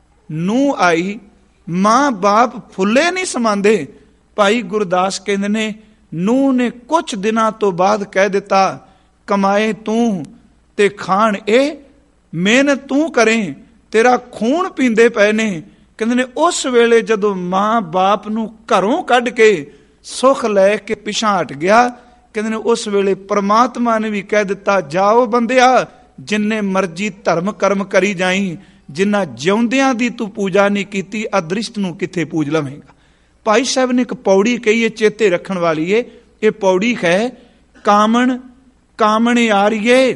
ਨੂੰਹ ਆਈ, ਮਾਂ ਬਾਪ ਫੁੱਲੇ ਨਹੀਂ ਸਮਾਂਦੇ। ਭਾਈ ਗੁਰਦਾਸ ਕਹਿੰਦੇ ਨੇ ਨੂੰਹ ਨੇ ਕੁਝ ਦਿਨਾਂ ਤੋਂ ਬਾਅਦ ਕਹਿ ਦਿੱਤਾ ਕਮਾਏ ਤੂੰ ਤੇ ਖਾਣ ਇਹ, ਮਿਹਨਤ ਤੂੰ ਕਰੇ, ਤੇਰਾ ਖੂਨ ਪੀਂਦੇ ਪਏ ਨੇ। ਕਹਿੰਦੇ ਨੇ ਉਸ ਵੇਲੇ ਜਦੋਂ ਮਾਂ ਬਾਪ ਨੂੰ ਘਰੋਂ ਕੱਢ ਕੇ ਸੁੱਖ ਲੈ ਕੇ ਪਿਛਾਂਹ ਹਟ ਗਿਆ, ਕਹਿੰਦੇ ਨੇ ਉਸ ਵੇਲੇ ਪਰਮਾਤਮਾ ਨੇ ਵੀ ਕਹਿ ਦਿੱਤਾ ਜਾਓ ਬੰਦਿਆ, ਜਿੰਨੇ ਮਰਜੀ ਧਰਮ ਕਰਮ ਕਰੀ ਜਾਈ, ਜਿੰਨਾ ਜਿਉਂਦਿਆਂ ਦੀ ਤੂੰ ਪੂਜਾ ਨਹੀਂ ਕੀਤੀ, ਅਦ੍ਰਿਸ਼ਟ ਨੂੰ ਕਿੱਥੇ ਪੂਜ ਲਵੇਂਗਾ। ਭਾਈ ਸਾਹਿਬ ਨੇ ਇੱਕ ਪੌੜੀ ਕਹੀ ਹੈ ਚੇਤੇ ਰੱਖਣ ਵਾਲੀ ਏ। ਇਹ ਪੌੜੀ ਹੈ ਕਾਮਣ ਕਾਮਣੇ ਆਰੀਏ,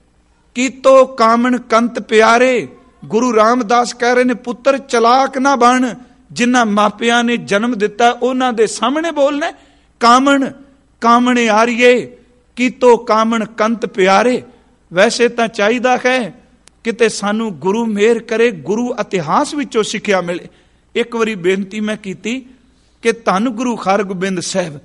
ਕੀਤੋ ਕਾਮਣ ਕੰਤ ਪਿਆਰੇ। ਗੁਰੂ ਰਾਮਦਾਸ ਕਹਿ ਰਹੇ ਨੇ ਪੁੱਤਰ ਚਲਾਕ ਨਾ ਬਣ, ਜਿਨ੍ਹਾਂ ਮਾਪਿਆਂ ਨੇ ਜਨਮ ਦਿੱਤਾ ਉਹਨਾਂ ਦੇ ਸਾਹਮਣੇ ਬੋਲਣਾ। ਕਾਮਣ ਕਾਮਣੇ ਆਰੀਏ, ਕੀਤੋ ਕਾਮਣ ਕੰਤ ਪਿਆਰੇ। ਵੈਸੇ ਤਾਂ ਚਾਹੀਦਾ ਹੈ ਕਿਤੇ ਸਾਨੂੰ ਗੁਰੂ ਮਿਹਰ ਕਰੇ, ਗੁਰੂ ਇਤਿਹਾਸ ਵਿੱਚੋਂ ਸਿੱਖਿਆ ਮਿਲੇ। ਇੱਕ ਵਾਰੀ ਬੇਨਤੀ ਮੈਂ ਕੀਤੀ ਕਿ ਧੰਨ ਗੁਰੂ ਹਰਗੋਬਿੰਦ ਸਾਹਿਬ,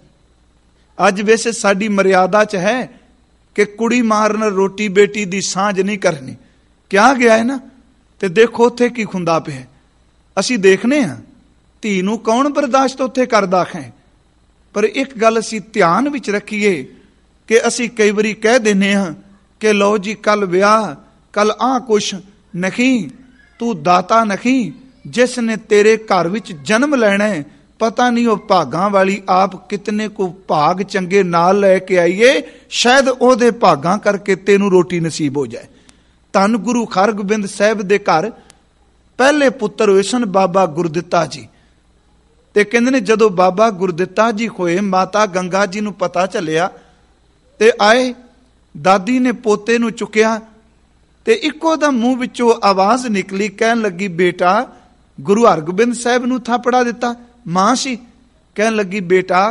ਅੱਜ ਵੈਸੇ ਸਾਡੀ ਮਰਿਆਦਾ 'ਚ ਹੈ ਕਿ ਕੁੜੀ ਮਾਰਨ ਰੋਟੀ ਬੇਟੀ ਦੀ ਸਾਂਝ ਨਹੀਂ ਕਰਨੀ, ਕਿਹਾ ਗਿਆ ਹੈ ਨਾ, ਤੇ ਦੇਖੋ ਉੱਥੇ ਕੀ ਖੁੰਦਾ ਪਿਆ। ਅਸੀਂ ਦੇਖਨੇ ਹਾਂ ਧੀ ਨੂੰ ਕੌਣ ਬਰਦਾਸ਼ਤ ਉੱਥੇ ਕਰਦਾ ਹੈ। ਪਰ ਇੱਕ ਗੱਲ ਅਸੀਂ ਧਿਆਨ ਵਿੱਚ ਰੱਖੀਏ ਕਿ ਅਸੀਂ ਕਈ ਵਾਰੀ ਕਹਿ ਦਿੰਦੇ ਹਾਂ ਕਿ ਲਓ ਜੀ ਕੱਲ ਵਿਆਹ, ਕੱਲ ਆਹ ਕੁਛ ਨਹੀਂ, ਤੂੰ ਦਾਤਾ ਨਹੀਂ, ਜਿਸ ਨੇ ਤੇਰੇ ਘਰ ਵਿੱਚ ਜਨਮ ਲੈਣਾ ਹੈ, ਪਤਾ ਨਹੀਂ ਉਹ ਭਾਗਾਂ ਵਾਲੀ ਆਪ ਕਿਤਨੇ ਕੋ ਭਾਗ ਚੰਗੇ ਨਾਲ ਲੈ ਕੇ ਆਈਏ, ਸ਼ਾਇਦ ਉਹਦੇ ਭਾਗਾਂ ਕਰਕੇ ਤੈਨੂੰ ਰੋਟੀ ਨਸੀਬ ਹੋ ਜਾਏ। ਧੰਨ ਗੁਰੂ ਹਰਗੋਬਿੰਦ ਸਾਹਿਬ ਦੇ ਘਰ ਪਹਿਲੇ ਪੁੱਤਰ ਹੋਏ ਸਨ ਬਾਬਾ ਗੁਰਦਿੱਤਾ ਜੀ। ਤੇ ਕਹਿੰਦੇ ਨੇ ਜਦੋਂ ਬਾਬਾ ਗੁਰਦਿੱਤਾ ਜੀ ਹੋਏ, ਮਾਤਾ ਗੰਗਾ ਜੀ ਨੂੰ ਪਤਾ ਚੱਲਿਆ ਤੇ ਆਏ, ਦਾਦੀ ਨੇ ਪੋਤੇ ਨੂੰ ਚੁੱਕਿਆ ਤੇ ਇੱਕੋ ਦਮ ਮੂੰਹ ਵਿੱਚੋਂ ਆਵਾਜ਼ ਨਿਕਲੀ, ਕਹਿਣ ਲੱਗੀ ਬੇਟਾ ਗੁਰੂ ਹਰਗੋਬਿੰਦ ਸਾਹਿਬ ਨੂੰ ਥਾਪੜਾ ਦਿੱਤਾ। ਮਾਂ ਸੀ, ਕਹਿਣ ਲੱਗੀ ਬੇਟਾ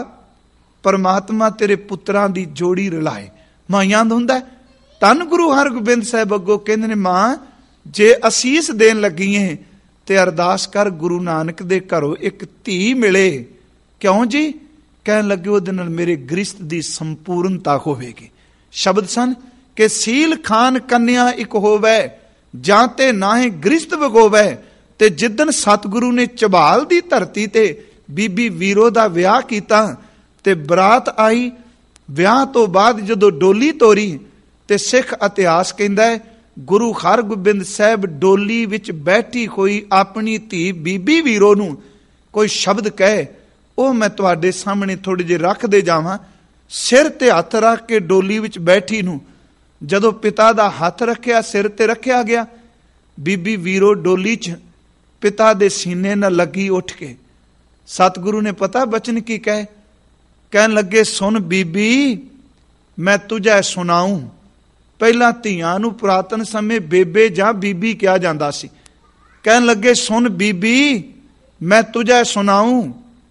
ਪਰਮਾਤਮਾ ਤੇਰੇ ਪੁੱਤਰਾਂ ਦੀ ਜੋੜੀ ਰਲਾਏ। ਮਾਈਆਂ ਦਾ ਹੁੰਦਾ। ਧੰਨ ਗੁਰੂ ਹਰਗੋਬਿੰਦ ਸਾਹਿਬ ਅੱਗੋਂ ਕਹਿੰਦੇ ਨੇ ਮਾਂ ਜੇ ਅਸੀਸ ਦੇਣ ਲੱਗੀਏ ਤੇ ਅਰਦਾਸ ਕਰ ਗੁਰੂ ਨਾਨਕ ਦੇ ਘਰੋਂ ਇੱਕ ਧੀ ਮਿਲੇ। ਕਿਉਂ ਜੀ? ਕਹਿਣ ਲੱਗੇ ਉਹਦੇ ਨਾਲ ਮੇਰੇ ਗ੍ਰਸਤ ਦੀ ਸੰਪੂਰਨਤਾ ਹੋਵੇਗੀ। ਸ਼ਬਦ ਸਨ ਕਿ ਸੀਲ ਖਾਨ ਕੰਨਿਆ ਇੱਕ ਹੋਵੇ, ਜਾਂ ਤੇ ਨਾਹੀਂ ਗ੍ਰਸਤ ਵਗੋਵੇ। ਤੇ ਜਿੱਦਣ ਸਤਿਗੁਰੂ ਨੇ ਝਬਾਲ ਦੀ ਧਰਤੀ ਤੇ ਬੀਬੀ ਵੀਰੋ ਦਾ ਵਿਆਹ ਕੀਤਾ ਤੇ ਬਰਾਤ ਆਈ, ਵਿਆਹ ਤੋਂ ਬਾਅਦ ਜਦੋਂ ਡੋਲੀ ਤੋਰੀ ਤੇ ਸਿੱਖ ਇਤਿਹਾਸ ਕਹਿੰਦਾ ਹੈ ਗੁਰੂ ਹਰਗੋਬਿੰਦ ਸਾਹਿਬ ਡੋਲੀ ਵਿੱਚ ਬੈਠੀ ਹੋਈ ਆਪਣੀ ਧੀ ਬੀਬੀ ਵੀਰੋ ਨੂੰ ਕੋਈ ਸ਼ਬਦ ਕਹੇ, ਉਹ ਮੈਂ ਤੁਹਾਡੇ ਸਾਹਮਣੇ ਥੋੜੇ ਜਿਹੇ ਰੱਖਦੇ ਜਾਵਾਂ। ਸਿਰ ਤੇ ਹੱਥ ਰੱਖ ਕੇ ਡੋਲੀ ਵਿੱਚ ਬੈਠੀ ਨੂੰ ਜਦੋਂ ਪਿਤਾ ਦਾ ਹੱਥ ਰੱਖਿਆ, ਸਿਰ ਤੇ ਰੱਖਿਆ ਗਿਆ, ਬੀਬੀ ਵੀਰੋ ਡੋਲੀ 'ਚ ਪਿਤਾ ਦੇ ਸੀਨੇ ਨਾਲ ਲੱਗੀ ਉੱਠ ਕੇ। ਸਤਿਗੁਰੂ ਨੇ ਪਤਾ ਬਚਨ ਕੀ ਕਹੇ? ਕਹਿਣ ਲੱਗੇ ਸੁਣ ਬੀਬੀ ਮੈਂ ਤੁਝੇ ਸੁਣਾਉਂ। ਪਹਿਲਾਂ ਧੀਆਂ ਨੂੰ ਪੁਰਾਤਨ ਸਮੇਂ ਬੇਬੇ ਜਾਂ ਬੀਬੀ ਕਿਹਾ ਜਾਂਦਾ ਸੀ। ਕਹਿਣ ਲੱਗੇ ਸੁਣ ਬੀਬੀ ਮੈਂ ਤੁਝੇ ਸੁਣਾਉਂ,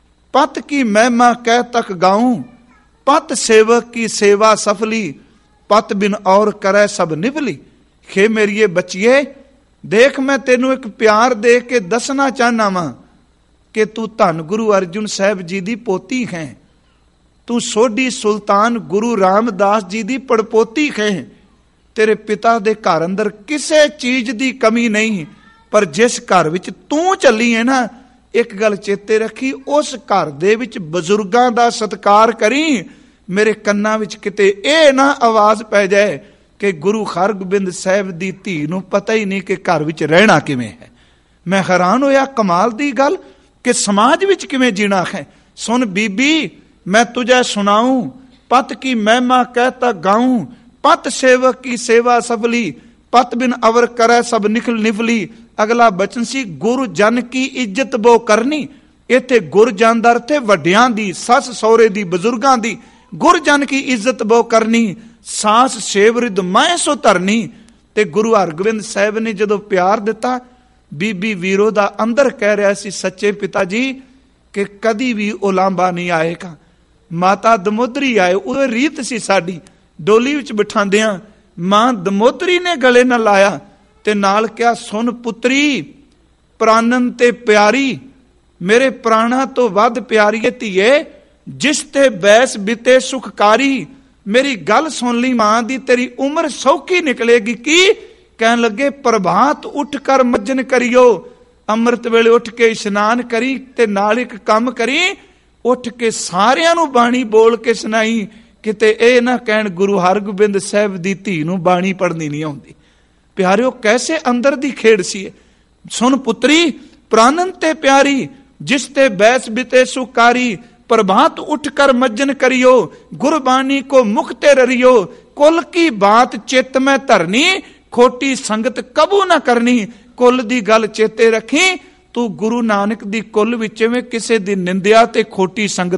ਪਤ ਕੀ ਮਹਿਮਾ ਕਹਿ ਤਕ ਗਾऊं, ਪਤ ਸੇਵਕ ਕੀ ਸੇਵਾ ਸਫਲੀ, ਪਤ ਬਿਨ ਔਰ ਕਰੇ ਸਭ ਨਿਭਲੀ। ਖੇ ਮੇਰੀਏ ਬੱਚੀਏ ਦੇਖ ਮੈਂ ਤੈਨੂੰ ਇੱਕ ਪਿਆਰ ਦੇ ਕੇ ਦੱਸਣਾ ਚਾਹਨਾ ਵਾਂ ਕਿ ਤੂੰ ਧੰਨ ਗੁਰੂ ਅਰਜਨ ਸਾਹਿਬ ਜੀ ਦੀ ਪੋਤੀ ਹੈ, ਤੂੰ ਸੋਢੀ ਸੁਲਤਾਨ ਗੁਰੂ ਰਾਮਦਾਸ ਜੀ ਦੀ ਪੜਪੋਤੀ ਹੈ। ਤੇਰੇ ਪਿਤਾ ਦੇ ਘਰ ਅੰਦਰ ਕਿਸੇ ਚੀਜ਼ ਦੀ ਕਮੀ ਨਹੀਂ, ਪਰ ਜਿਸ ਘਰ ਵਿੱਚ ਤੂੰ ਚੱਲੀ ਹੈ ਨਾ, ਇੱਕ ਗੱਲ ਚੇਤੇ ਰੱਖੀ, ਉਸ ਘਰ ਦੇ ਵਿੱਚ ਬਜ਼ੁਰਗਾਂ ਦਾ ਸਤਿਕਾਰ ਕਰੀ। ਮੇਰੇ ਕੰਨਾਂ ਵਿੱਚ ਕਿਤੇ ਇਹ ਨਾ ਆਵਾਜ਼ ਪੈ ਜਾਏ ਕਿ ਗੁਰੂ ਹਰਗੋਬਿੰਦ ਸਾਹਿਬ ਦੀ ਧੀ ਨੂੰ ਪਤਾ ਹੀ ਨਹੀਂ ਕਿ ਘਰ ਵਿੱਚ ਰਹਿਣਾ ਕਿਵੇਂ ਹੈ। ਮੈਂ ਹੈਰਾਨ ਹੋਇਆ, ਕਮਾਲ ਦੀ ਗੱਲ ਕਿ ਸਮਾਜ ਵਿੱਚ ਕਿਵੇਂ ਜੀਣਾ ਹੈ। ਸੁਣ ਬੀਬੀ ਮੈਂ ਤੁਝੇ ਸੁਣਾऊं, ਪਤ ਕੀ ਮਹਿਮਾ ਕਹਿਤਾ ਗਾऊं, ਪਤ ਸੇਵਕ ਕੀ ਸੇਵਾ ਸਫਲੀ, ਪਤ ਬਿਨ ਅਵਰ ਕਰੈ ਸਭ ਨਿਖਲ ਨਿਫਲੀ। ਅਗਲਾ ਬਚਨ ਸੀ ਗੁਰ ਜਨ ਕੀ ਇੱਜ਼ਤ ਬੋ ਕਰਨੀ। ਇੱਥੇ ਗੁਰ ਜਨ ਦਾ ਅਰਥ ਹੈ ਵੱਡਿਆਂ ਦੀ, ਸੱਸ ਸਹੁਰੇ ਦੀ, ਬਜ਼ੁਰਗਾਂ ਦੀ। ਗੁਰ ਜਨ ਕੀ ਇੱਜ਼ਤ ਬੋ ਕਰਨੀ, ਸਾਸ ਸੇਵਰਿਦ ਮੈਂ ਸੋ ਧਰਨੀ। ਤੇ ਗੁਰੂ ਹਰਗੋਬਿੰਦ ਸਾਹਿਬ ਨੇ ਜਦੋਂ ਪਿਆਰ ਦਿੱਤਾ, ਬੀਬੀ ਵੀਰੋ ਦਾ ਅੰਦਰ ਕਹਿ ਰਿਹਾ ਸੀ ਸੱਚੇ ਪਿਤਾ ਜੀ ਕਿ ਕਦੀ ਵੀ ਉਲਾਂਭਾ ਨਹੀਂ ਆਏਗਾ। ਮਾਤਾ ਦਮੋਦਰੀ ਆਏ, ਉਹ ਰੀਤ ਸੀ ਸਾਡੀ, ਡੋਲੀ ਵਿੱਚ ਬਿਠਾਉਂਦਿਆਂ ਮਾਂ ਦਮੋਦਰੀ ਨੇ ਗਲੇ ਨਾਲ ਲਾਇਆ ਤੇ ਨਾਲ ਕਿਹਾ ਸੁਣ ਪੁੱਤਰੀ ਪ੍ਰਾਨਨ ਤੇ ਪਿਆਰੀ, ਮੇਰੇ ਪ੍ਰਾਣਾ ਤੋਂ ਵੱਧ ਪਿਆਰੀਏ ਧੀਏ, ਜਿਸ ਤੇ ਬੈਸ ਬਿਤੇ ਸੁਖਕਾਰੀ। ਮੇਰੀ ਗੱਲ ਸੁਣ ਲਈ ਮਾਂ ਦੀ, ਤੇਰੀ ਉਮਰ ਸੌਖੀ ਨਿਕਲੇਗੀ। ਕੀ ਕਹਿਣ ਲੱਗੇ? ਪ੍ਰਭਾਤ ਉੱਠ ਕਰ ਮੱਜਨ ਕਰਿਓ, ਅੰਮ੍ਰਿਤ ਵੇਲੇ ਉੱਠ ਕੇ ਇਸ਼ਨਾਨ ਕਰੀ ਤੇ ਨਾਲ ਇੱਕ ਕੰਮ ਕਰੀ, ਉੱਠ ਕੇ ਸਾਰਿਆਂ ਨੂੰ ਬਾਣੀ ਬੋਲ ਕੇ ਸੁਣਾਈ। ਕਿਤੇ ਇਹ ਨਾ ਕਹਿਣ ਗੁਰੂ ਹਰਗੋਬਿੰਦ ਸਾਹਿਬ ਦੀ ਧੀ ਨੂੰ ਬਾਣੀ ਪੜ੍ਹਨੀ ਨਹੀਂ ਆਉਂਦੀ। ਪਿਆਰਿਓ ਕੈਸੇ ਅੰਦਰ ਦੀ ਖੇਡ ਸੀ। ਸੁਣ ਪੁੱਤਰੀ ਪ੍ਰਾਨਨ ਤੇ ਪਿਆਰੀ, ਜਿਸ ਤੇ ਬੈਸ ਬਿਤੇ ਸੁਕਾਰੀ, प्रभात उठ कर मज्जन करियो, गुरबानी को मुख ते ररियो, कुल की बात चित में धरनी, खोटी संगत कबू ना करनी। कुल दी गल चेते रखी, तू गुरु नानक दी कुल विच में किसे दी निंदिया ते खोटी संगत